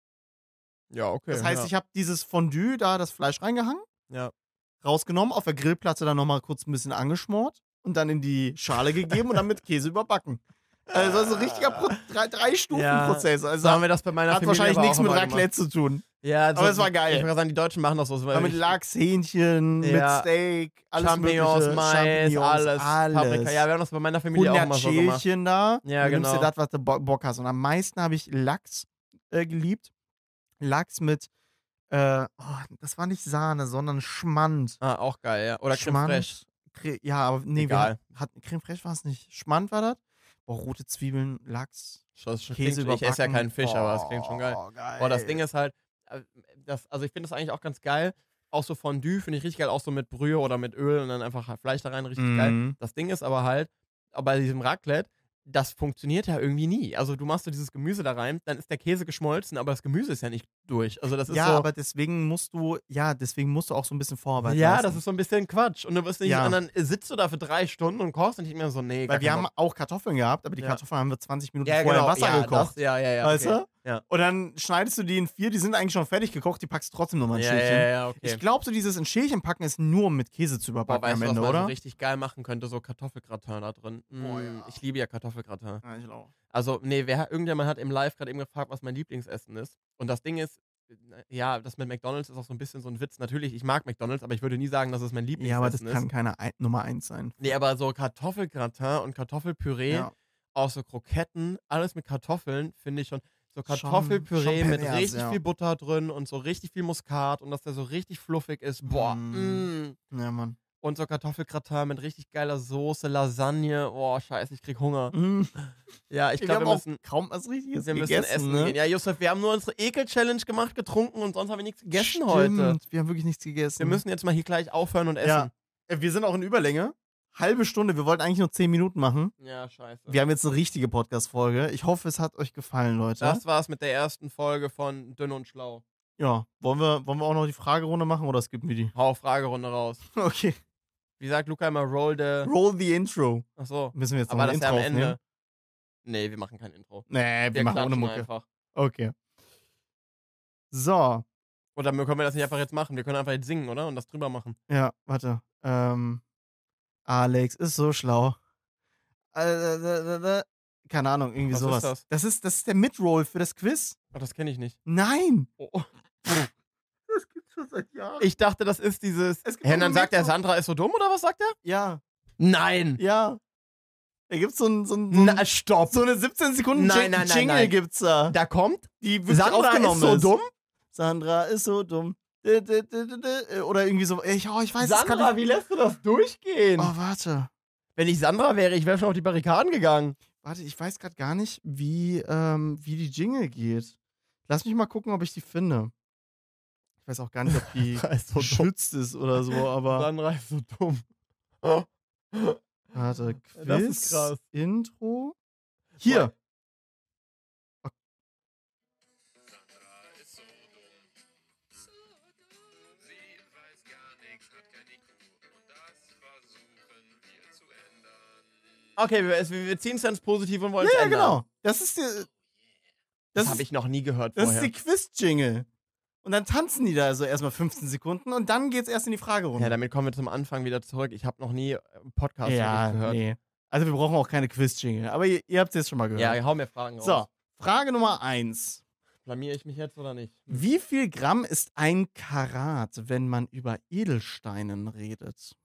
Speaker 1: Ja, okay.
Speaker 2: Das heißt,
Speaker 1: ja.
Speaker 2: ich habe dieses Fondue, da das Fleisch reingehangen,
Speaker 1: Ja.
Speaker 2: rausgenommen, auf der Grillplatte dann nochmal kurz ein bisschen angeschmort und dann in die Schale gegeben und dann mit Käse überbacken. Also das ist ein richtiger Pro drei, drei Stufen-Prozess. Also
Speaker 1: So haben wir das bei meiner
Speaker 2: hat
Speaker 1: Familie
Speaker 2: wahrscheinlich
Speaker 1: aber
Speaker 2: nichts
Speaker 1: auch
Speaker 2: mit
Speaker 1: immer
Speaker 2: Raclette zu tun.
Speaker 1: Gemacht. Ja,
Speaker 2: aber es war geil.
Speaker 1: Ich würde sagen, die Deutschen machen das so.
Speaker 2: Aber mit Lachs, Hähnchen,
Speaker 1: Ja.
Speaker 2: mit Steak, alles
Speaker 1: Champignons,
Speaker 2: mögliche.
Speaker 1: Mais,
Speaker 2: Champignons,
Speaker 1: alles,
Speaker 2: alles.
Speaker 1: Paprika. Ja, wir haben das bei meiner Familie auch immer so gemacht.
Speaker 2: Schälchen da.
Speaker 1: Ja,
Speaker 2: du nimmst dir
Speaker 1: genau.
Speaker 2: das, was du Bo Bock hast. Und am meisten habe ich Lachs äh, geliebt. Lachs mit, äh, oh, das war nicht Sahne, sondern Schmand.
Speaker 1: Ah, auch geil, ja. Oder Creme
Speaker 2: Schmand.
Speaker 1: Fraiche.
Speaker 2: Cre ja, aber nee,
Speaker 1: Egal.
Speaker 2: wir hatten Creme Fraiche war es nicht. Schmand war das. Boah, rote Zwiebeln, Lachs,
Speaker 1: Das klingt-
Speaker 2: Käse
Speaker 1: Ich esse ja
Speaker 2: überbacken.
Speaker 1: keinen Fisch, aber das klingt schon geil.
Speaker 2: Boah, geil.
Speaker 1: Boah, das Ding ist halt, äh, das, also ich finde das eigentlich auch ganz geil. Auch so Fondue finde ich richtig geil, auch so mit Brühe oder mit Öl und dann einfach Fleisch da rein, richtig geil.
Speaker 2: Mhm.
Speaker 1: Das Ding ist aber halt, bei diesem Raclette, das funktioniert ja irgendwie nie. Also du machst so dieses Gemüse da rein, dann ist der Käse geschmolzen, aber das Gemüse ist ja nicht durch. Also das ist
Speaker 2: Ja,
Speaker 1: so,
Speaker 2: aber deswegen musst du, ja, deswegen musst du auch so ein bisschen Vorarbeit
Speaker 1: ja,
Speaker 2: leisten.
Speaker 1: das ist so ein bisschen Quatsch. Und du wirst nicht,
Speaker 2: Ja.
Speaker 1: und dann sitzt du da für drei Stunden und kochst und ich mir so, nee, gar
Speaker 2: Weil wir
Speaker 1: keinen
Speaker 2: haben
Speaker 1: Bock.
Speaker 2: auch Kartoffeln gehabt, aber die
Speaker 1: Ja.
Speaker 2: Kartoffeln haben wir zwanzig Minuten
Speaker 1: ja,
Speaker 2: vorher
Speaker 1: genau,
Speaker 2: im Wasser
Speaker 1: ja,
Speaker 2: gekocht.
Speaker 1: Das, ja, ja, ja.
Speaker 2: Weißt
Speaker 1: okay.
Speaker 2: du?
Speaker 1: Ja.
Speaker 2: Und dann schneidest du die in vier, die sind eigentlich schon fertig gekocht, die packst du trotzdem nochmal in
Speaker 1: Ja,
Speaker 2: Schälchen.
Speaker 1: ja, ja, okay.
Speaker 2: Ich glaube, so dieses in Schälchen packen ist nur um mit Käse zu
Speaker 1: Boah,
Speaker 2: überbacken
Speaker 1: weißt
Speaker 2: am
Speaker 1: du, was
Speaker 2: Ende,
Speaker 1: man so
Speaker 2: oder?
Speaker 1: richtig geil machen könnte? So Kartoffelgratin da drin.
Speaker 2: Boah,
Speaker 1: Mm,
Speaker 2: ja.
Speaker 1: Ich liebe ja Kartoffelgratin.
Speaker 2: Ja, ich auch.
Speaker 1: Also, nee, wer, irgendjemand hat im Live gerade eben gefragt, was mein Lieblingsessen ist. Und das Ding ist, ja, das mit McDonalds ist auch so ein bisschen so ein Witz. Natürlich, ich mag McDonalds, aber ich würde nie sagen, dass es mein Lieblingsessen
Speaker 2: Ja, aber das
Speaker 1: ist.
Speaker 2: kann keine ein Nummer eins sein.
Speaker 1: Nee, aber so Kartoffelgratin und Kartoffelpüree,
Speaker 2: Ja.
Speaker 1: auch so Kroketten, alles mit Kartoffeln, finde ich schon. So
Speaker 2: Schon-
Speaker 1: Kartoffelpüree
Speaker 2: schon
Speaker 1: mit
Speaker 2: pervers,
Speaker 1: richtig
Speaker 2: ja.
Speaker 1: viel Butter drin und so richtig viel Muskat und dass der so richtig fluffig ist. Boah,
Speaker 2: Mm.
Speaker 1: mm.
Speaker 2: Ja, Mann.
Speaker 1: Und so Kartoffelgratin mit richtig geiler Soße, Lasagne. Boah, scheiße, ich krieg Hunger.
Speaker 2: Mm.
Speaker 1: Ja, ich
Speaker 2: Wir
Speaker 1: glaube,
Speaker 2: haben
Speaker 1: wir
Speaker 2: auch
Speaker 1: müssen,
Speaker 2: kaum was Richtiges
Speaker 1: wir müssen
Speaker 2: gegessen,
Speaker 1: essen
Speaker 2: ne?
Speaker 1: gehen. Ja, Josef, wir haben nur unsere Ekel-Challenge gemacht, getrunken und sonst haben wir nichts gegessen
Speaker 2: Stimmt,
Speaker 1: heute.
Speaker 2: wir haben wirklich nichts gegessen.
Speaker 1: Wir müssen jetzt mal hier gleich aufhören und essen.
Speaker 2: Ja. Äh, Wir sind auch in Überlänge. Halbe Stunde, wir wollten eigentlich nur zehn Minuten machen.
Speaker 1: Ja, scheiße.
Speaker 2: Wir haben jetzt eine richtige Podcast-Folge. Ich hoffe, es hat euch gefallen, Leute.
Speaker 1: Das war's mit der ersten Folge von Dünn und Schlau.
Speaker 2: Ja, wollen wir, wollen wir auch noch die Fragerunde machen oder skippen wir die?
Speaker 1: Hau Fragerunde raus.
Speaker 2: Okay.
Speaker 1: Wie sagt Luca immer, roll the...
Speaker 2: Roll the Intro.
Speaker 1: Achso.
Speaker 2: Müssen wir jetzt noch
Speaker 1: Aber
Speaker 2: ein
Speaker 1: das ist
Speaker 2: Intro
Speaker 1: ja am Ende.
Speaker 2: aufnehmen?
Speaker 1: Nee, wir machen kein Intro.
Speaker 2: Nee, wir,
Speaker 1: Wir
Speaker 2: machen ohne
Speaker 1: klatschen
Speaker 2: Mucke.
Speaker 1: einfach.
Speaker 2: Okay. So,
Speaker 1: Oder können wir das nicht einfach jetzt machen? Wir können einfach jetzt singen, oder? Und das drüber machen.
Speaker 2: ja, warte. Ähm, Alex ist so schlau. Äh, äh, äh, äh, Keine Ahnung, irgendwie
Speaker 1: Was ist
Speaker 2: sowas.
Speaker 1: das?
Speaker 2: Das ist, das ist der Midroll für das Quiz.
Speaker 1: Ach, das kenne ich nicht.
Speaker 2: Nein!
Speaker 1: Oh, oh.
Speaker 2: Das gibt's schon seit Jahren.
Speaker 1: Ich dachte, das ist dieses...
Speaker 2: Es gibt
Speaker 1: Hä,
Speaker 2: auch
Speaker 1: und dann
Speaker 2: nur
Speaker 1: sagt er,
Speaker 2: Metro-
Speaker 1: Sandra ist so dumm, oder was sagt er?
Speaker 2: Ja,
Speaker 1: Nein!
Speaker 2: ja. Da gibt's so ein, so ein, so ein
Speaker 1: Na, stopp!
Speaker 2: so eine siebzehn Sekunden
Speaker 1: Nein,
Speaker 2: Jing-
Speaker 1: nein, nein,
Speaker 2: Jingle
Speaker 1: nein.
Speaker 2: gibt's da.
Speaker 1: Da kommt,
Speaker 2: Die wirklich
Speaker 1: Sandra
Speaker 2: aufgenommen
Speaker 1: ist so dumm?
Speaker 2: Sandra ist so dumm. Dä, dä, dä, dä, dä. Oder irgendwie so. Ich, oh, ich weiß es gar
Speaker 1: Sandra,
Speaker 2: nicht.
Speaker 1: wie lässt du das durchgehen?
Speaker 2: Oh, warte.
Speaker 1: Wenn ich Sandra wäre, ich wäre schon auf die Barrikaden gegangen.
Speaker 2: Warte, ich weiß gerade gar nicht, wie, ähm, wie die Jingle geht. Lass mich mal gucken, ob ich die finde. Ich weiß auch gar nicht, ob die
Speaker 1: Sandra ist so dumm.
Speaker 2: geschützt ist oder so, aber.
Speaker 1: Sandra ist so dumm.
Speaker 2: Warte, Quiz,
Speaker 1: Das ist krass.
Speaker 2: Intro. Hier.
Speaker 3: Sandra ist so dumm. So dumm. Sie weiß gar nichts, hat kein I Q. Und das versuchen wir zu ändern.
Speaker 1: Okay, wir, wir wir ziehen es ins Positive und wollen es
Speaker 2: Ja,
Speaker 1: ändern.
Speaker 2: genau. Das ist die,
Speaker 1: Das,
Speaker 2: das
Speaker 1: habe
Speaker 2: ist,
Speaker 1: ich noch nie gehört
Speaker 2: das ist
Speaker 1: vorher.
Speaker 2: die Quiz-Jingle. Und dann tanzen die da so erstmal fünfzehn Sekunden und dann geht's erst in die Fragerunde.
Speaker 1: Ja, damit kommen wir zum Anfang wieder zurück. Ich habe noch nie äh, Podcast
Speaker 2: Ja,
Speaker 1: wirklich gehört.
Speaker 2: nee. Also wir brauchen auch keine Quiz-Jingle. Aber ihr, ihr habt es jetzt schon mal gehört.
Speaker 1: Ja, hau mir Fragen raus.
Speaker 2: So, Frage Nummer eins.
Speaker 1: Blamiere ich mich jetzt oder nicht?
Speaker 2: Wie viel Gramm ist ein Karat, wenn man über Edelsteinen redet?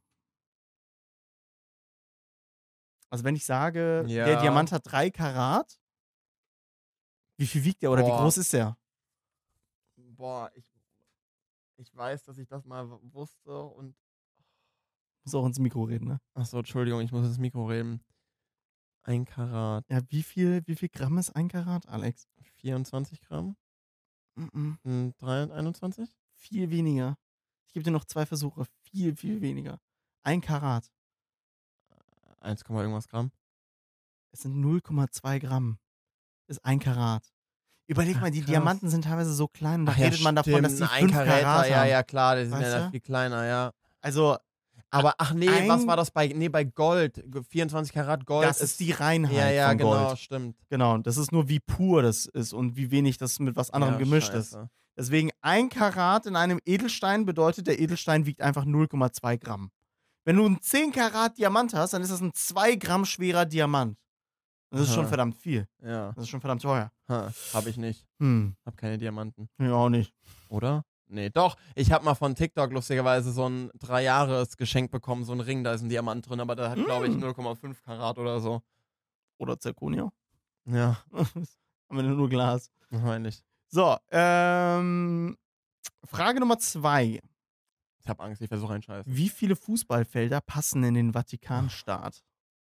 Speaker 2: Also wenn ich sage,
Speaker 1: Ja.
Speaker 2: der Diamant hat drei Karat, wie viel wiegt der oder wie
Speaker 1: Boah.
Speaker 2: groß ist der?
Speaker 1: Boah, ich, ich weiß, dass ich das mal w- wusste und...
Speaker 2: Muss auch ins Mikro reden, ne?
Speaker 1: Achso, Entschuldigung, ich muss ins Mikro reden. Ein Karat.
Speaker 2: Ja, wie viel, wie viel Gramm ist ein Karat, Alex?
Speaker 1: vierundzwanzig Gramm?
Speaker 2: Mm-mm.
Speaker 1: Hm, drei- einundzwanzig?
Speaker 2: Viel weniger. Ich gebe dir noch zwei Versuche. Viel, viel weniger. Ein Karat.
Speaker 1: eins, irgendwas Gramm.
Speaker 2: Es sind null Komma zwei Gramm. Ist ein Karat. Überleg
Speaker 1: Ach,
Speaker 2: mal, die
Speaker 1: krass.
Speaker 2: Diamanten sind teilweise so klein. Da
Speaker 1: Ach ja,
Speaker 2: redet man davon, dass die
Speaker 1: stimmt, ein
Speaker 2: fünf
Speaker 1: Karat,
Speaker 2: Karat
Speaker 1: ja,
Speaker 2: haben.
Speaker 1: ja, klar, die sind
Speaker 2: Weißt
Speaker 1: ja
Speaker 2: du?
Speaker 1: viel kleiner, ja.
Speaker 2: Also,
Speaker 1: Aber ach nee,
Speaker 2: ein-
Speaker 1: was war das bei, nee, bei Gold? vierundzwanzig Karat Gold
Speaker 2: das ist die Reinheit
Speaker 1: ja, ja,
Speaker 2: von
Speaker 1: genau,
Speaker 2: Gold.
Speaker 1: stimmt.
Speaker 2: Genau, das ist nur, wie pur das ist und wie wenig das mit was anderem
Speaker 1: ja,
Speaker 2: gemischt ist.
Speaker 1: scheiße.
Speaker 2: Deswegen ein Karat in einem Edelstein bedeutet, der Edelstein wiegt einfach null Komma zwei Gramm. Wenn du einen zehn Karat Diamant hast, dann ist das ein zwei Gramm schwerer Diamant. Das ist
Speaker 1: Aha.
Speaker 2: schon verdammt viel.
Speaker 1: Ja,
Speaker 2: Das ist schon verdammt teuer.
Speaker 1: ha, hab ich nicht.
Speaker 2: Hm,
Speaker 1: Hab keine Diamanten.
Speaker 2: ja auch nicht.
Speaker 1: Oder? Nee, doch. Ich habe mal von TikTok lustigerweise so ein Drei-Jahres-Geschenk bekommen, so ein Ring, da ist ein Diamant drin, aber der hat, glaube ich,
Speaker 2: Mm.
Speaker 1: null Komma fünf Karat oder so.
Speaker 2: Oder Zirconia.
Speaker 1: Ja,
Speaker 2: Haben wir nur Glas.
Speaker 1: wahrscheinlich.
Speaker 2: So, ähm, Frage Nummer zwei.
Speaker 1: Ich habe Angst, ich versuche einen Scheiß.
Speaker 2: Wie viele Fußballfelder passen in den Vatikanstaat?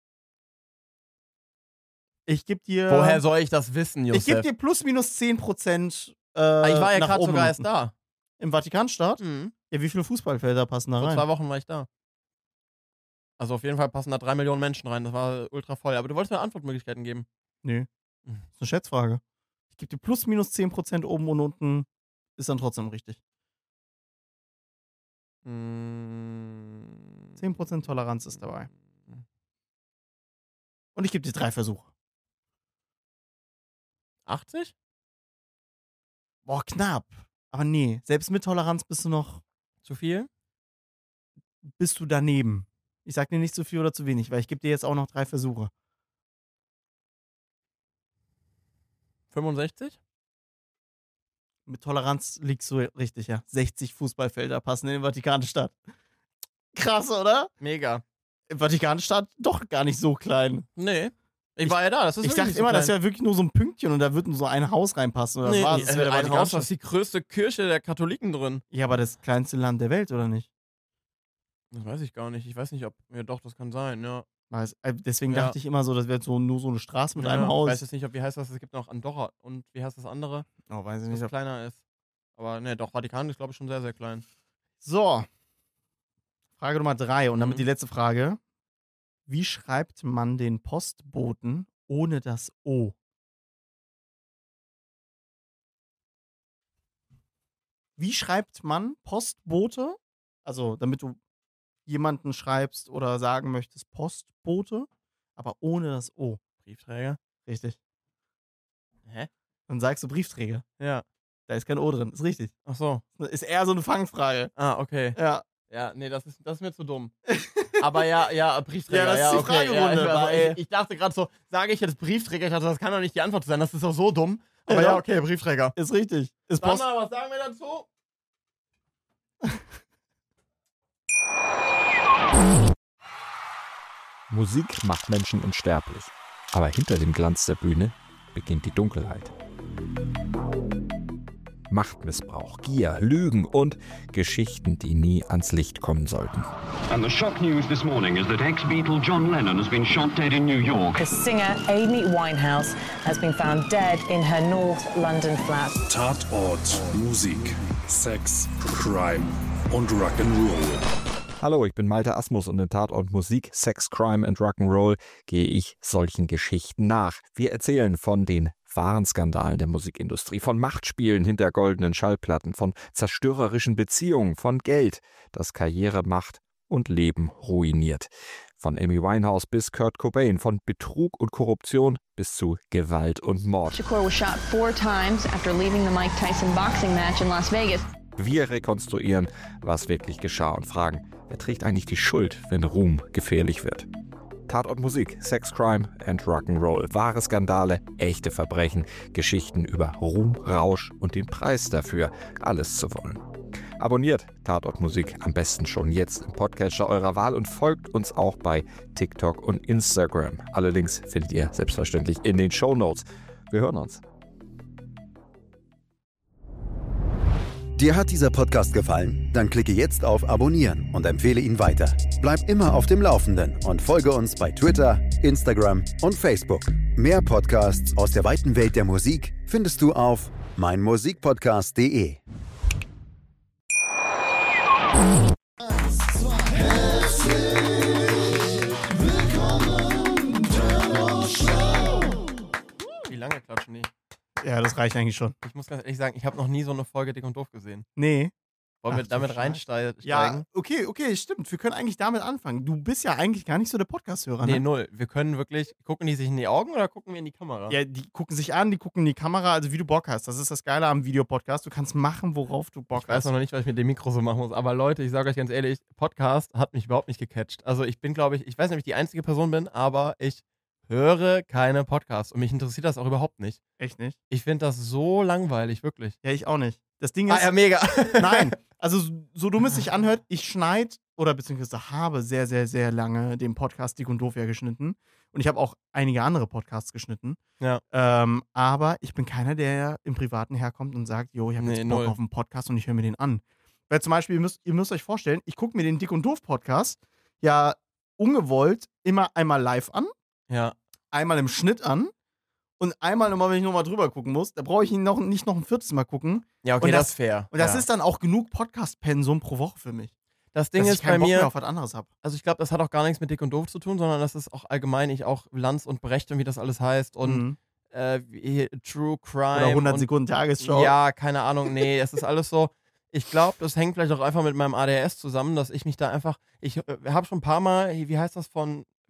Speaker 2: Ich gebe dir.
Speaker 1: Woher soll ich das wissen, Josef?
Speaker 2: Ich gebe dir plus minus zehn Prozent. Äh,
Speaker 1: Ah, ich war ja
Speaker 2: nach
Speaker 1: gerade
Speaker 2: oben
Speaker 1: sogar
Speaker 2: und
Speaker 1: erst
Speaker 2: unten.
Speaker 1: da.
Speaker 2: Im Vatikanstaat?
Speaker 1: Mhm.
Speaker 2: Ja, wie viele Fußballfelder passen da
Speaker 1: Vor
Speaker 2: rein?
Speaker 1: zwei Wochen war ich da. Also auf jeden Fall passen da drei Millionen Menschen rein. Das war ultra voll. Aber du wolltest mir Antwortmöglichkeiten geben.
Speaker 2: Nee.
Speaker 1: Mhm.
Speaker 2: Das ist eine Schätzfrage. Ich gebe dir plus minus zehn Prozent oben und unten. Ist dann trotzdem richtig.
Speaker 1: Mhm.
Speaker 2: zehn Prozent Toleranz ist dabei. Und ich gebe dir drei Versuche.
Speaker 1: achtzig?
Speaker 2: Boah, knapp. Aber nee, selbst mit Toleranz bist du noch,
Speaker 1: Zu viel?
Speaker 2: bist du daneben. Ich sag dir nicht zu viel oder zu wenig, weil ich gebe dir jetzt auch noch drei Versuche.
Speaker 1: fünfundsechzig?
Speaker 2: Mit Toleranz liegst du richtig, ja. sechzig Fußballfelder passen in die Vatikanstadt. Krass, oder?
Speaker 1: Mega.
Speaker 2: Vatikanstadt doch gar nicht so klein.
Speaker 1: Nee. Ich,
Speaker 2: Ich-
Speaker 1: war ja da. Das ist
Speaker 2: Ich
Speaker 1: wirklich
Speaker 2: dachte
Speaker 1: nicht so
Speaker 2: immer, das
Speaker 1: klein.
Speaker 2: wäre wirklich nur so ein Pünktchen und da wird nur so ein Haus reinpassen. Oder
Speaker 1: Nee,
Speaker 2: das war
Speaker 1: nee,
Speaker 2: das wäre der
Speaker 1: ein Haus, da
Speaker 2: Vatikanstadt.
Speaker 1: ist die größte Kirche der Katholiken drin.
Speaker 2: Ja, aber das kleinste Land der Welt, oder nicht?
Speaker 1: Das weiß ich gar nicht. Ich weiß nicht, ob. Ja, doch, das kann sein, ja.
Speaker 2: Weiß- äh, Deswegen
Speaker 1: Ja.
Speaker 2: dachte ich immer so, das wäre so nur so eine Straße mit
Speaker 1: ja,
Speaker 2: einem
Speaker 1: Ich
Speaker 2: Haus.
Speaker 1: weiß jetzt nicht, ob, wie heißt das? Es gibt noch Andorra. Und wie heißt das andere?
Speaker 2: Oh, weiß ich
Speaker 1: Das
Speaker 2: nicht. ob-
Speaker 1: kleiner ist. Aber ne, doch, Vatikan ist, glaube ich, schon sehr, sehr klein.
Speaker 2: So. Frage Nummer drei und damit
Speaker 1: Mhm.
Speaker 2: die letzte Frage. Wie schreibt man den Postboten ohne das O? Wie schreibt man Postbote? Also, damit du jemanden schreibst oder sagen möchtest Postbote, aber ohne das O.
Speaker 1: Briefträger?
Speaker 2: Richtig.
Speaker 1: Hä?
Speaker 2: Dann sagst du Briefträger.
Speaker 1: Ja.
Speaker 2: Da ist kein O drin. Ist richtig.
Speaker 1: Ach so.
Speaker 2: Ist eher so eine Fangfrage.
Speaker 1: Ah, okay.
Speaker 2: Ja.
Speaker 1: Ja, nee, das ist, das ist mir zu dumm. Aber ja, ja, Briefträger.
Speaker 2: Ja, das ist die
Speaker 1: okay,
Speaker 2: Fragerunde,
Speaker 1: Ja,
Speaker 2: aber
Speaker 1: ich,
Speaker 2: ey.
Speaker 1: also ich, ich dachte gerade so, sage ich jetzt Briefträger? Ich dachte, das kann doch nicht die Antwort sein. Das ist doch so dumm. Aber
Speaker 2: Ja.
Speaker 1: ja, okay, Briefträger.
Speaker 2: Ist richtig. Ist
Speaker 1: Sag
Speaker 2: Post.
Speaker 1: mal, was sagen wir dazu?
Speaker 4: Musik macht Menschen unsterblich. Aber hinter dem Glanz der Bühne beginnt die Dunkelheit. Machtmissbrauch, Gier, Lügen und Geschichten, die nie ans Licht kommen sollten.
Speaker 5: And the shock news this morning is that ex-Beatle John Lennon has been shot dead in New York.
Speaker 6: The singer Amy Winehouse has been found dead in her North London flat.
Speaker 7: Tatort, Musik, Sex, Crime und Rock'n'Roll.
Speaker 4: Hallo, ich bin Malte Asmus und in Tatort Musik, Sex, Crime and Rock'n'Roll gehe ich solchen Geschichten nach. Wir erzählen von den wahren Skandalen der Musikindustrie, von Machtspielen hinter goldenen Schallplatten, von zerstörerischen Beziehungen, von Geld, das Karriere macht und Leben ruiniert. Von Amy Winehouse bis Kurt Cobain, von Betrug und Korruption bis zu Gewalt und Mord.
Speaker 8: Shakur was shot four times after leaving the Mike Tyson boxing match in Las Vegas.
Speaker 4: Wir rekonstruieren, was wirklich geschah und fragen, wer trägt eigentlich die Schuld, wenn Ruhm gefährlich wird. Tatort Musik, Sex, Crime and Rock'n'Roll. Wahre Skandale, echte Verbrechen, Geschichten über Ruhm, Rausch und den Preis dafür, alles zu wollen. Abonniert Tatort Musik am besten schon jetzt im Podcatcher eurer Wahl und folgt uns auch bei TikTok und Instagram. Alle Links findet ihr selbstverständlich in den Shownotes. Wir hören uns.
Speaker 9: Dir hat dieser Podcast gefallen? Dann klicke jetzt auf Abonnieren und empfehle ihn weiter. Bleib immer auf dem Laufenden und folge uns bei Twitter, Instagram und Facebook. Mehr Podcasts aus der weiten Welt der Musik findest du auf meinmusikpodcast punkt de.
Speaker 1: Wie lange klatschen die?
Speaker 2: Ja, das reicht eigentlich schon.
Speaker 1: Ich muss ganz ehrlich sagen, ich habe noch nie so eine Folge Dick und Doof gesehen.
Speaker 2: Nee.
Speaker 1: Wollen
Speaker 2: Ach
Speaker 1: wir
Speaker 2: du
Speaker 1: damit
Speaker 2: Scheiße.
Speaker 1: reinsteigen?
Speaker 2: Ja, okay, okay, stimmt. Wir können eigentlich damit anfangen. Du bist ja eigentlich gar nicht so der Podcast-Hörer,
Speaker 1: Nee,
Speaker 2: ne?
Speaker 1: null. Wir können wirklich. Gucken die sich in die Augen oder gucken wir in die Kamera?
Speaker 2: Ja, die gucken sich an, die gucken in die Kamera, also wie du Bock hast. Das ist das Geile am Videopodcast. Du kannst machen, worauf du Bock
Speaker 1: Ich weiß
Speaker 2: hast.
Speaker 1: noch nicht, was ich mit dem Mikro so machen muss. Aber Leute, ich sage euch ganz ehrlich, Podcast hat mich überhaupt nicht gecatcht. Also ich bin, glaube ich, ich weiß nicht, ob ich die einzige Person bin, aber ich höre keine Podcasts. Und mich interessiert das auch überhaupt nicht.
Speaker 2: Echt nicht?
Speaker 1: Ich finde das so langweilig, wirklich.
Speaker 2: Ja, ich auch nicht. Das Ding
Speaker 1: Ah,
Speaker 2: ist,
Speaker 1: ja, mega.
Speaker 2: nein, also so- so dumm es sich anhört, ich schneide oder beziehungsweise habe sehr, sehr, sehr lange den Podcast Dick und Doof ja geschnitten. Und ich habe auch einige andere Podcasts geschnitten.
Speaker 1: Ja.
Speaker 2: Ähm, aber ich bin keiner, der im Privaten herkommt und sagt, jo, ich habe
Speaker 1: Nee,
Speaker 2: jetzt Bock
Speaker 1: null.
Speaker 2: auf einen Podcast und ich höre mir den an. Weil zum Beispiel, ihr müsst, ihr müsst euch vorstellen, ich gucke mir den Dick und Doof Podcast ja ungewollt immer einmal live an,
Speaker 1: Ja.
Speaker 2: einmal im Schnitt an und einmal nochmal, wenn ich nochmal drüber gucken muss. Da brauche ich ihn noch, nicht noch ein viertes Mal gucken.
Speaker 1: Ja, okay,
Speaker 2: Und
Speaker 1: das,
Speaker 2: das-
Speaker 1: ist fair.
Speaker 2: Und das
Speaker 1: ja.
Speaker 2: ist dann auch genug Podcast-Pensum pro Woche für mich.
Speaker 1: das Ding
Speaker 2: dass
Speaker 1: ist
Speaker 2: ich keinen
Speaker 1: bei
Speaker 2: Bock mehr
Speaker 1: mir,
Speaker 2: auf was anderes habe.
Speaker 1: also ich glaube, das hat auch gar nichts mit Dick und Doof zu tun, sondern das ist auch allgemein, ich auch Lanz und Brecht und wie das alles heißt und
Speaker 2: Mhm.
Speaker 1: äh, wie, True Crime.
Speaker 2: Oder hundert
Speaker 1: und,
Speaker 2: Sekunden Tagesschau.
Speaker 1: Ja, keine Ahnung, nee, es ist alles so. Ich glaube, das hängt vielleicht auch einfach mit meinem A D H S zusammen, dass ich mich da einfach, ich äh, habe schon ein paar Mal, wie heißt das, von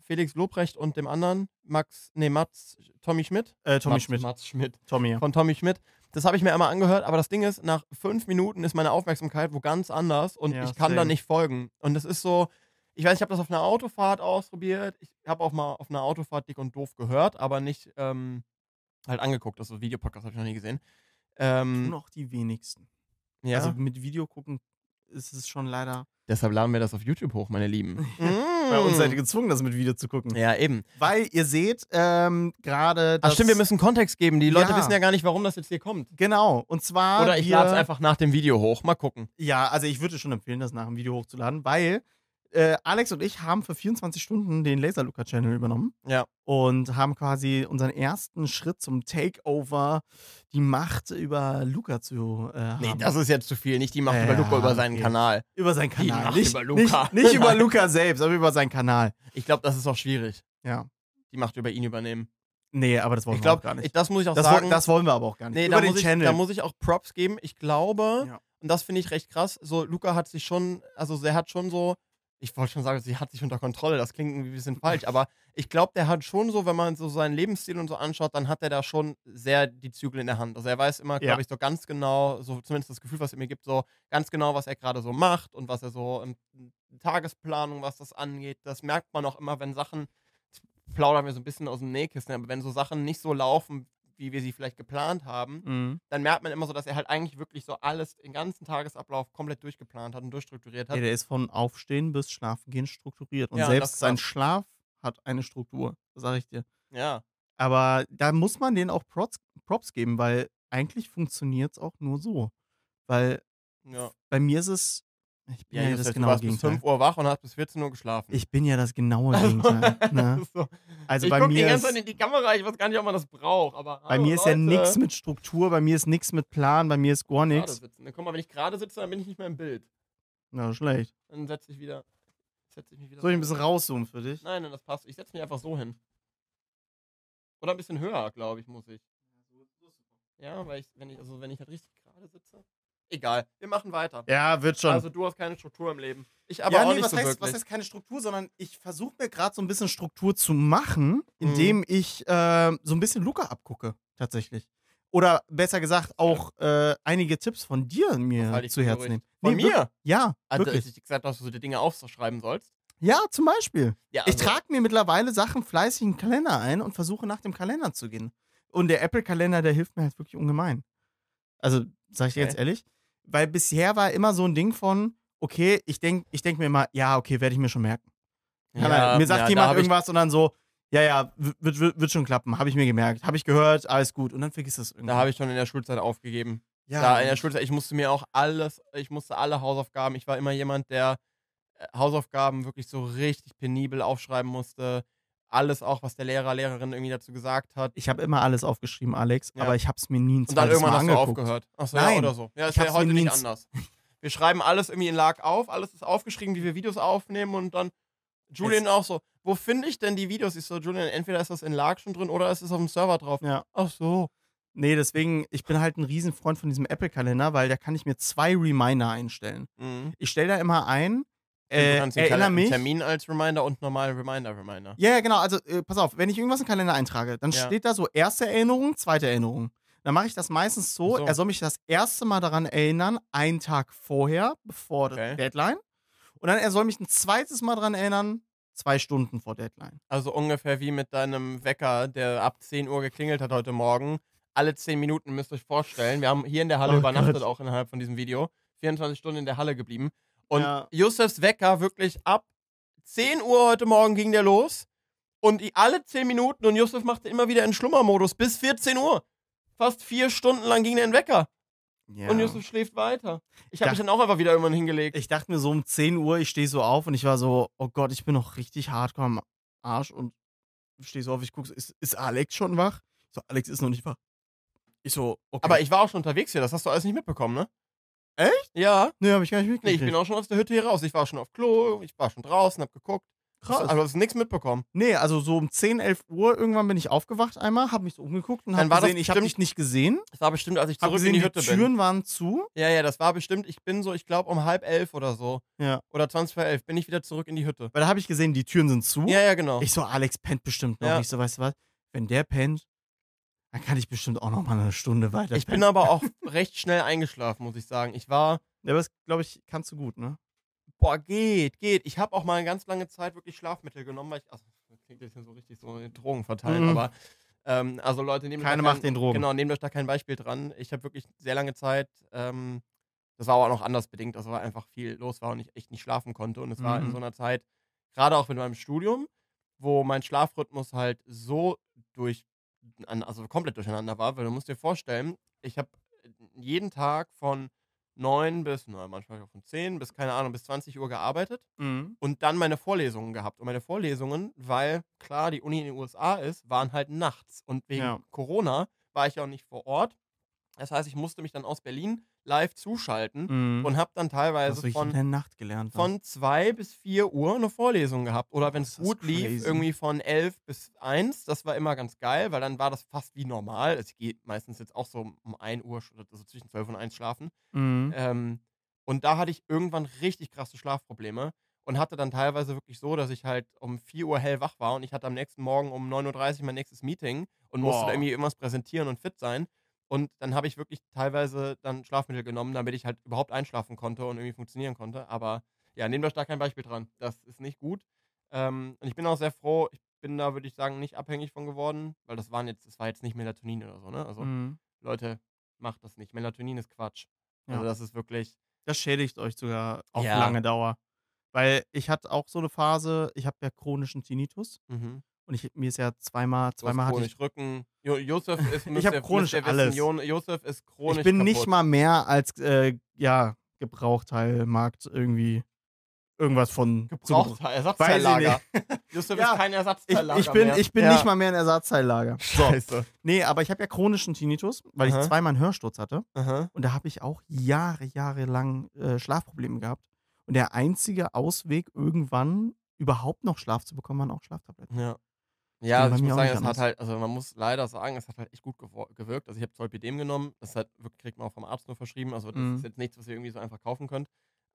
Speaker 1: Felix Lobrecht und dem anderen, Max, nee, Mats, Tommy Schmidt.
Speaker 2: Äh, Tommy
Speaker 1: Mats,
Speaker 2: Schmidt.
Speaker 1: Mats Schmidt.
Speaker 2: Tommy, ja.
Speaker 1: Von Tommy Schmidt. Das habe ich mir einmal angehört, aber das Ding ist, nach fünf Minuten ist meine Aufmerksamkeit wo ganz anders und
Speaker 2: Ja,
Speaker 1: ich kann da
Speaker 2: same.
Speaker 1: nicht folgen. Und es ist so, ich weiß, ich habe das auf einer Autofahrt ausprobiert. Ich habe auch mal auf einer Autofahrt Dick und Doof gehört, aber nicht ähm, halt angeguckt. Das ist Videopodcast, habe ich noch nie gesehen. Ähm,
Speaker 2: Tun auch die wenigsten.
Speaker 1: ja.
Speaker 2: Also mit Video gucken ist es schon leider.
Speaker 1: Deshalb laden wir das auf YouTube hoch, meine Lieben.
Speaker 2: Bei uns seid ihr gezwungen, das mit Video zu gucken.
Speaker 1: Ja, eben.
Speaker 2: Weil ihr seht, ähm, gerade.
Speaker 1: Ach stimmt, wir müssen Kontext geben. Die Leute
Speaker 2: Ja.
Speaker 1: wissen ja gar nicht, warum das jetzt hier kommt.
Speaker 2: Genau. Und zwar.
Speaker 1: Oder ich
Speaker 2: wir,
Speaker 1: lade es einfach nach dem Video hoch. Mal gucken.
Speaker 2: Ja, also ich würde schon empfehlen, das nach dem Video hochzuladen, weil äh, Alex und ich haben für vierundzwanzig Stunden den Laserluca-Channel übernommen.
Speaker 1: Ja.
Speaker 2: Und haben quasi unseren ersten Schritt zum Takeover, die Macht über Luca zu äh, haben.
Speaker 1: Nee, das ist jetzt zu viel. Nicht die Macht
Speaker 2: Ja,
Speaker 1: über Luca, über seinen
Speaker 2: okay.
Speaker 1: Kanal.
Speaker 2: Über seinen
Speaker 1: Die
Speaker 2: Kanal.
Speaker 1: Macht
Speaker 2: Nicht
Speaker 1: über Luca.
Speaker 2: Nicht, nicht über Luca selbst, aber über seinen Kanal.
Speaker 1: Ich glaube, das ist auch schwierig.
Speaker 2: Ja.
Speaker 1: Die Macht über ihn übernehmen.
Speaker 2: Nee, aber das wollen
Speaker 1: Ich
Speaker 2: wir auch
Speaker 1: glaube,
Speaker 2: gar nicht.
Speaker 1: das muss ich auch
Speaker 2: Das,
Speaker 1: sagen.
Speaker 2: woll- das wollen wir aber auch gar nicht.
Speaker 1: nee,
Speaker 2: über
Speaker 1: da
Speaker 2: den
Speaker 1: muss, ich,
Speaker 2: Channel.
Speaker 1: da muss ich auch Props geben. Ich glaube,
Speaker 2: Ja.
Speaker 1: und das finde ich recht krass, so Luca hat sich schon, also er hat schon so, ich wollte schon sagen, sie hat sich unter Kontrolle, das klingt irgendwie ein bisschen falsch, aber ich glaube, der hat schon so, wenn man so seinen Lebensstil und so anschaut, dann hat er da schon sehr die Zügel in der Hand. Also er weiß immer, glaube
Speaker 2: Ja.
Speaker 1: ich, so ganz genau, so zumindest das Gefühl, was er mir gibt, so ganz genau, was er gerade so macht und was er so in Tagesplanung, was das angeht. Das merkt man auch immer, wenn Sachen, jetzt plaudern wir so ein bisschen aus dem Nähkissen, aber wenn so Sachen nicht so laufen, wie wir sie vielleicht geplant haben,
Speaker 2: Mhm.
Speaker 1: dann merkt man immer so, dass er halt eigentlich wirklich so alles, den ganzen Tagesablauf komplett durchgeplant hat und durchstrukturiert hat.
Speaker 2: Ja, der ist von Aufstehen bis Schlafengehen strukturiert. Und
Speaker 1: Ja, das
Speaker 2: selbst
Speaker 1: ist
Speaker 2: sein
Speaker 1: krass.
Speaker 2: Schlaf hat eine Struktur. Das sage ich dir.
Speaker 1: Ja.
Speaker 2: Aber da muss man denen auch Props, Props geben, weil eigentlich funktioniert es auch nur so. Weil
Speaker 1: Ja.
Speaker 2: bei mir ist es. Ich bin
Speaker 1: Ja,
Speaker 2: ja,
Speaker 1: Justus,
Speaker 2: das
Speaker 1: du
Speaker 2: genaue
Speaker 1: warst bis
Speaker 2: Gegenteil.
Speaker 1: fünf Uhr wach und hast bis vierzehn Uhr geschlafen.
Speaker 2: Ich bin ja das genaue
Speaker 1: Also,
Speaker 2: Gegenteil.
Speaker 1: das
Speaker 2: Ne?
Speaker 1: ist so.
Speaker 2: Also
Speaker 1: ich
Speaker 2: bei
Speaker 1: gucke die
Speaker 2: mir
Speaker 1: ganze
Speaker 2: ist,
Speaker 1: Zeit in die Kamera, ich weiß gar nicht, ob man das braucht, aber
Speaker 2: bei
Speaker 1: hallo,
Speaker 2: mir ist ja
Speaker 1: Leute.
Speaker 2: nichts mit Struktur, bei mir ist nichts mit Plan, bei mir ist gar
Speaker 1: Gerade
Speaker 2: nichts.
Speaker 1: sitzen. Guck mal, wenn ich gerade sitze, dann bin ich nicht mehr im Bild.
Speaker 2: Na, schlecht.
Speaker 1: Dann setze ich wieder, setze ich mich wieder
Speaker 2: Soll ich ein
Speaker 1: so.
Speaker 2: bisschen rauszoomen für dich?
Speaker 1: Nein, nein, das passt. Ich setze mich einfach so hin. Oder ein bisschen höher, glaube ich, muss ich. Ja, weil ich, wenn ich, also wenn ich halt richtig gerade sitze. Egal, wir machen weiter.
Speaker 2: Ja, wird schon.
Speaker 1: Also du hast keine Struktur im Leben. Ich aber
Speaker 2: ja,
Speaker 1: auch
Speaker 2: nee,
Speaker 1: nicht
Speaker 2: was,
Speaker 1: so
Speaker 2: heißt,
Speaker 1: wirklich.
Speaker 2: was heißt keine Struktur, sondern ich versuche mir gerade so ein bisschen Struktur zu machen,
Speaker 1: Mhm.
Speaker 2: indem ich äh, so ein bisschen Luca abgucke, tatsächlich. Oder besser gesagt, auch äh, einige Tipps von dir mir
Speaker 1: halte ich
Speaker 2: zu
Speaker 1: für
Speaker 2: Herzen
Speaker 1: Gerücht.
Speaker 2: nehmen.
Speaker 1: Von
Speaker 2: Nee,
Speaker 1: mir?
Speaker 2: wirklich. Ja,
Speaker 1: Also,
Speaker 2: wirklich.
Speaker 1: als ich gesagt habe, dass du die Dinge aufschreiben sollst.
Speaker 2: Ja, zum Beispiel.
Speaker 1: Ja,
Speaker 2: Ich
Speaker 1: also-
Speaker 2: trage mir mittlerweile Sachen fleißig in den Kalender ein und versuche nach dem Kalender zu gehen. Und der Apple-Kalender, der hilft mir halt wirklich ungemein. Also, sag ich dir
Speaker 1: Okay.
Speaker 2: jetzt ehrlich, weil bisher war immer so ein Ding von, okay, ich denke ich denk mir immer, ja, okay, werde ich mir schon merken.
Speaker 1: Ja,
Speaker 2: mir sagt
Speaker 1: ja, da
Speaker 2: jemand
Speaker 1: hab ich-
Speaker 2: irgendwas und dann so, ja, ja, wird, wird, wird schon klappen, habe ich mir gemerkt, habe ich gehört, alles gut. Und dann vergisst es irgendwie.
Speaker 1: Da habe ich schon in der Schulzeit aufgegeben.
Speaker 2: ja,
Speaker 1: Da in der Schulzeit, ich musste mir auch alles, ich musste alle Hausaufgaben, ich war immer jemand, der äh, Hausaufgaben wirklich so richtig penibel aufschreiben musste. Alles auch, was der Lehrer, Lehrerin irgendwie dazu gesagt hat.
Speaker 2: ich habe immer alles aufgeschrieben, Alex,
Speaker 1: Ja.
Speaker 2: aber ich habe es mir nie ein
Speaker 1: Und dann
Speaker 2: zweites
Speaker 1: irgendwann
Speaker 2: Mal
Speaker 1: hast du
Speaker 2: angeguckt.
Speaker 1: aufgehört. Achso,
Speaker 2: Nein,
Speaker 1: ja, oder so. Ja,
Speaker 2: ich
Speaker 1: ist ja
Speaker 2: hab's
Speaker 1: heute
Speaker 2: mir
Speaker 1: nicht
Speaker 2: nie-
Speaker 1: anders. Wir schreiben alles irgendwie in Lag auf, alles ist aufgeschrieben, wie wir Videos aufnehmen und dann Julian auch so, wo finde ich denn die Videos? Ich so, Julian, entweder ist das in Lag schon drin oder ist es auf dem Server drauf.
Speaker 2: Ja.
Speaker 1: Ach so.
Speaker 2: Nee, deswegen, ich bin halt ein Riesenfreund von diesem Apple-Kalender, weil da kann ich mir zwei Reminder einstellen.
Speaker 1: Mhm.
Speaker 2: Ich stelle da immer ein,
Speaker 1: du
Speaker 2: äh,
Speaker 1: kannst den
Speaker 2: erinnere
Speaker 1: Kal-
Speaker 2: mich.
Speaker 1: Termin als Reminder und normalen Reminder-Reminder.
Speaker 2: Ja, ja, genau. Also, äh, pass auf, wenn ich irgendwas in den Kalender eintrage, dann
Speaker 1: Ja.
Speaker 2: steht da so erste Erinnerung, zweite Erinnerung. Dann mache ich das meistens so,
Speaker 1: Ach so.
Speaker 2: er soll mich das erste Mal daran erinnern, einen Tag vorher, bevor
Speaker 1: Okay.
Speaker 2: der Deadline. Und dann er soll mich ein zweites Mal daran erinnern, zwei Stunden vor Deadline.
Speaker 1: Also ungefähr wie mit deinem Wecker, der ab zehn Uhr geklingelt hat heute Morgen. Alle zehn Minuten müsst ihr euch vorstellen. Wir haben hier in der Halle
Speaker 2: Oh
Speaker 1: übernachtet,
Speaker 2: Gott.
Speaker 1: auch innerhalb von diesem Video. vierundzwanzig Stunden in der Halle geblieben. Und
Speaker 2: Ja.
Speaker 1: Yusufs Wecker wirklich ab zehn Uhr heute Morgen ging der los. Und die, alle zehn Minuten und Yusuf machte immer wieder in Schlummermodus bis vierzehn Uhr. Fast vier Stunden lang ging der in den Wecker.
Speaker 2: Ja.
Speaker 1: Und Yusuf schläft weiter. Ich habe
Speaker 2: Da-
Speaker 1: mich dann auch einfach wieder irgendwann hingelegt.
Speaker 2: Ich dachte mir so um zehn Uhr, ich stehe so auf und ich war so, oh Gott, ich bin noch richtig hardcore am Arsch und stehe so auf, ich gucke, so, ist, ist Alex schon wach? Ich so, Alex ist noch nicht wach. Ich so, okay.
Speaker 1: Aber ich war auch schon unterwegs hier, das hast du alles nicht mitbekommen, ne?
Speaker 2: Echt?
Speaker 1: Ja.
Speaker 2: Nee, hab ich gar nicht
Speaker 1: Nee,
Speaker 2: mitgekriegt.
Speaker 1: ich bin auch schon aus der Hütte hier raus. Ich war schon auf Klo, ich war schon draußen, hab geguckt.
Speaker 2: Krass.
Speaker 1: Also hast du nichts mitbekommen.
Speaker 2: Nee, also so um zehn, elf Uhr irgendwann bin ich aufgewacht einmal, hab mich so umgeguckt und
Speaker 1: Dann
Speaker 2: hab
Speaker 1: war das
Speaker 2: gesehen, ich hab dich nicht gesehen.
Speaker 1: Das war bestimmt, als ich
Speaker 2: Hab
Speaker 1: zurück
Speaker 2: gesehen,
Speaker 1: in die
Speaker 2: die
Speaker 1: Hütte
Speaker 2: Türen
Speaker 1: bin.
Speaker 2: waren zu.
Speaker 1: Ja, ja, das war bestimmt, ich bin so, ich glaube um halb elf oder so.
Speaker 2: Ja.
Speaker 1: Oder zwanzig vor elf bin ich wieder zurück in die Hütte.
Speaker 2: Weil da habe ich gesehen, die Türen sind zu.
Speaker 1: Ja, ja, genau.
Speaker 2: Ich so, Alex pennt bestimmt noch.
Speaker 1: Ja.
Speaker 2: Ich so, weißt du was? Wenn der pennt, dann kann ich bestimmt auch noch mal eine Stunde weiter
Speaker 1: Ich bin
Speaker 2: pennen.
Speaker 1: aber auch recht schnell eingeschlafen, muss ich sagen. Ich war,
Speaker 2: Ja, aber das, glaube ich, kannst du gut, ne?
Speaker 1: boah, geht, geht. Ich habe auch mal eine ganz lange Zeit wirklich Schlafmittel genommen, weil ich, also, das klingt jetzt hier so richtig so Drogen verteilen,
Speaker 2: Mhm.
Speaker 1: aber, ähm, also Leute, nehmt euch
Speaker 2: Keine
Speaker 1: da kein,
Speaker 2: macht den Drogen.
Speaker 1: Genau, nehmt euch da kein Beispiel dran. Ich habe wirklich sehr lange Zeit, ähm, das war aber auch noch anders bedingt, also weil einfach viel los war und ich echt nicht schlafen konnte. Und es war in
Speaker 2: Mhm.
Speaker 1: so einer Zeit, gerade auch mit meinem Studium, wo mein Schlafrhythmus halt so durch, an- also komplett durcheinander war, weil du musst dir vorstellen, ich habe jeden Tag von neun bis, na, manchmal auch von zehn bis, keine Ahnung, bis zwanzig Uhr gearbeitet
Speaker 2: Mhm.
Speaker 1: und dann meine Vorlesungen gehabt. Und meine Vorlesungen, weil klar die Uni in den U S A ist, waren halt nachts. Und wegen
Speaker 2: Ja.
Speaker 1: Corona war ich ja auch nicht vor Ort. Das heißt, ich musste mich dann aus Berlin live zuschalten
Speaker 2: Mhm.
Speaker 1: und habe dann
Speaker 2: Was
Speaker 1: teilweise
Speaker 2: ich in
Speaker 1: von,
Speaker 2: der Nacht gelernt habe.
Speaker 1: von zwei bis vier Uhr eine Vorlesung gehabt. Oder wenn es
Speaker 2: ist das
Speaker 1: gut lief,
Speaker 2: crazy.
Speaker 1: irgendwie von elf bis eins. Das war immer ganz geil, weil dann war das fast wie normal. Es geht meistens jetzt auch so um ein Uhr, also zwischen zwölf und eins schlafen.
Speaker 2: Mhm.
Speaker 1: Ähm, und da hatte ich irgendwann richtig krasse Schlafprobleme und hatte dann teilweise wirklich so, dass ich halt um vier Uhr hellwach war und ich hatte am nächsten Morgen um neun Uhr dreißig mein nächstes Meeting und musste
Speaker 2: Boah.
Speaker 1: da irgendwie irgendwas präsentieren und fit sein. Und dann habe ich wirklich teilweise dann Schlafmittel genommen, damit ich halt überhaupt einschlafen konnte und irgendwie funktionieren konnte. Aber ja, nehmt euch da kein Beispiel dran. Das ist nicht gut. Ähm, und ich bin auch sehr froh, ich bin da, würde ich sagen, nicht abhängig von geworden, weil das waren jetzt, das war jetzt nicht Melatonin oder so, ne? Also,
Speaker 2: Mhm.
Speaker 1: Leute, macht das nicht. Melatonin ist Quatsch. Also
Speaker 2: Ja.
Speaker 1: das ist wirklich.
Speaker 2: Das schädigt euch sogar auf
Speaker 1: Ja.
Speaker 2: lange Dauer. Weil ich hatte auch so eine Phase, ich habe ja chronischen Tinnitus
Speaker 1: Mhm.
Speaker 2: und ich, mir ist ja zweimal,
Speaker 1: Du hast
Speaker 2: zweimal hatte
Speaker 1: chronisch
Speaker 2: ich,
Speaker 1: Rücken. Jo Josef ist,
Speaker 2: Ich
Speaker 1: müsst
Speaker 2: hab
Speaker 1: ihr-
Speaker 2: chronisch
Speaker 1: müsst ihr wissen,
Speaker 2: alles.
Speaker 1: Jo Josef ist chronisch
Speaker 2: ich bin nicht
Speaker 1: kaputt.
Speaker 2: mal mehr als, äh, ja, Gebrauchteilmarkt irgendwie irgendwas von.
Speaker 1: Gebraucht,
Speaker 2: Weiß
Speaker 1: Ersatzteillager.
Speaker 2: ich
Speaker 1: Josef
Speaker 2: Ja,
Speaker 1: ist kein
Speaker 2: Ich,
Speaker 1: Ersatzteillager
Speaker 2: ich bin,
Speaker 1: mehr.
Speaker 2: ich bin
Speaker 1: Ja.
Speaker 2: nicht mal mehr ein Ersatzteillager. So.
Speaker 1: Scheiße.
Speaker 2: Nee, aber ich habe ja chronischen Tinnitus, weil
Speaker 1: Aha.
Speaker 2: ich zweimal einen Hörsturz hatte.
Speaker 1: Aha.
Speaker 2: Und da habe ich auch Jahre, Jahre lang äh, Schlafprobleme gehabt. Und der einzige Ausweg, irgendwann überhaupt noch Schlaf zu bekommen, waren auch Schlaftabletten.
Speaker 1: Ja.
Speaker 2: Ging
Speaker 1: Ja,
Speaker 2: bei
Speaker 1: ich
Speaker 2: mir
Speaker 1: muss
Speaker 2: auch
Speaker 1: sagen,
Speaker 2: nicht
Speaker 1: es hat
Speaker 2: anders.
Speaker 1: halt, also man muss leider sagen, es hat halt echt gut gewo- gewirkt. Also ich habe Zolpidem genommen, das hat, wirklich- kriegt man auch vom Arzt nur verschrieben, also das
Speaker 2: Mhm.
Speaker 1: ist jetzt nichts, was ihr irgendwie so einfach kaufen könnt.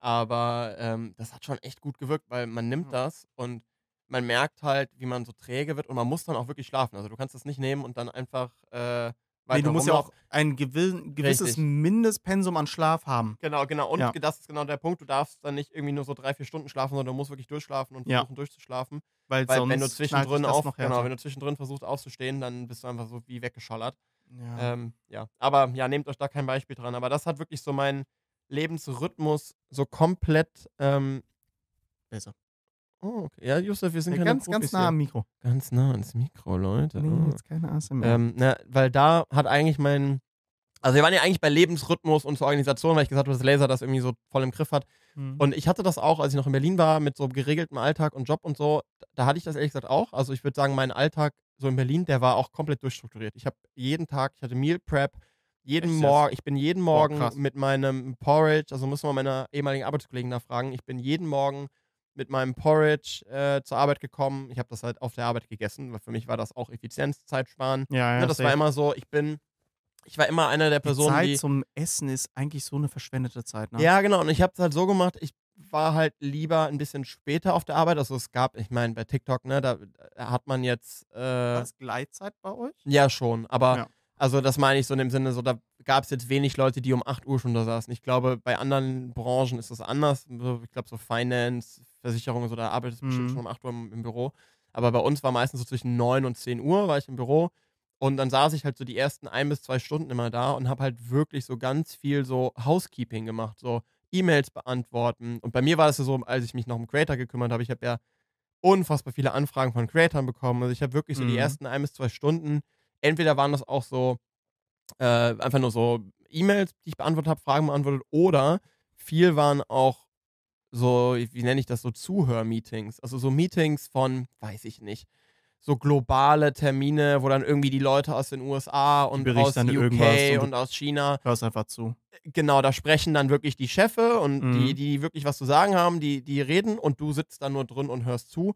Speaker 1: Aber ähm, das hat schon echt gut gewirkt, weil man nimmt
Speaker 2: Ja.
Speaker 1: das und man merkt halt, wie man so träge wird und man muss dann auch wirklich schlafen. Also du kannst das nicht nehmen und dann einfach äh, weiter
Speaker 2: Nee, du musst ja
Speaker 1: rumlaufen.
Speaker 2: auch ein gewiss, gewisses
Speaker 1: Richtig.
Speaker 2: Mindestpensum an Schlaf haben.
Speaker 1: Genau, genau. Und
Speaker 2: Ja.
Speaker 1: das ist genau der Punkt. Du darfst dann nicht irgendwie nur so drei, vier Stunden schlafen, sondern du musst wirklich durchschlafen und
Speaker 2: Ja.
Speaker 1: versuchen durchzuschlafen.
Speaker 2: Weil,
Speaker 1: Weil
Speaker 2: sonst
Speaker 1: wenn du
Speaker 2: knallt dich
Speaker 1: zwischendrin
Speaker 2: das
Speaker 1: auf,
Speaker 2: noch
Speaker 1: genau,
Speaker 2: härter.
Speaker 1: wenn du zwischendrin versuchst aufzustehen, dann bist du einfach so wie weggeschallert.
Speaker 2: Ja.
Speaker 1: Ähm, ja. Aber ja, nehmt euch da kein Beispiel dran. Aber das hat wirklich so meinen Lebensrhythmus so komplett. Ähm,
Speaker 2: Besser.
Speaker 1: oh, okay. Ja, Josef, wir sind
Speaker 2: Ja,
Speaker 1: keine
Speaker 2: ganz,
Speaker 1: Profis
Speaker 2: ganz nah
Speaker 1: hier.
Speaker 2: am Mikro.
Speaker 1: Ganz nah ans Mikro, Leute.
Speaker 2: Nee,
Speaker 1: oh.
Speaker 2: jetzt keine A S M R.
Speaker 1: Ähm, na, weil da hat eigentlich mein. Also wir waren ja eigentlich bei Lebensrhythmus und zur Organisation, weil ich gesagt habe, dass Laser das irgendwie so voll im Griff hat.
Speaker 2: Mhm.
Speaker 1: Und ich hatte das auch, als ich noch in Berlin war, mit so geregeltem Alltag und Job und so. Da hatte ich das ehrlich gesagt auch. Also ich würde sagen, mein Alltag so in Berlin, der war auch komplett durchstrukturiert. Ich habe jeden Tag, ich hatte Meal Prep, jeden
Speaker 2: Echt jetzt?
Speaker 1: Morgen, ich bin jeden Morgen
Speaker 2: krass.
Speaker 1: mit meinem Porridge, also muss man meine ehemaligen Arbeitskollegen nachfragen, ich bin jeden Morgen mit meinem Porridge äh, zur Arbeit gekommen. Ich habe das halt auf der Arbeit gegessen, weil für mich war das auch Effizienz, Zeit sparen.
Speaker 2: ja, ja,
Speaker 1: Ja, das
Speaker 2: safe.
Speaker 1: war immer so, ich bin, ich war immer einer der
Speaker 2: Die
Speaker 1: Personen,
Speaker 2: Zeit
Speaker 1: die.
Speaker 2: zum Essen ist eigentlich so eine verschwendete Zeit, ne?
Speaker 1: Ja, genau. Und ich habe es halt so gemacht, ich war halt lieber ein bisschen später auf der Arbeit. Also es gab, ich meine, bei TikTok, ne, da da hat man jetzt. Äh,
Speaker 2: War das Gleitzeit bei euch?
Speaker 1: ja, schon. Aber,
Speaker 2: Ja.
Speaker 1: also das meine ich so in dem Sinne, so da gab es jetzt wenig Leute, die um acht Uhr schon da saßen. Ich glaube, bei anderen Branchen ist das anders. So, ich glaube, so Finance, Versicherungen, so da arbeitest du bestimmt
Speaker 2: Mhm.
Speaker 1: schon um acht Uhr im, im Büro. Aber bei uns war meistens so zwischen neun und zehn Uhr war ich im Büro. Und dann saß ich halt so die ersten ein bis zwei Stunden immer da und habe halt wirklich so ganz viel so Housekeeping gemacht, so E-Mails beantworten. Und bei mir war das ja so, als ich mich noch um Creator gekümmert habe, ich habe ja unfassbar viele Anfragen von Creatoren bekommen. Also ich habe wirklich so die
Speaker 2: Mhm.
Speaker 1: ersten ein bis zwei Stunden, entweder waren das auch so äh, einfach nur so E-Mails, die ich beantwortet habe, Fragen beantwortet, oder viel waren auch so, wie nenne ich das, so Zuhörmeetings. Also so Meetings von, weiß ich nicht, so globale Termine, wo dann irgendwie die Leute aus den U S A und
Speaker 2: berichten
Speaker 1: aus
Speaker 2: dann
Speaker 1: U
Speaker 2: irgendwas
Speaker 1: K
Speaker 2: und du-
Speaker 1: und aus China,
Speaker 2: Hörst einfach zu.
Speaker 1: genau, da sprechen dann wirklich die Chefe und
Speaker 2: Mhm.
Speaker 1: die, die wirklich was zu sagen haben, die, die reden und du sitzt dann nur drin und hörst zu.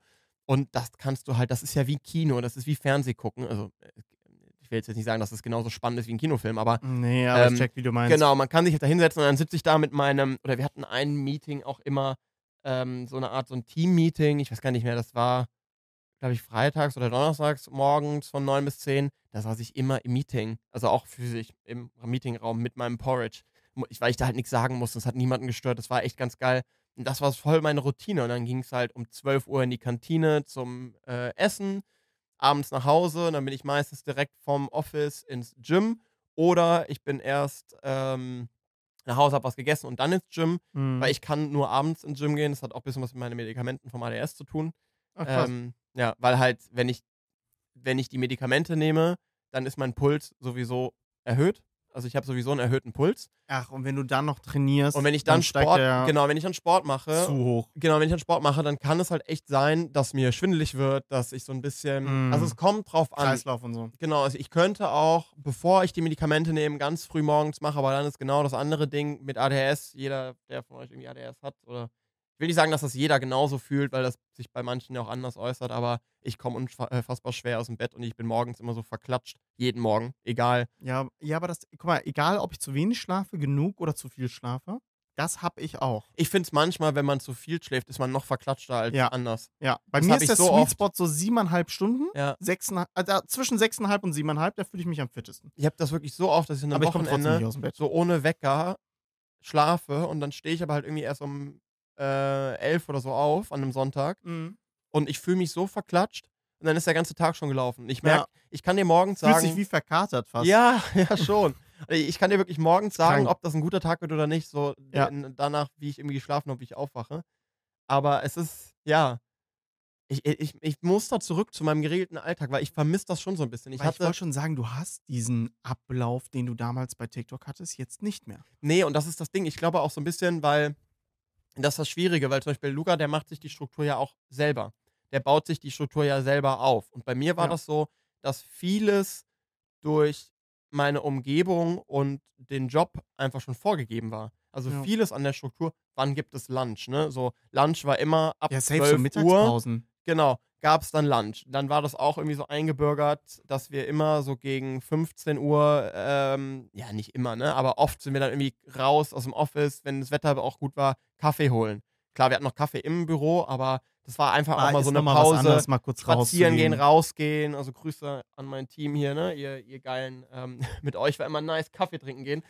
Speaker 1: Und das kannst du halt, das ist ja wie Kino, das ist wie Fernsehgucken. Also, ich will jetzt nicht sagen, dass das genauso spannend ist wie ein Kinofilm, aber.
Speaker 2: Nee, aber
Speaker 1: ähm,
Speaker 2: ich check, wie du meinst.
Speaker 1: Genau, man kann sich da hinsetzen und dann sitze ich da mit meinem, oder wir hatten ein Meeting auch immer, ähm, so eine Art, so ein Team-Meeting, ich weiß gar nicht mehr, das war, glaube ich, freitags oder donnerstags morgens von neun bis zehn, da saß ich immer im Meeting, also auch physisch im Meetingraum mit meinem Porridge, ich, weil ich da halt nichts sagen musste, es hat niemanden gestört, das war echt ganz geil. Und das war voll meine Routine. Und dann ging es halt um zwölf Uhr in die Kantine zum äh, Essen, abends nach Hause. Und dann bin ich meistens direkt vom Office ins Gym. Oder ich bin erst ähm, nach Hause, habe was gegessen und dann ins Gym.
Speaker 2: Mhm.
Speaker 1: Weil ich kann nur abends ins Gym gehen. Das hat auch ein bisschen was mit meinen Medikamenten vom A D S zu tun.
Speaker 2: Ach, krass.
Speaker 1: Ähm, ja, weil halt, wenn ich, wenn ich die Medikamente nehme, dann ist mein Puls sowieso erhöht. Also ich habe sowieso einen erhöhten Puls.
Speaker 2: Ach, und wenn du dann noch trainierst,
Speaker 1: Und wenn ich dann,
Speaker 2: steigt
Speaker 1: Sport,
Speaker 2: der
Speaker 1: genau, wenn ich dann Sport mache,
Speaker 2: zu hoch.
Speaker 1: genau, wenn ich dann Sport mache, dann kann es halt echt sein, dass mir schwindelig wird, dass ich so ein bisschen,
Speaker 2: Mm.
Speaker 1: also es kommt drauf an.
Speaker 2: Kreislauf und so.
Speaker 1: Genau, also ich könnte auch, bevor ich die Medikamente nehme, ganz früh morgens mache, aber dann ist genau das andere Ding mit A D S. Jeder, der von euch irgendwie A D S hat, oder ich will nicht sagen, dass das jeder genauso fühlt, weil das sich bei manchen ja auch anders äußert, aber ich komme unfassbar schwer aus dem Bett und ich bin morgens immer so verklatscht, jeden Morgen, egal.
Speaker 2: Ja, ja, aber das, guck mal, egal ob ich zu wenig schlafe, genug oder zu viel schlafe, das hab ich auch.
Speaker 1: Ich finde es manchmal, wenn man zu viel schläft, ist man noch verklatschter als
Speaker 2: Ja.
Speaker 1: anders.
Speaker 2: Ja, bei
Speaker 1: Das
Speaker 2: mir
Speaker 1: hab
Speaker 2: ist
Speaker 1: ich
Speaker 2: der
Speaker 1: so
Speaker 2: Sweet
Speaker 1: oft.
Speaker 2: Spot so siebeneinhalb Stunden.
Speaker 1: Ja.
Speaker 2: Sechseinhalb, also zwischen sechseinhalb und siebeneinhalb, da fühle ich mich am fittesten.
Speaker 1: Ich habe das wirklich so oft, dass ich an einem
Speaker 2: Aber ich komme trotzdem nicht
Speaker 1: Wochenende
Speaker 2: aus dem Bett.
Speaker 1: so ohne Wecker schlafe und dann stehe ich aber halt irgendwie erst um äh, elf oder so auf an einem Sonntag
Speaker 2: Mhm.
Speaker 1: und ich fühle mich so verklatscht und dann ist der ganze Tag schon gelaufen. Ich merke,
Speaker 2: Ja.
Speaker 1: ich kann dir morgens
Speaker 2: Fühlt
Speaker 1: sagen,
Speaker 2: sich wie verkatert fast.
Speaker 1: ja, ja schon. Ich kann dir wirklich morgens sagen,
Speaker 2: krank.
Speaker 1: ob das ein guter Tag wird oder nicht, so
Speaker 2: Ja.
Speaker 1: in- danach, wie ich irgendwie geschlafen habe, wie ich aufwache. Aber es ist, ja, ich, ich, ich muss da zurück zu meinem geregelten Alltag, weil ich vermisse das schon so ein bisschen. Ich
Speaker 2: Weil ich
Speaker 1: hatte,
Speaker 2: wollte schon sagen, du hast diesen Ablauf, den du damals bei TikTok hattest, jetzt nicht mehr.
Speaker 1: nee, und das ist das Ding. Ich glaube auch so ein bisschen, weil das ist das Schwierige, weil zum Beispiel Luca, der macht sich die Struktur ja auch selber. Der baut sich die Struktur ja selber auf. Und bei mir war
Speaker 2: Ja.
Speaker 1: das so, dass vieles durch meine Umgebung und den Job einfach schon vorgegeben war. Also
Speaker 2: Ja.
Speaker 1: vieles an der Struktur, wann gibt es Lunch, ne? So, Lunch war immer ab
Speaker 2: Ja, safe so
Speaker 1: zwölf Uhr.
Speaker 2: Mittagspausen.
Speaker 1: Genau, gab es dann Lunch. Dann war das auch irgendwie so eingebürgert, dass wir immer so gegen fünfzehn Uhr, ähm, ja nicht immer, ne, aber oft sind wir dann irgendwie raus aus dem Office, wenn das Wetter aber auch gut war, Kaffee holen. Klar, wir hatten noch Kaffee im Büro, aber das war einfach
Speaker 2: Ah,
Speaker 1: auch mal
Speaker 2: ist
Speaker 1: so eine
Speaker 2: noch mal was
Speaker 1: Pause,
Speaker 2: anderes, mal kurz
Speaker 1: spazieren gehen,
Speaker 2: rauszugehen.
Speaker 1: rausgehen. Also Grüße an mein Team hier, ne, ihr, ihr geilen, ähm, mit euch war immer nice, Kaffee trinken gehen.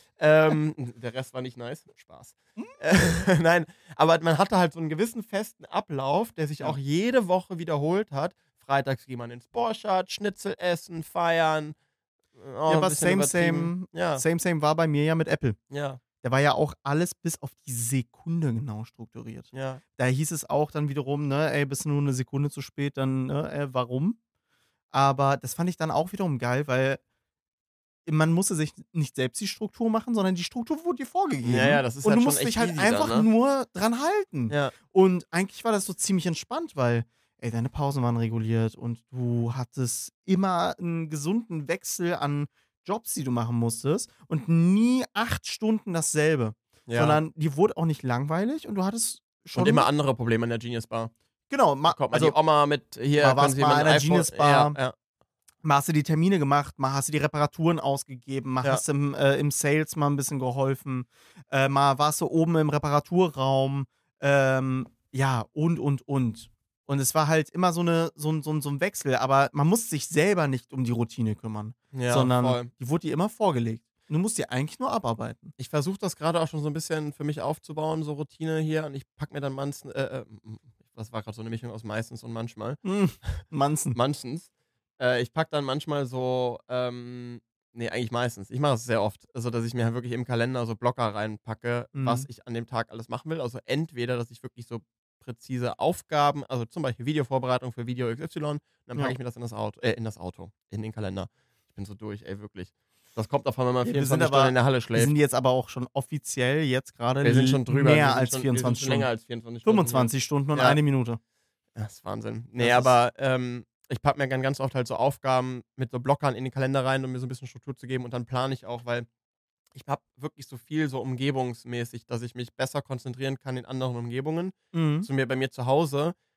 Speaker 1: ähm, der Rest war nicht nice. Spaß. Äh, Nein, aber man hatte halt so einen gewissen festen Ablauf, der sich
Speaker 2: Ja.
Speaker 1: auch jede Woche wiederholt hat. Freitags geht man ins Borchardt, Schnitzel essen, feiern. äh, auch
Speaker 2: Ja,
Speaker 1: ein
Speaker 2: aber
Speaker 1: bisschen
Speaker 2: same,
Speaker 1: übertrieben.
Speaker 2: same,
Speaker 1: Ja,
Speaker 2: same, same war bei mir ja mit Apple.
Speaker 1: ja,
Speaker 2: Da war ja auch alles bis auf die Sekunde genau strukturiert.
Speaker 1: ja.
Speaker 2: Da hieß es auch dann wiederum, ne, ey, bist du nur eine Sekunde zu spät, dann, ne, äh, warum? Aber das fand ich dann auch wiederum geil, weil man musste sich nicht selbst die Struktur machen, sondern die Struktur wurde dir vorgegeben.
Speaker 1: Ja, ja, das ist
Speaker 2: Und
Speaker 1: halt
Speaker 2: du
Speaker 1: schon
Speaker 2: musst
Speaker 1: echt
Speaker 2: dich halt
Speaker 1: easy
Speaker 2: einfach
Speaker 1: dann, ne?
Speaker 2: nur dran halten.
Speaker 1: Ja,
Speaker 2: Und eigentlich war das so ziemlich entspannt, weil, ey, deine Pausen waren reguliert und du hattest immer einen gesunden Wechsel an Jobs, die du machen musstest und nie acht Stunden dasselbe.
Speaker 1: ja.
Speaker 2: Sondern die wurde auch nicht langweilig und du hattest schon.
Speaker 1: Und immer andere Probleme in der Genius Bar.
Speaker 2: Genau, ma,
Speaker 1: Kommt mal
Speaker 2: also
Speaker 1: die Oma mit, hier,
Speaker 2: mal
Speaker 1: können
Speaker 2: war's
Speaker 1: Sie
Speaker 2: mal
Speaker 1: mal ein
Speaker 2: in der
Speaker 1: iPhone-
Speaker 2: Genius Bar.
Speaker 1: Ja, ja.
Speaker 2: mal hast du die Termine gemacht, mal hast du die Reparaturen ausgegeben, mal
Speaker 1: Ja.
Speaker 2: hast du im, äh, im Sales mal ein bisschen geholfen, äh, mal warst du oben im Reparaturraum, ähm, ja, und, und, und. Und es war halt immer so, eine, so, ein- so, ein- so ein Wechsel, aber man muss sich selber nicht um die Routine kümmern,
Speaker 1: Ja,
Speaker 2: sondern
Speaker 1: voll.
Speaker 2: die wurde dir immer vorgelegt. Du musst dir eigentlich nur abarbeiten.
Speaker 1: Ich versuche das gerade auch schon so ein bisschen für mich aufzubauen, so Routine hier. Und ich packe mir dann manchmal, äh, äh, was war gerade so eine Mischung aus meistens und manchmal.
Speaker 2: Hm, Manzen.
Speaker 1: Manchens. Äh, ich packe dann manchmal so, ähm, nee, eigentlich meistens. Ich mache es sehr oft. Also, dass ich mir halt wirklich im Kalender so Blocker reinpacke,
Speaker 2: Mhm.
Speaker 1: was ich an dem Tag alles machen will. Also, entweder, dass ich wirklich so präzise Aufgaben, also zum Beispiel Videovorbereitung für Video X Y, dann packe
Speaker 2: Ja.
Speaker 1: ich mir das in das Auto, äh, in das Auto, in den Kalender. Ich bin so durch, ey, wirklich. Das kommt davon, wenn man
Speaker 2: Ja, wir sind
Speaker 1: vierundzwanzig
Speaker 2: aber-
Speaker 1: Stunden in der Halle
Speaker 2: Wir
Speaker 1: schläft.
Speaker 2: sind jetzt aber auch schon offiziell jetzt gerade
Speaker 1: Wir sind schon drüber. wir
Speaker 2: mehr
Speaker 1: sind
Speaker 2: als
Speaker 1: schon,
Speaker 2: vierundzwanzig
Speaker 1: wir sind schon länger
Speaker 2: Stunden.
Speaker 1: als vierundzwanzig Stunden.
Speaker 2: fünfundzwanzig Stunden und
Speaker 1: Ja.
Speaker 2: eine Minute.
Speaker 1: Ja, das ist Wahnsinn. Nee,
Speaker 2: Das ist-
Speaker 1: aber ähm, ich packe mir dann ganz oft halt so Aufgaben mit so Blockern in den Kalender rein, um mir so ein bisschen Struktur zu geben. Und dann plane ich auch, weil ich habe wirklich so viel so umgebungsmäßig, dass ich mich besser konzentrieren kann in anderen Umgebungen.
Speaker 2: Mhm.
Speaker 1: Zu mir bei mir zu Hause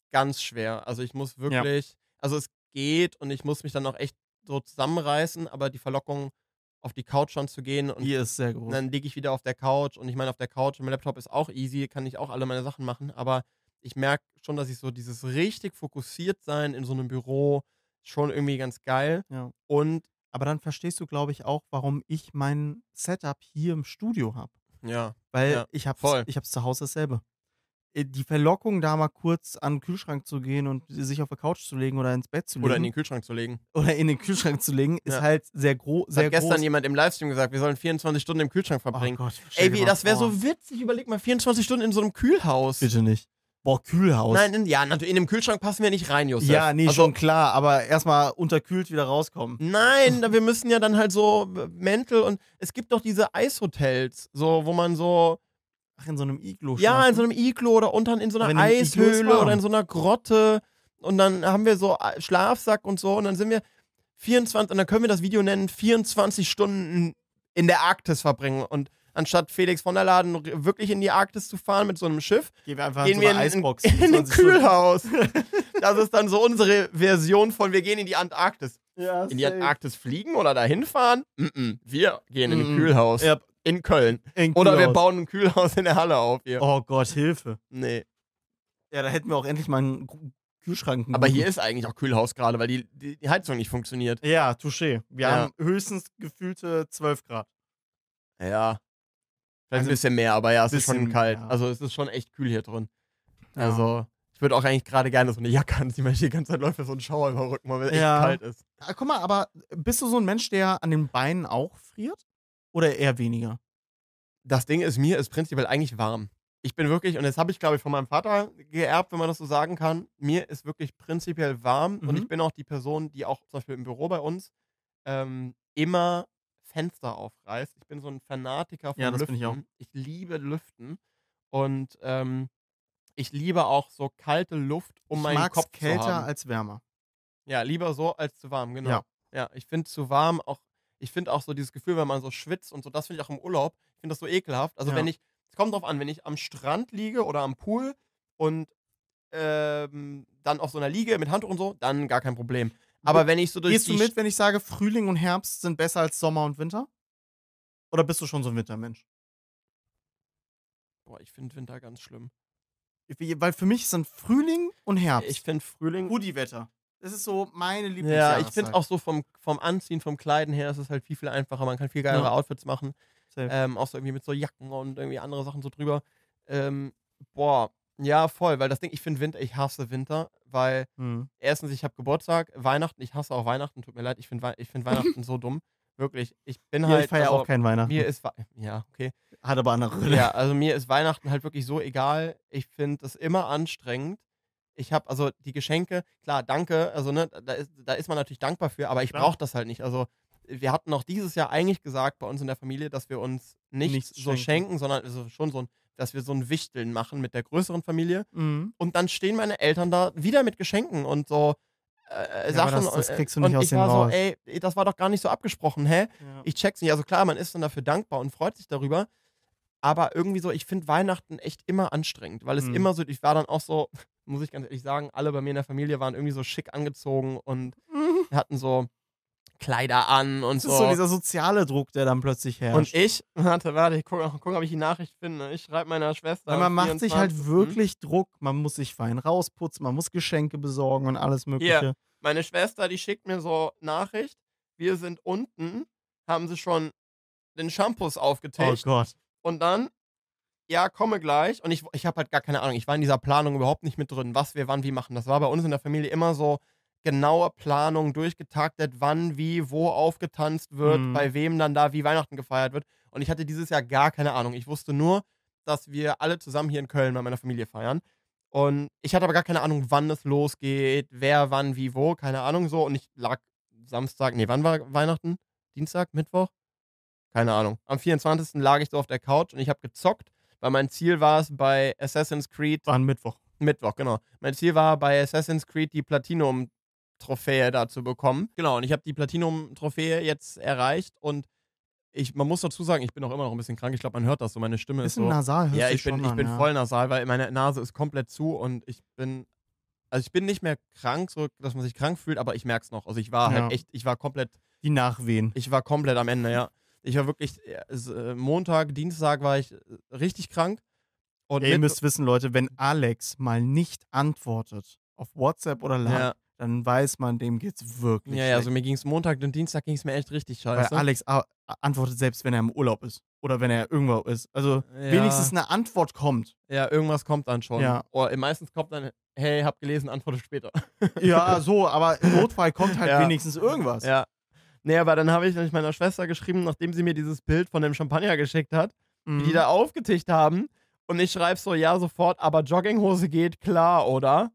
Speaker 1: ganz schwer. Also ich muss wirklich, ja. also es geht und ich muss mich dann auch echt so zusammenreißen, aber die Verlockung, auf die Couch schon zu gehen und
Speaker 2: die ist sehr groß.
Speaker 1: Dann liege ich wieder auf der Couch und ich meine, auf der Couch und mein Laptop ist auch easy, kann ich auch alle meine Sachen machen, aber ich merke schon, dass ich so dieses richtig fokussiert sein in so einem Büro schon irgendwie ganz geil.
Speaker 2: Ja.
Speaker 1: Und
Speaker 2: aber dann verstehst du, glaube ich, auch, warum ich mein Setup hier im Studio habe.
Speaker 1: Ja.
Speaker 2: Weil
Speaker 1: ja,
Speaker 2: ich habe ich hab's zu Hause dasselbe. Die Verlockung, da mal kurz an den Kühlschrank zu gehen und sich auf der Couch zu legen oder ins Bett zu legen.
Speaker 1: Oder in den Kühlschrank zu legen.
Speaker 2: Oder in den Kühlschrank zu legen, ist
Speaker 1: ja.
Speaker 2: halt sehr, gro sehr
Speaker 1: hat
Speaker 2: groß.
Speaker 1: gestern jemand im Livestream gesagt, wir sollen vierundzwanzig Stunden im Kühlschrank verbringen.
Speaker 2: Oh Gott,
Speaker 1: ey, wie, das wäre so witzig. Überleg mal, vierundzwanzig Stunden in so einem Kühlhaus.
Speaker 2: Bitte nicht. Boah, Kühlhaus.
Speaker 1: Nein, in, ja, natürlich, in dem Kühlschrank passen wir nicht rein, Josef.
Speaker 2: Ja, nee,
Speaker 1: also,
Speaker 2: schon klar, aber erstmal unterkühlt wieder rauskommen.
Speaker 1: Nein, wir müssen ja dann halt so Mäntel und es gibt doch diese Eishotels, so, wo man so.
Speaker 2: Ach, in so einem Iglo.
Speaker 1: Ja,
Speaker 2: schlafen?
Speaker 1: in so einem Iglo oder unten in so einer
Speaker 2: in
Speaker 1: Eishöhle oder in so einer Grotte und dann haben wir so Schlafsack und so und dann sind wir vierundzwanzig und dann können wir das Video nennen, vierundzwanzig Stunden in der Arktis verbringen und anstatt Felix von der Laden wirklich in die Arktis zu fahren mit so einem Schiff,
Speaker 2: gehen wir einfach
Speaker 1: gehen
Speaker 2: in so
Speaker 1: wir
Speaker 2: eine
Speaker 1: in,
Speaker 2: Eisbox.
Speaker 1: in, in ein Kühlhaus. Das ist dann so unsere Version von wir gehen in die Antarktis.
Speaker 2: Ja,
Speaker 1: in die Antarktis fliegen oder dahin fahren? Mm-mm. Wir gehen in ein
Speaker 2: Mm-mm.
Speaker 1: Kühlhaus.
Speaker 2: Ja.
Speaker 1: In Köln.
Speaker 2: In
Speaker 1: oder wir
Speaker 2: Kühlhaus.
Speaker 1: bauen ein Kühlhaus in der Halle auf hier.
Speaker 2: Oh Gott, Hilfe.
Speaker 1: Nee.
Speaker 2: Ja, da hätten wir auch endlich mal einen Kühlschrank.
Speaker 1: Aber hier ist eigentlich auch Kühlhaus gerade, weil die, die, die Heizung nicht funktioniert.
Speaker 2: Ja, touché. Wir
Speaker 1: Ja.
Speaker 2: haben höchstens gefühlte zwölf Grad.
Speaker 1: Ja. Vielleicht
Speaker 2: Also
Speaker 1: ein bisschen mehr, aber ja, es ist schon
Speaker 2: bisschen,
Speaker 1: kalt.
Speaker 2: ja.
Speaker 1: Also es ist schon echt kühl hier drin.
Speaker 2: Ja.
Speaker 1: Also ich würde auch eigentlich gerade gerne so eine Jacke anziehen, weil ich die ganze Zeit läuft so ein Schauer über den Rücken, weil es echt
Speaker 2: Ja.
Speaker 1: kalt ist.
Speaker 2: Ah, guck mal, aber bist du so ein Mensch, der an den Beinen auch friert? Oder eher weniger?
Speaker 1: Das Ding ist, mir ist prinzipiell eigentlich warm. Ich bin wirklich, und das habe ich, glaube ich, von meinem Vater geerbt, wenn man das so sagen kann, mir ist wirklich prinzipiell warm
Speaker 2: Mhm.
Speaker 1: und ich bin auch die Person, die auch zum Beispiel im Büro bei uns ähm, immer Fenster aufreißt. Ich bin so ein Fanatiker von
Speaker 2: Ja, das
Speaker 1: Lüften.
Speaker 2: bin ich auch.
Speaker 1: Ich liebe Lüften und ähm, ich liebe auch so kalte Luft um
Speaker 2: ich
Speaker 1: meinen
Speaker 2: mag's
Speaker 1: Kopf
Speaker 2: kälter
Speaker 1: zu haben.
Speaker 2: als wärmer.
Speaker 1: Ja, lieber so als zu warm, genau.
Speaker 2: Ja.
Speaker 1: Ja, ich finde zu warm auch, ich finde auch so dieses Gefühl, wenn man so schwitzt und so, das finde ich auch im Urlaub, ich finde das so ekelhaft. Also
Speaker 2: Ja.
Speaker 1: wenn ich, es kommt drauf an, wenn ich am Strand liege oder am Pool und ähm, dann auf so einer Liege mit Handtuch und so, dann gar kein Problem. Aber wenn ich so durch
Speaker 2: Gehst du
Speaker 1: die
Speaker 2: mit, wenn ich sage, Frühling und Herbst sind besser als Sommer und Winter? Oder bist du schon so ein Wintermensch?
Speaker 1: Boah, ich finde Winter ganz schlimm.
Speaker 2: Wie- Weil für mich sind Frühling und Herbst
Speaker 1: Ich finde Frühling.
Speaker 2: Hoodie-Wetter. Das ist so meine
Speaker 1: Ja,
Speaker 2: Lieblingsjahreszeit.
Speaker 1: ich finde auch so vom, vom Anziehen, vom Kleiden her, ist es halt viel, viel einfacher. Man kann viel geilere
Speaker 2: Ja.
Speaker 1: Outfits machen.
Speaker 2: Safe.
Speaker 1: Ähm, auch so irgendwie mit so Jacken und irgendwie andere Sachen so drüber. Ähm, boah, ja, voll, weil das Ding, ich finde Winter, ich hasse Winter, weil
Speaker 2: Hm.
Speaker 1: erstens, ich habe Geburtstag, Weihnachten, ich hasse auch Weihnachten, tut mir leid, ich finde ich find Weihnachten so dumm. Wirklich, ich bin
Speaker 2: Ja,
Speaker 1: halt.
Speaker 2: ich feiere
Speaker 1: also,
Speaker 2: auch kein Weihnachten.
Speaker 1: Mir ist, Wei- ja, okay.
Speaker 2: Hat aber andere Gründe.
Speaker 1: Ja, also mir ist Weihnachten halt wirklich so egal. Ich finde das immer anstrengend. Ich habe also die Geschenke, klar, danke, also ne, da ist, da ist man natürlich dankbar für, aber ich
Speaker 2: Klar.
Speaker 1: brauche das halt nicht. Also wir hatten auch dieses Jahr eigentlich gesagt bei uns in der Familie, dass wir uns nicht
Speaker 2: Nichts
Speaker 1: so
Speaker 2: schenken.
Speaker 1: schenken, sondern also schon so ein, dass wir so ein Wichteln machen mit der größeren Familie.
Speaker 2: Mhm.
Speaker 1: Und dann stehen meine Eltern da wieder mit Geschenken und so äh,
Speaker 2: Ja,
Speaker 1: Sachen.
Speaker 2: aber das- das
Speaker 1: und,
Speaker 2: kriegst du
Speaker 1: und
Speaker 2: nicht aus
Speaker 1: ich
Speaker 2: denen
Speaker 1: war
Speaker 2: raus.
Speaker 1: so, ey, das war doch gar nicht so abgesprochen, hä?
Speaker 2: Ja.
Speaker 1: Ich check's nicht. Also klar, man ist dann dafür dankbar und freut sich darüber. Aber irgendwie so, ich finde Weihnachten echt immer anstrengend, weil es
Speaker 2: Mhm.
Speaker 1: immer so, ich war dann auch so, muss ich ganz ehrlich sagen, alle bei mir in der Familie waren irgendwie so schick angezogen und hatten so Kleider an und
Speaker 2: Das
Speaker 1: so.
Speaker 2: ist so dieser soziale Druck, der dann plötzlich herrscht.
Speaker 1: Und ich, warte, warte, ich gucke, guck, ob ich die Nachricht finde. Ich schreibe meiner Schwester.
Speaker 2: Weil man
Speaker 1: am
Speaker 2: macht sich halt
Speaker 1: vierundzwanzigsten
Speaker 2: wirklich Druck. Man muss sich fein rausputzen, man muss Geschenke besorgen und alles Mögliche.
Speaker 1: Hier, meine Schwester, die schickt mir so Nachricht. Wir sind unten, haben sie schon den Shampoos
Speaker 2: Oh
Speaker 1: aufgetischt.
Speaker 2: Gott.
Speaker 1: Und dann, ja, komme gleich. Und ich, ich habe halt gar keine Ahnung. Ich war in dieser Planung überhaupt nicht mit drin, was wir wann wie machen. Das war bei uns in der Familie immer so genaue Planung, durchgetaktet, wann, wie, wo aufgetanzt wird,
Speaker 2: Mhm.
Speaker 1: bei wem dann da wie Weihnachten gefeiert wird. Und ich hatte dieses Jahr gar keine Ahnung. Ich wusste nur, dass wir alle zusammen hier in Köln bei meiner Familie feiern. Und ich hatte aber gar keine Ahnung, wann es losgeht, wer, wann, wie, wo, keine Ahnung so. Und ich lag Samstag, nee, wann war Weihnachten? Dienstag, Mittwoch? Keine Ahnung. Am vierundzwanzigsten lag ich so auf der Couch und ich habe gezockt, weil mein Ziel war es bei Assassin's Creed.
Speaker 2: War ein Mittwoch.
Speaker 1: Mittwoch, genau. Mein Ziel war bei Assassin's Creed die Platinum-Trophäe da zu bekommen. Genau, und ich habe die Platinum-Trophäe jetzt erreicht und ich, man muss dazu sagen, ich bin auch immer noch ein bisschen krank. Ich glaube, man hört das so. Meine Stimme
Speaker 2: Bisschen
Speaker 1: ist so.
Speaker 2: nasal, hörst
Speaker 1: Ja,
Speaker 2: du
Speaker 1: ich bin,
Speaker 2: schon
Speaker 1: ich
Speaker 2: an,
Speaker 1: bin
Speaker 2: ja.
Speaker 1: voll nasal, weil meine Nase ist komplett zu und ich bin Also ich bin nicht mehr krank, so dass man sich krank fühlt, aber ich merk's noch. Also ich war
Speaker 2: Ja.
Speaker 1: halt echt, ich war komplett,
Speaker 2: Die Nachwehen.
Speaker 1: ich war komplett am Ende, ja. Ich war wirklich, äh, es, äh, Montag, Dienstag war ich äh, richtig krank. Und
Speaker 2: Ihr
Speaker 1: mit-
Speaker 2: müsst wissen, Leute, wenn Alex mal nicht antwortet auf WhatsApp oder Line,
Speaker 1: Ja.
Speaker 2: dann weiß man, dem geht's wirklich
Speaker 1: Ja, ja,
Speaker 2: schlecht.
Speaker 1: also mir ging's Montag und Dienstag ging's mir echt richtig
Speaker 2: Weil
Speaker 1: scheiße.
Speaker 2: Alex a- antwortet selbst, wenn er im Urlaub ist. Oder wenn er irgendwo ist. Also
Speaker 1: Ja.
Speaker 2: wenigstens eine Antwort kommt.
Speaker 1: Ja, irgendwas kommt dann schon.
Speaker 2: Ja.
Speaker 1: Oder meistens kommt dann, hey, hab gelesen, antworte später.
Speaker 2: Ja, so, aber im Notfall kommt halt
Speaker 1: Ja.
Speaker 2: wenigstens irgendwas.
Speaker 1: Ja. Nee, aber dann habe ich nämlich meiner Schwester geschrieben, nachdem sie mir dieses Bild von dem Champagner geschickt hat,
Speaker 2: Mhm.
Speaker 1: wie die da aufgetischt haben. Und ich schreibe so, ja, sofort, aber Jogginghose geht klar, oder?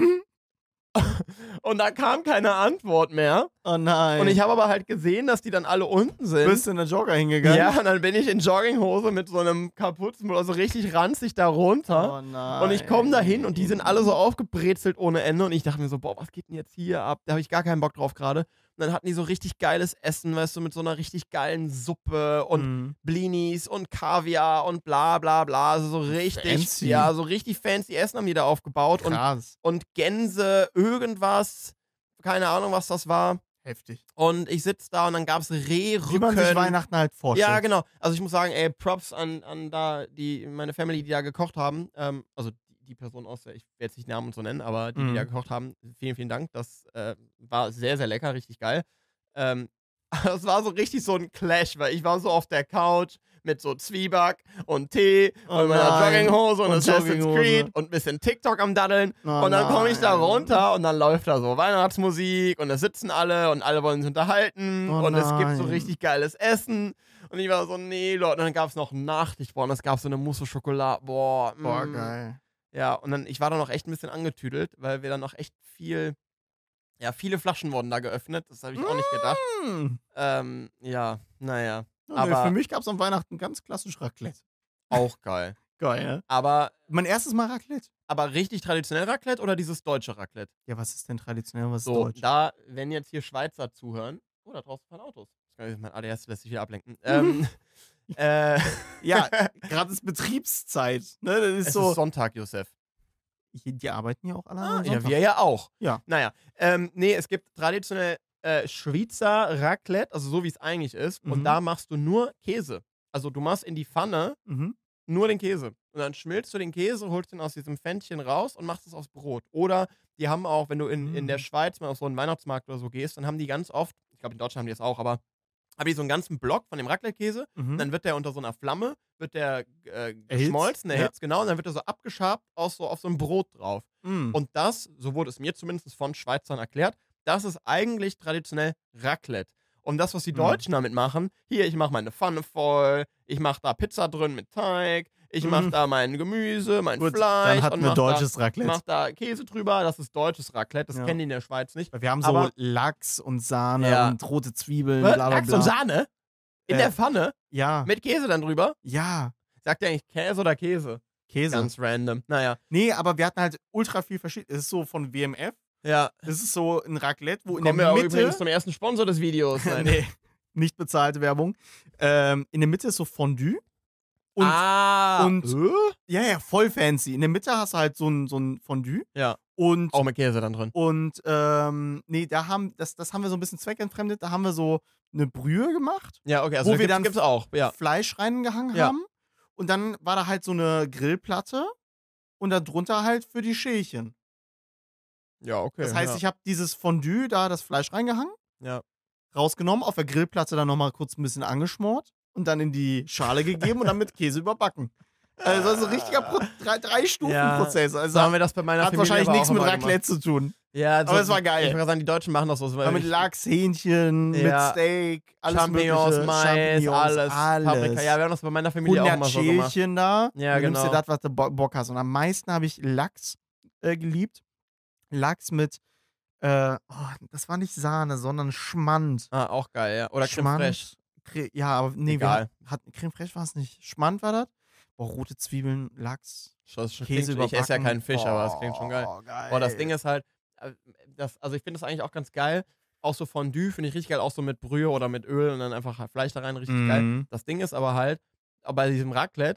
Speaker 1: Und da kam keine Antwort mehr.
Speaker 2: Oh nein.
Speaker 1: Und ich habe aber halt gesehen, dass die dann alle unten sind.
Speaker 2: Bist du in der Jogger hingegangen?
Speaker 1: Ja, und dann bin ich in Jogginghose mit so einem Kapuzen, also richtig ranzig da runter.
Speaker 2: Oh nein.
Speaker 1: Und ich komme da hin und die sind alle so aufgebrezelt ohne Ende. Und ich dachte mir so, boah, was geht denn jetzt hier ab? Da habe ich gar keinen Bock drauf gerade. Und dann hatten die so richtig geiles Essen, weißt du, mit so einer richtig geilen Suppe und
Speaker 2: Mhm.
Speaker 1: Blinis und Kaviar und bla bla bla. Also so richtig,
Speaker 2: Fancy.
Speaker 1: ja, so richtig fancy Essen haben die da aufgebaut. Und,
Speaker 2: Krass.
Speaker 1: und Gänse, irgendwas, keine Ahnung, was das war.
Speaker 2: Heftig.
Speaker 1: Und ich sitze da und dann gab es Rehrücken.
Speaker 2: Wie man sich Weihnachten halt vorstellt.
Speaker 1: Ja, genau. Also ich muss sagen, ey, Props an, an da die, meine Family, die da gekocht haben. Ähm, also die, die Person aus der, ich werde jetzt nicht Namen und so nennen, aber die, die
Speaker 2: Mhm.
Speaker 1: da gekocht haben, vielen, vielen Dank. Das äh, war sehr, sehr lecker, richtig geil. Ähm, das war so richtig so ein Clash, weil ich war so auf der Couch mit so Zwieback und Tee
Speaker 2: Oh
Speaker 1: und meiner
Speaker 2: nein.
Speaker 1: Jogginghose und,
Speaker 2: Und
Speaker 1: Assassin's
Speaker 2: Jogginghose.
Speaker 1: Creed und ein bisschen TikTok am Daddeln.
Speaker 2: Oh
Speaker 1: und dann komme ich da
Speaker 2: nein.
Speaker 1: runter und dann läuft da so Weihnachtsmusik und da sitzen alle und alle wollen sich unterhalten
Speaker 2: Oh
Speaker 1: und es gibt so
Speaker 2: nein.
Speaker 1: richtig geiles Essen. Und ich war so, nee, Leute. Und dann gab es noch Nachtisch, boah, und es gab so eine Mousse au Schokolade, boah.
Speaker 2: Boah,
Speaker 1: mm.
Speaker 2: geil.
Speaker 1: Ja, und dann, ich war da noch echt ein bisschen angetüdelt, weil wir dann noch echt viel, ja, viele Flaschen wurden da geöffnet. Das habe ich auch nicht gedacht.
Speaker 2: Mm.
Speaker 1: Ähm, ja, naja.
Speaker 2: Ja,
Speaker 1: Aber-
Speaker 2: nee, für mich gab es am Weihnachten ganz klassisch Raclette.
Speaker 1: Auch geil.
Speaker 2: Geil, ne?
Speaker 1: Aber,
Speaker 2: Mein erstes Mal Raclette.
Speaker 1: aber richtig traditionell Raclette oder dieses deutsche Raclette?
Speaker 2: Ja, was ist denn traditionell, was ist
Speaker 1: So,
Speaker 2: deutsch?
Speaker 1: da, wenn jetzt hier Schweizer zuhören, oh, da draußen fahren Autos. Mein A D S lässt sich wieder ablenken. Ähm, äh,
Speaker 2: Ja, gerade ist Betriebszeit. Ne? Das ist
Speaker 1: es
Speaker 2: so.
Speaker 1: ist Sonntag, Josef.
Speaker 2: Die, die arbeiten ja auch alle
Speaker 1: Ah,
Speaker 2: am
Speaker 1: ja,
Speaker 2: Sonntag.
Speaker 1: wir ja auch.
Speaker 2: Ja.
Speaker 1: Naja, ähm, nee, es gibt traditionell äh, Schweizer Raclette, also so wie es eigentlich ist. Und
Speaker 2: Mhm.
Speaker 1: da machst du nur Käse. Also du machst in die Pfanne
Speaker 2: Mhm.
Speaker 1: nur den Käse. Und dann schmilzt du den Käse, holst den aus diesem Pfännchen raus und machst es aufs Brot. Oder die haben auch, wenn du in, in der
Speaker 2: Mhm.
Speaker 1: Schweiz mal auf so einen Weihnachtsmarkt oder so gehst, dann haben die ganz oft, ich glaube in Deutschland haben die das auch, aber haben die so einen ganzen Block von dem Raclette-Käse.
Speaker 2: Mhm.
Speaker 1: Dann wird der unter so einer Flamme, wird der äh,
Speaker 2: Erhitzt,
Speaker 1: geschmolzen,
Speaker 2: ja.
Speaker 1: erhitzt, genau, und dann wird er so abgeschabt aus so, auf so ein Brot drauf.
Speaker 2: Mm.
Speaker 1: Und das, so wurde es mir zumindest von Schweizern erklärt, das ist eigentlich traditionell Raclette. Und das, was die
Speaker 2: Mhm.
Speaker 1: Deutschen damit machen, hier, ich mache meine Pfanne voll, ich mache da Pizza drin mit Teig, ich mache
Speaker 2: Mhm.
Speaker 1: da mein Gemüse, mein
Speaker 2: Gut,
Speaker 1: Fleisch
Speaker 2: dann hatten
Speaker 1: und
Speaker 2: wir
Speaker 1: mach
Speaker 2: deutsches
Speaker 1: da,
Speaker 2: Raclette.
Speaker 1: mach da Käse drüber, das ist deutsches Raclette, das
Speaker 2: Ja.
Speaker 1: kennen die in der Schweiz nicht.
Speaker 2: Weil wir haben so
Speaker 1: Aber-
Speaker 2: Lachs und Sahne
Speaker 1: Ja.
Speaker 2: und rote Zwiebeln,
Speaker 1: Was?
Speaker 2: bla bla
Speaker 1: Lachs
Speaker 2: bla.
Speaker 1: und Sahne? In
Speaker 2: Äh,
Speaker 1: der Pfanne?
Speaker 2: Ja.
Speaker 1: Mit Käse dann drüber?
Speaker 2: Ja.
Speaker 1: Sagt ihr eigentlich Käse oder Käse?
Speaker 2: Käse.
Speaker 1: Ganz random. Naja.
Speaker 2: Nee, aber wir hatten halt ultra viel verschieden. Es ist so von W M F.
Speaker 1: Ja.
Speaker 2: Das ist so ein Raclette, wo in
Speaker 1: Kommen
Speaker 2: der
Speaker 1: wir auch
Speaker 2: Mitte.
Speaker 1: übrigens zum ersten Sponsor des Videos. Nein.
Speaker 2: nee, nicht bezahlte Werbung. Ähm, in der Mitte ist so Fondue. Und,
Speaker 1: ah.
Speaker 2: und-
Speaker 1: Äh?
Speaker 2: ja, ja, voll fancy. In der Mitte hast du halt so ein, so ein Fondue.
Speaker 1: Ja.
Speaker 2: Und,
Speaker 1: Auch mit Käse dann drin.
Speaker 2: und ähm, nee, da haben, das, das haben wir so ein bisschen zweckentfremdet. Da haben wir so eine Brühe gemacht,
Speaker 1: Ja, okay, also
Speaker 2: Wo
Speaker 1: da
Speaker 2: wir
Speaker 1: gibt's,
Speaker 2: dann
Speaker 1: gibt's auch. Ja.
Speaker 2: Fleisch reingehangen
Speaker 1: Ja.
Speaker 2: haben. Und dann war da halt so eine Grillplatte und darunter halt für die Schälchen.
Speaker 1: Ja, okay.
Speaker 2: Das heißt,
Speaker 1: ja.
Speaker 2: ich habe dieses Fondue, da das Fleisch reingehangen,
Speaker 1: Ja.
Speaker 2: rausgenommen, auf der Grillplatte dann nochmal kurz ein bisschen angeschmort und dann in die Schale gegeben und dann mit Käse überbacken. Also das ist ein richtiger Pro drei, drei Stufen
Speaker 1: Ja,
Speaker 2: Prozess. Also
Speaker 1: So haben wir das bei meiner
Speaker 2: hat
Speaker 1: Familie
Speaker 2: wahrscheinlich
Speaker 1: aber
Speaker 2: nichts
Speaker 1: auch
Speaker 2: mit
Speaker 1: immer
Speaker 2: Raclette zu tun.
Speaker 1: gemacht. Ja,
Speaker 2: Aber es war geil.
Speaker 1: Ich würde sagen, die Deutschen machen das so.
Speaker 2: Aber mit Lachs, Hähnchen, mit
Speaker 1: Ja.
Speaker 2: Steak, alles
Speaker 1: Champignons,
Speaker 2: mögliche,
Speaker 1: Mais,
Speaker 2: Champignons,
Speaker 1: alles,
Speaker 2: alles.
Speaker 1: Paprika. Ja, wir haben das bei meiner Familie auch
Speaker 2: hundert
Speaker 1: immer so gemacht.
Speaker 2: Schälchen da.
Speaker 1: Ja,
Speaker 2: du nimmst dir
Speaker 1: genau.
Speaker 2: das, was du Bo- Bock hast. Und am meisten habe ich Lachs äh, geliebt. Lachs mit, äh, oh, das war nicht Sahne, sondern Schmand.
Speaker 1: Ah, auch geil, ja. Oder Creme
Speaker 2: Schmand.
Speaker 1: Fraiche.
Speaker 2: Cre ja, aber nee,
Speaker 1: Egal.
Speaker 2: wir hat, Creme Fraiche war es nicht. Schmand war das. Boah, rote Zwiebeln, Lachs,
Speaker 1: Das klingt,
Speaker 2: Käse
Speaker 1: ich esse ja
Speaker 2: überbacken.
Speaker 1: keinen Fisch, aber das klingt schon geil.
Speaker 2: Oh, geil.
Speaker 1: Boah, das Ding ist halt, äh, das, also ich finde das eigentlich auch ganz geil. Auch so Fondue finde ich richtig geil, auch so mit Brühe oder mit Öl und dann einfach Fleisch da rein, richtig geil.
Speaker 2: Mhm.
Speaker 1: Das Ding ist aber halt, bei diesem Raclette,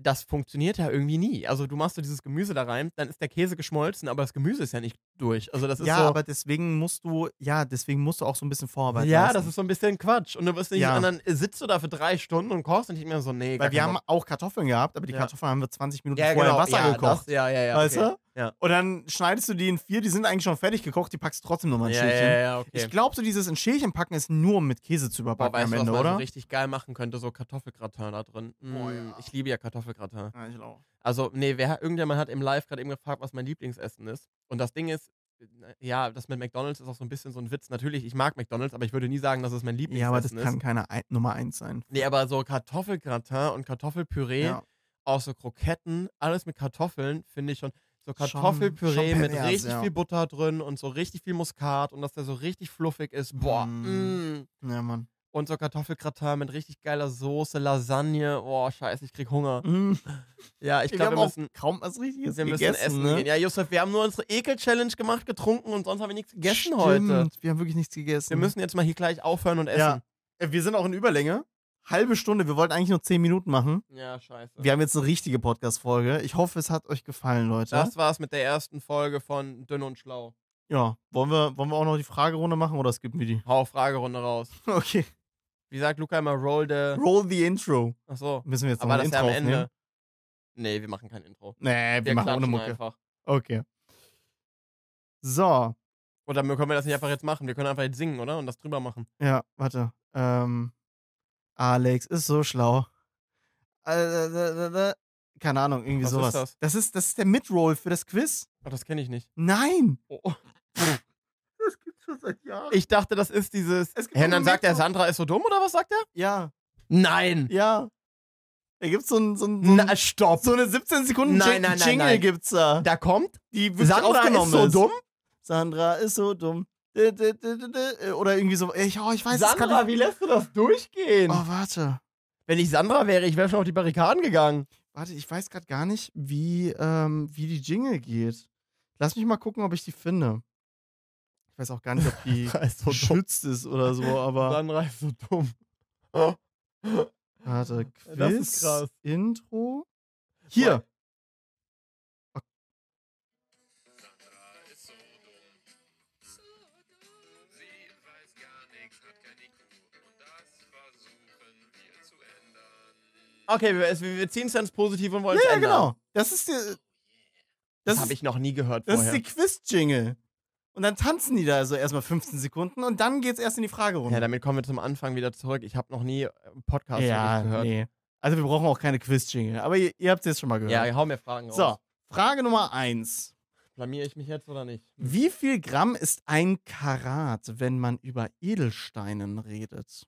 Speaker 1: das funktioniert ja irgendwie nie. Also du machst so dieses Gemüse da rein, dann ist der Käse geschmolzen, aber das Gemüse ist ja nicht durch. Also das ist
Speaker 2: ja,
Speaker 1: so,
Speaker 2: aber deswegen musst du, ja, deswegen musst du auch so ein bisschen Vorarbeit
Speaker 1: ja,
Speaker 2: leisten.
Speaker 1: das ist so ein bisschen Quatsch. Und du wirst nicht,
Speaker 2: Ja.
Speaker 1: und dann sitzt du da für drei Stunden und kochst und ich mir so, nee, gar
Speaker 2: Weil wir
Speaker 1: keinen
Speaker 2: haben
Speaker 1: Bock.
Speaker 2: auch Kartoffeln gehabt, aber die
Speaker 1: Ja.
Speaker 2: Kartoffeln haben wir zwanzig Minuten
Speaker 1: Ja,
Speaker 2: vorher
Speaker 1: genau,
Speaker 2: im Wasser
Speaker 1: ja,
Speaker 2: gekocht.
Speaker 1: das, ja, ja, ja,
Speaker 2: Weißt
Speaker 1: okay.
Speaker 2: du?
Speaker 1: Ja.
Speaker 2: Und dann schneidest du die in vier, die sind eigentlich schon fertig gekocht, die packst du trotzdem nochmal ein
Speaker 1: Ja,
Speaker 2: Schälchen.
Speaker 1: ja, ja, okay.
Speaker 2: Ich glaube, so dieses in Schälchen packen ist nur, um mit Käse zu
Speaker 1: Boah,
Speaker 2: überbacken
Speaker 1: weißt
Speaker 2: am
Speaker 1: du, was
Speaker 2: Ende,
Speaker 1: man
Speaker 2: oder?
Speaker 1: so richtig geil machen könnte? So Kartoffelgratin da drin. Mm,
Speaker 2: Boah, ja.
Speaker 1: Ich liebe ja Kartoffelgratin.
Speaker 2: Ja, ich auch.
Speaker 1: Also, nee, wer, irgendjemand hat im Live gerade eben gefragt, was mein Lieblingsessen ist. Und das Ding ist, ja, das mit McDonalds ist auch so ein bisschen so ein Witz. Natürlich, ich mag McDonalds, aber ich würde nie sagen, dass es mein Lieblingsessen
Speaker 2: Ja, aber das
Speaker 1: ist.
Speaker 2: kann keine ein Nummer eins sein.
Speaker 1: Nee, aber so Kartoffelgratin und Kartoffelpüree,
Speaker 2: Ja.
Speaker 1: auch so Kroketten, alles mit Kartoffeln, finde ich schon. So
Speaker 2: Schon-
Speaker 1: Kartoffelpüree
Speaker 2: schon
Speaker 1: mit
Speaker 2: pervers,
Speaker 1: richtig
Speaker 2: ja.
Speaker 1: viel Butter drin und so richtig viel Muskat und dass der so richtig fluffig ist. Boah,
Speaker 2: Mm.
Speaker 1: mm.
Speaker 2: Ja, Mann.
Speaker 1: Und so Kartoffelgratin mit richtig geiler Soße, Lasagne. Boah, scheiße, ich krieg Hunger.
Speaker 2: Mm.
Speaker 1: Ja, ich
Speaker 2: wir
Speaker 1: glaube,
Speaker 2: haben
Speaker 1: wir
Speaker 2: auch
Speaker 1: müssen,
Speaker 2: kaum was Richtiges
Speaker 1: wir müssen
Speaker 2: gegessen,
Speaker 1: essen
Speaker 2: ne?
Speaker 1: gehen. Ja, Josef, wir haben nur unsere Ekel-Challenge gemacht, getrunken und sonst haben wir nichts gegessen
Speaker 2: Stimmt,
Speaker 1: heute.
Speaker 2: wir haben wirklich nichts gegessen.
Speaker 1: Wir müssen jetzt mal hier gleich aufhören und essen.
Speaker 2: Ja. Äh, Wir sind auch in Überlänge. Halbe Stunde, wir wollten eigentlich nur zehn Minuten machen.
Speaker 1: Ja, scheiße.
Speaker 2: Wir haben jetzt eine richtige Podcast-Folge. Ich hoffe, es hat euch gefallen, Leute.
Speaker 1: Das war's mit der ersten Folge von Dünn und Schlau.
Speaker 2: Ja, wollen wir, wollen wir auch noch die Fragerunde machen oder skippen wir die?
Speaker 1: Hau Fragerunde raus.
Speaker 2: Okay.
Speaker 1: Wie sagt Luca immer, roll the...
Speaker 2: Roll the Intro.
Speaker 1: Achso.
Speaker 2: Müssen wir jetzt
Speaker 1: Aber
Speaker 2: noch ein
Speaker 1: das ist ja
Speaker 2: Intro
Speaker 1: am Ende.
Speaker 2: aufnehmen?
Speaker 1: Nee, wir machen kein Intro.
Speaker 2: Nee, wir,
Speaker 1: Wir
Speaker 2: machen ohne
Speaker 1: klatschen
Speaker 2: Mucke.
Speaker 1: einfach.
Speaker 2: Okay. So,
Speaker 1: Oder können wir das nicht einfach jetzt machen? Wir können einfach jetzt singen, oder? Und das drüber machen.
Speaker 2: ja, warte. Ähm, Alex ist so schlau. Äh, äh, äh, äh, Keine Ahnung, irgendwie
Speaker 1: Was ist
Speaker 2: sowas.
Speaker 1: das?
Speaker 2: Das ist, das ist der Midroll für das Quiz.
Speaker 1: Ach, das kenne ich nicht.
Speaker 2: Nein!
Speaker 1: Oh.
Speaker 2: Das gibt's schon seit Jahren.
Speaker 1: Ich dachte, das ist dieses...
Speaker 2: Es gibt
Speaker 1: Hä,
Speaker 2: auch
Speaker 1: dann
Speaker 2: einen
Speaker 1: sagt der
Speaker 2: Metro-
Speaker 1: Sandra ist so dumm, oder was sagt er?
Speaker 2: Ja,
Speaker 1: Nein!
Speaker 2: ja. Da gibt's so ein, so ein, so ein
Speaker 1: Na, stopp!
Speaker 2: so eine siebzehn Sekunden
Speaker 1: Nein, nein, nein,
Speaker 2: Jingle
Speaker 1: nein.
Speaker 2: gibt's da.
Speaker 1: Da kommt...
Speaker 2: Die wirklich
Speaker 1: Sandra
Speaker 2: aufgenommen
Speaker 1: ist so dumm?
Speaker 2: Sandra ist so dumm. Dä, dä, dä, dä, dä. Oder irgendwie so. Ich, oh, ich weiß es
Speaker 1: Sandra,
Speaker 2: gar nicht.
Speaker 1: wie lässt du das durchgehen?
Speaker 2: Oh, warte.
Speaker 1: Wenn ich Sandra wäre, ich wäre schon auf die Barrikaden gegangen.
Speaker 2: Warte, ich weiß gerade gar nicht, wie, ähm, wie die Jingle geht. Lass mich mal gucken, ob ich die finde. Ich weiß auch gar nicht, ob die
Speaker 1: Sandra ist so dumm.
Speaker 2: geschützt ist oder so, aber.
Speaker 1: Sandra ist so dumm.
Speaker 2: Warte, Quiz,
Speaker 1: Das ist krass.
Speaker 2: Intro. Hier.
Speaker 3: Sandra ist so dumm. So dumm. Sie weiß gar nichts, hat kein I Q. Und das versuchen wir zu ändern.
Speaker 1: Okay, wir, wir ziehen es ins Positive und wollen
Speaker 2: Ja,
Speaker 1: es
Speaker 2: ja,
Speaker 1: ändern.
Speaker 2: genau. Das ist die,
Speaker 1: Das,
Speaker 2: das
Speaker 1: habe
Speaker 2: ist,
Speaker 1: ich noch nie gehört
Speaker 2: das
Speaker 1: vorher.
Speaker 2: ist die Quiz-Jingle. Und dann tanzen die da so erstmal fünfzehn Sekunden und dann geht's erst in die Fragerunde.
Speaker 1: Ja, damit kommen wir zum Anfang wieder zurück. Ich habe noch nie einen Podcast
Speaker 2: Ja,
Speaker 1: wirklich gehört.
Speaker 2: nee. Also wir brauchen auch keine Quiz-Jingle. Aber ihr, ihr habt es jetzt schon mal gehört.
Speaker 1: Ja, hau mir Fragen raus.
Speaker 2: So, Frage Nummer eins.
Speaker 1: Blamier ich mich jetzt oder nicht?
Speaker 2: Wie viel Gramm ist ein Karat, wenn man über Edelsteinen redet?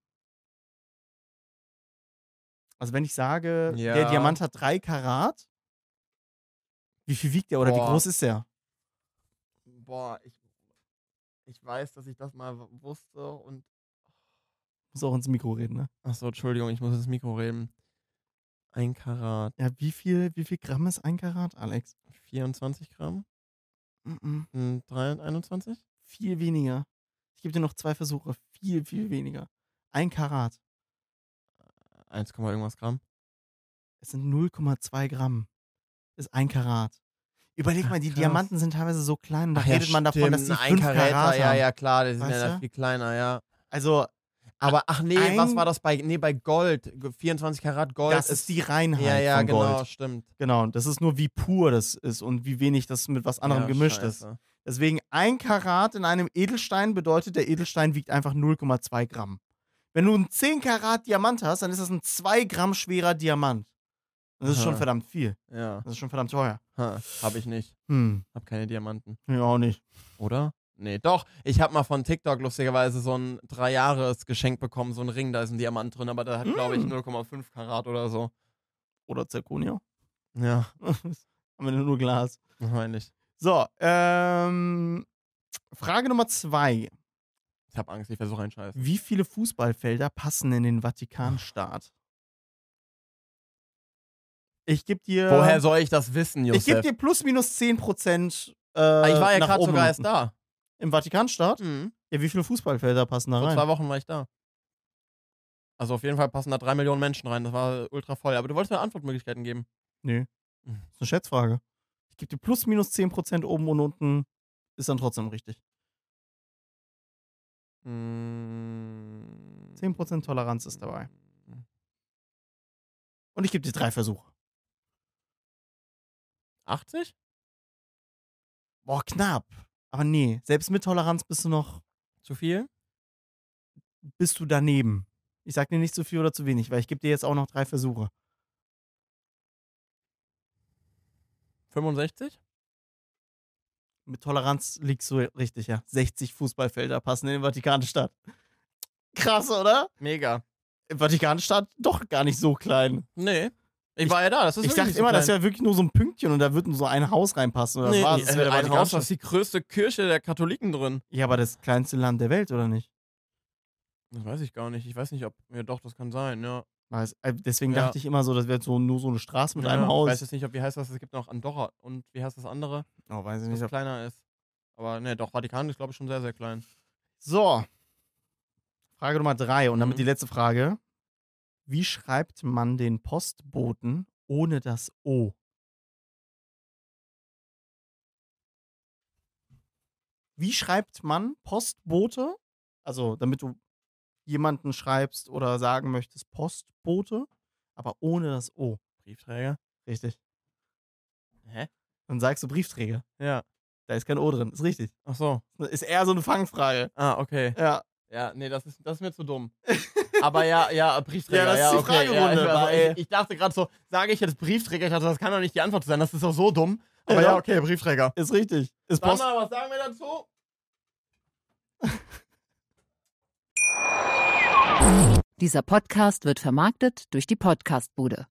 Speaker 2: Also wenn ich sage,
Speaker 1: Ja.
Speaker 2: der Diamant hat drei Karat, wie viel wiegt der oder
Speaker 1: Boah.
Speaker 2: wie groß ist der?
Speaker 1: Boah, ich, ich weiß, dass ich das mal w- wusste und...
Speaker 2: Muss auch ins Mikro reden, ne?
Speaker 1: Achso, Entschuldigung, ich muss ins Mikro reden. Ein Karat.
Speaker 2: Ja, wie viel, wie viel Gramm ist ein Karat, Alex?
Speaker 1: vierundzwanzig Gramm?
Speaker 2: Mm-mm.
Speaker 1: Hm, drei- einundzwanzig?
Speaker 2: Viel weniger. Ich gebe dir noch zwei Versuche. Viel, viel weniger. Ein Karat.
Speaker 1: eins, irgendwas Gramm.
Speaker 2: Es sind null Komma zwei Gramm. Ist ein Karat. Überleg
Speaker 1: Ach,
Speaker 2: mal, die
Speaker 1: krass.
Speaker 2: Diamanten sind teilweise so klein. Und da
Speaker 1: Ach ja,
Speaker 2: redet man davon, dass die
Speaker 1: stimmt, ein
Speaker 2: fünf
Speaker 1: Karäter,
Speaker 2: Karat
Speaker 1: ja,
Speaker 2: haben.
Speaker 1: ja, klar, die sind
Speaker 2: Weißt
Speaker 1: ja
Speaker 2: du?
Speaker 1: viel kleiner, ja.
Speaker 2: Also,
Speaker 1: Aber, ach nee,
Speaker 2: ein-
Speaker 1: was war das bei, nee, bei Gold, vierundzwanzig Karat Gold.
Speaker 2: das ist die Reinheit
Speaker 1: ja, ja,
Speaker 2: von Gold.
Speaker 1: genau, stimmt.
Speaker 2: Genau, das ist nur, wie pur das ist und wie wenig das mit was anderem
Speaker 1: Ja,
Speaker 2: gemischt ist.
Speaker 1: scheiße.
Speaker 2: Deswegen, ein Karat in einem Edelstein bedeutet, der Edelstein wiegt einfach null Komma zwei Gramm. Wenn du einen zehn Karat Diamant hast, dann ist das ein zwei Gramm schwerer Diamant. Das ist
Speaker 1: Aha.
Speaker 2: schon verdammt viel.
Speaker 1: Ja,
Speaker 2: Das ist schon verdammt teuer.
Speaker 1: ha, hab ich nicht.
Speaker 2: Hm,
Speaker 1: Hab keine Diamanten.
Speaker 2: ja auch nicht.
Speaker 1: Oder? Nee, doch. Ich habe mal von TikTok lustigerweise so ein Drei-Jahres-Geschenk bekommen, so ein Ring, da ist ein Diamant drin, aber der hat, glaube ich,
Speaker 2: Mm.
Speaker 1: null Komma fünf Karat oder so.
Speaker 2: Oder Zirconia.
Speaker 1: Ja,
Speaker 2: Haben wir nur Glas.
Speaker 1: wahrscheinlich.
Speaker 2: So, ähm, Frage Nummer zwei.
Speaker 1: Ich habe Angst, ich versuche einen Scheiß.
Speaker 2: Wie viele Fußballfelder passen in den Vatikanstaat? Ich gebe dir.
Speaker 1: Woher soll ich das wissen, Josef?
Speaker 2: Ich gebe dir plus minus zehn Prozent. Äh,
Speaker 1: Ah, ich war ja
Speaker 2: nach
Speaker 1: gerade
Speaker 2: oben
Speaker 1: sogar
Speaker 2: und
Speaker 1: erst
Speaker 2: unten.
Speaker 1: da.
Speaker 2: Im Vatikanstaat?
Speaker 1: Mhm.
Speaker 2: Ja, wie viele Fußballfelder passen da
Speaker 1: Vor
Speaker 2: rein?
Speaker 1: zwei Wochen war ich da. Also auf jeden Fall passen da drei Millionen Menschen rein. Das war ultra voll. Aber du wolltest mir Antwortmöglichkeiten geben.
Speaker 2: Nee. Das ist eine Schätzfrage. Ich gebe dir plus minus zehn Prozent oben und unten, ist dann trotzdem richtig.
Speaker 1: Mm.
Speaker 2: zehn Prozent Toleranz ist dabei. Und ich gebe dir drei Versuche.
Speaker 1: achtzig?
Speaker 2: Boah, knapp. Aber nee, selbst mit Toleranz bist du noch,
Speaker 1: Zu viel?
Speaker 2: bist du daneben. Ich sag dir nicht zu viel oder zu wenig, weil ich gebe dir jetzt auch noch drei Versuche.
Speaker 1: fünfundsechzig?
Speaker 2: Mit Toleranz liegst du richtig, ja. sechzig Fußballfelder passen in die Vatikanstadt. Krass, oder?
Speaker 1: Mega.
Speaker 2: Vatikanstadt doch gar nicht so klein.
Speaker 1: Nee. Ich war ja da. Das ist
Speaker 2: Ich
Speaker 1: wirklich
Speaker 2: dachte
Speaker 1: nicht so
Speaker 2: immer,
Speaker 1: klein.
Speaker 2: das wäre wirklich nur so ein Pünktchen und da wird nur so ein Haus reinpassen. Oder
Speaker 1: Nee,
Speaker 2: was war's?
Speaker 1: nee,
Speaker 2: Das wäre der
Speaker 1: ein Haus,
Speaker 2: Vatikanstadt.
Speaker 1: das ist die größte Kirche der Katholiken drin.
Speaker 2: Ja, aber das kleinste Land der Welt, oder nicht?
Speaker 1: Das weiß ich gar nicht. Ich weiß nicht, ob. Ja, doch, das kann sein, ja.
Speaker 2: Weiß- äh, Deswegen
Speaker 1: Ja.
Speaker 2: dachte ich immer so, das wäre so nur so eine Straße mit
Speaker 1: ja,
Speaker 2: einem
Speaker 1: Ich
Speaker 2: Haus.
Speaker 1: weiß jetzt nicht, ob, wie heißt das? Es gibt noch Andorra. Und wie heißt das andere?
Speaker 2: Oh, weiß ich
Speaker 1: Das
Speaker 2: nicht.
Speaker 1: kleiner ist. Aber ne, doch, Vatikan ist, glaube ich, schon sehr, sehr klein.
Speaker 2: So. Frage Nummer drei und damit
Speaker 1: Mhm.
Speaker 2: die letzte Frage. Wie schreibt man den Postboten ohne das O? Wie schreibt man Postbote? Also, damit du jemanden schreibst oder sagen möchtest Postbote, aber ohne das O.
Speaker 1: Briefträger?
Speaker 2: Richtig.
Speaker 1: Hä?
Speaker 2: Dann sagst du Briefträger.
Speaker 1: Ja.
Speaker 2: Da ist kein O drin. Ist richtig.
Speaker 1: Ach so.
Speaker 2: Ist eher so eine Fangfrage.
Speaker 1: Ah, okay.
Speaker 2: Ja.
Speaker 1: Ja, nee, das ist, das ist mir zu dumm. Aber ja, ja, Briefträger.
Speaker 2: Ja, das ist die
Speaker 1: okay,
Speaker 2: Fragerunde,
Speaker 1: Ja, ich,
Speaker 2: aber,
Speaker 1: also,
Speaker 2: ey.
Speaker 1: ich, ich dachte gerade so, sage ich jetzt Briefträger? Ich dachte, das kann doch nicht die Antwort sein. Das ist doch so dumm. Aber
Speaker 2: Ja.
Speaker 1: ja, okay, Briefträger.
Speaker 2: Ist richtig. Ist Post.
Speaker 1: Sandra, was sagen wir dazu?
Speaker 10: Dieser Podcast wird vermarktet durch die Podcastbude.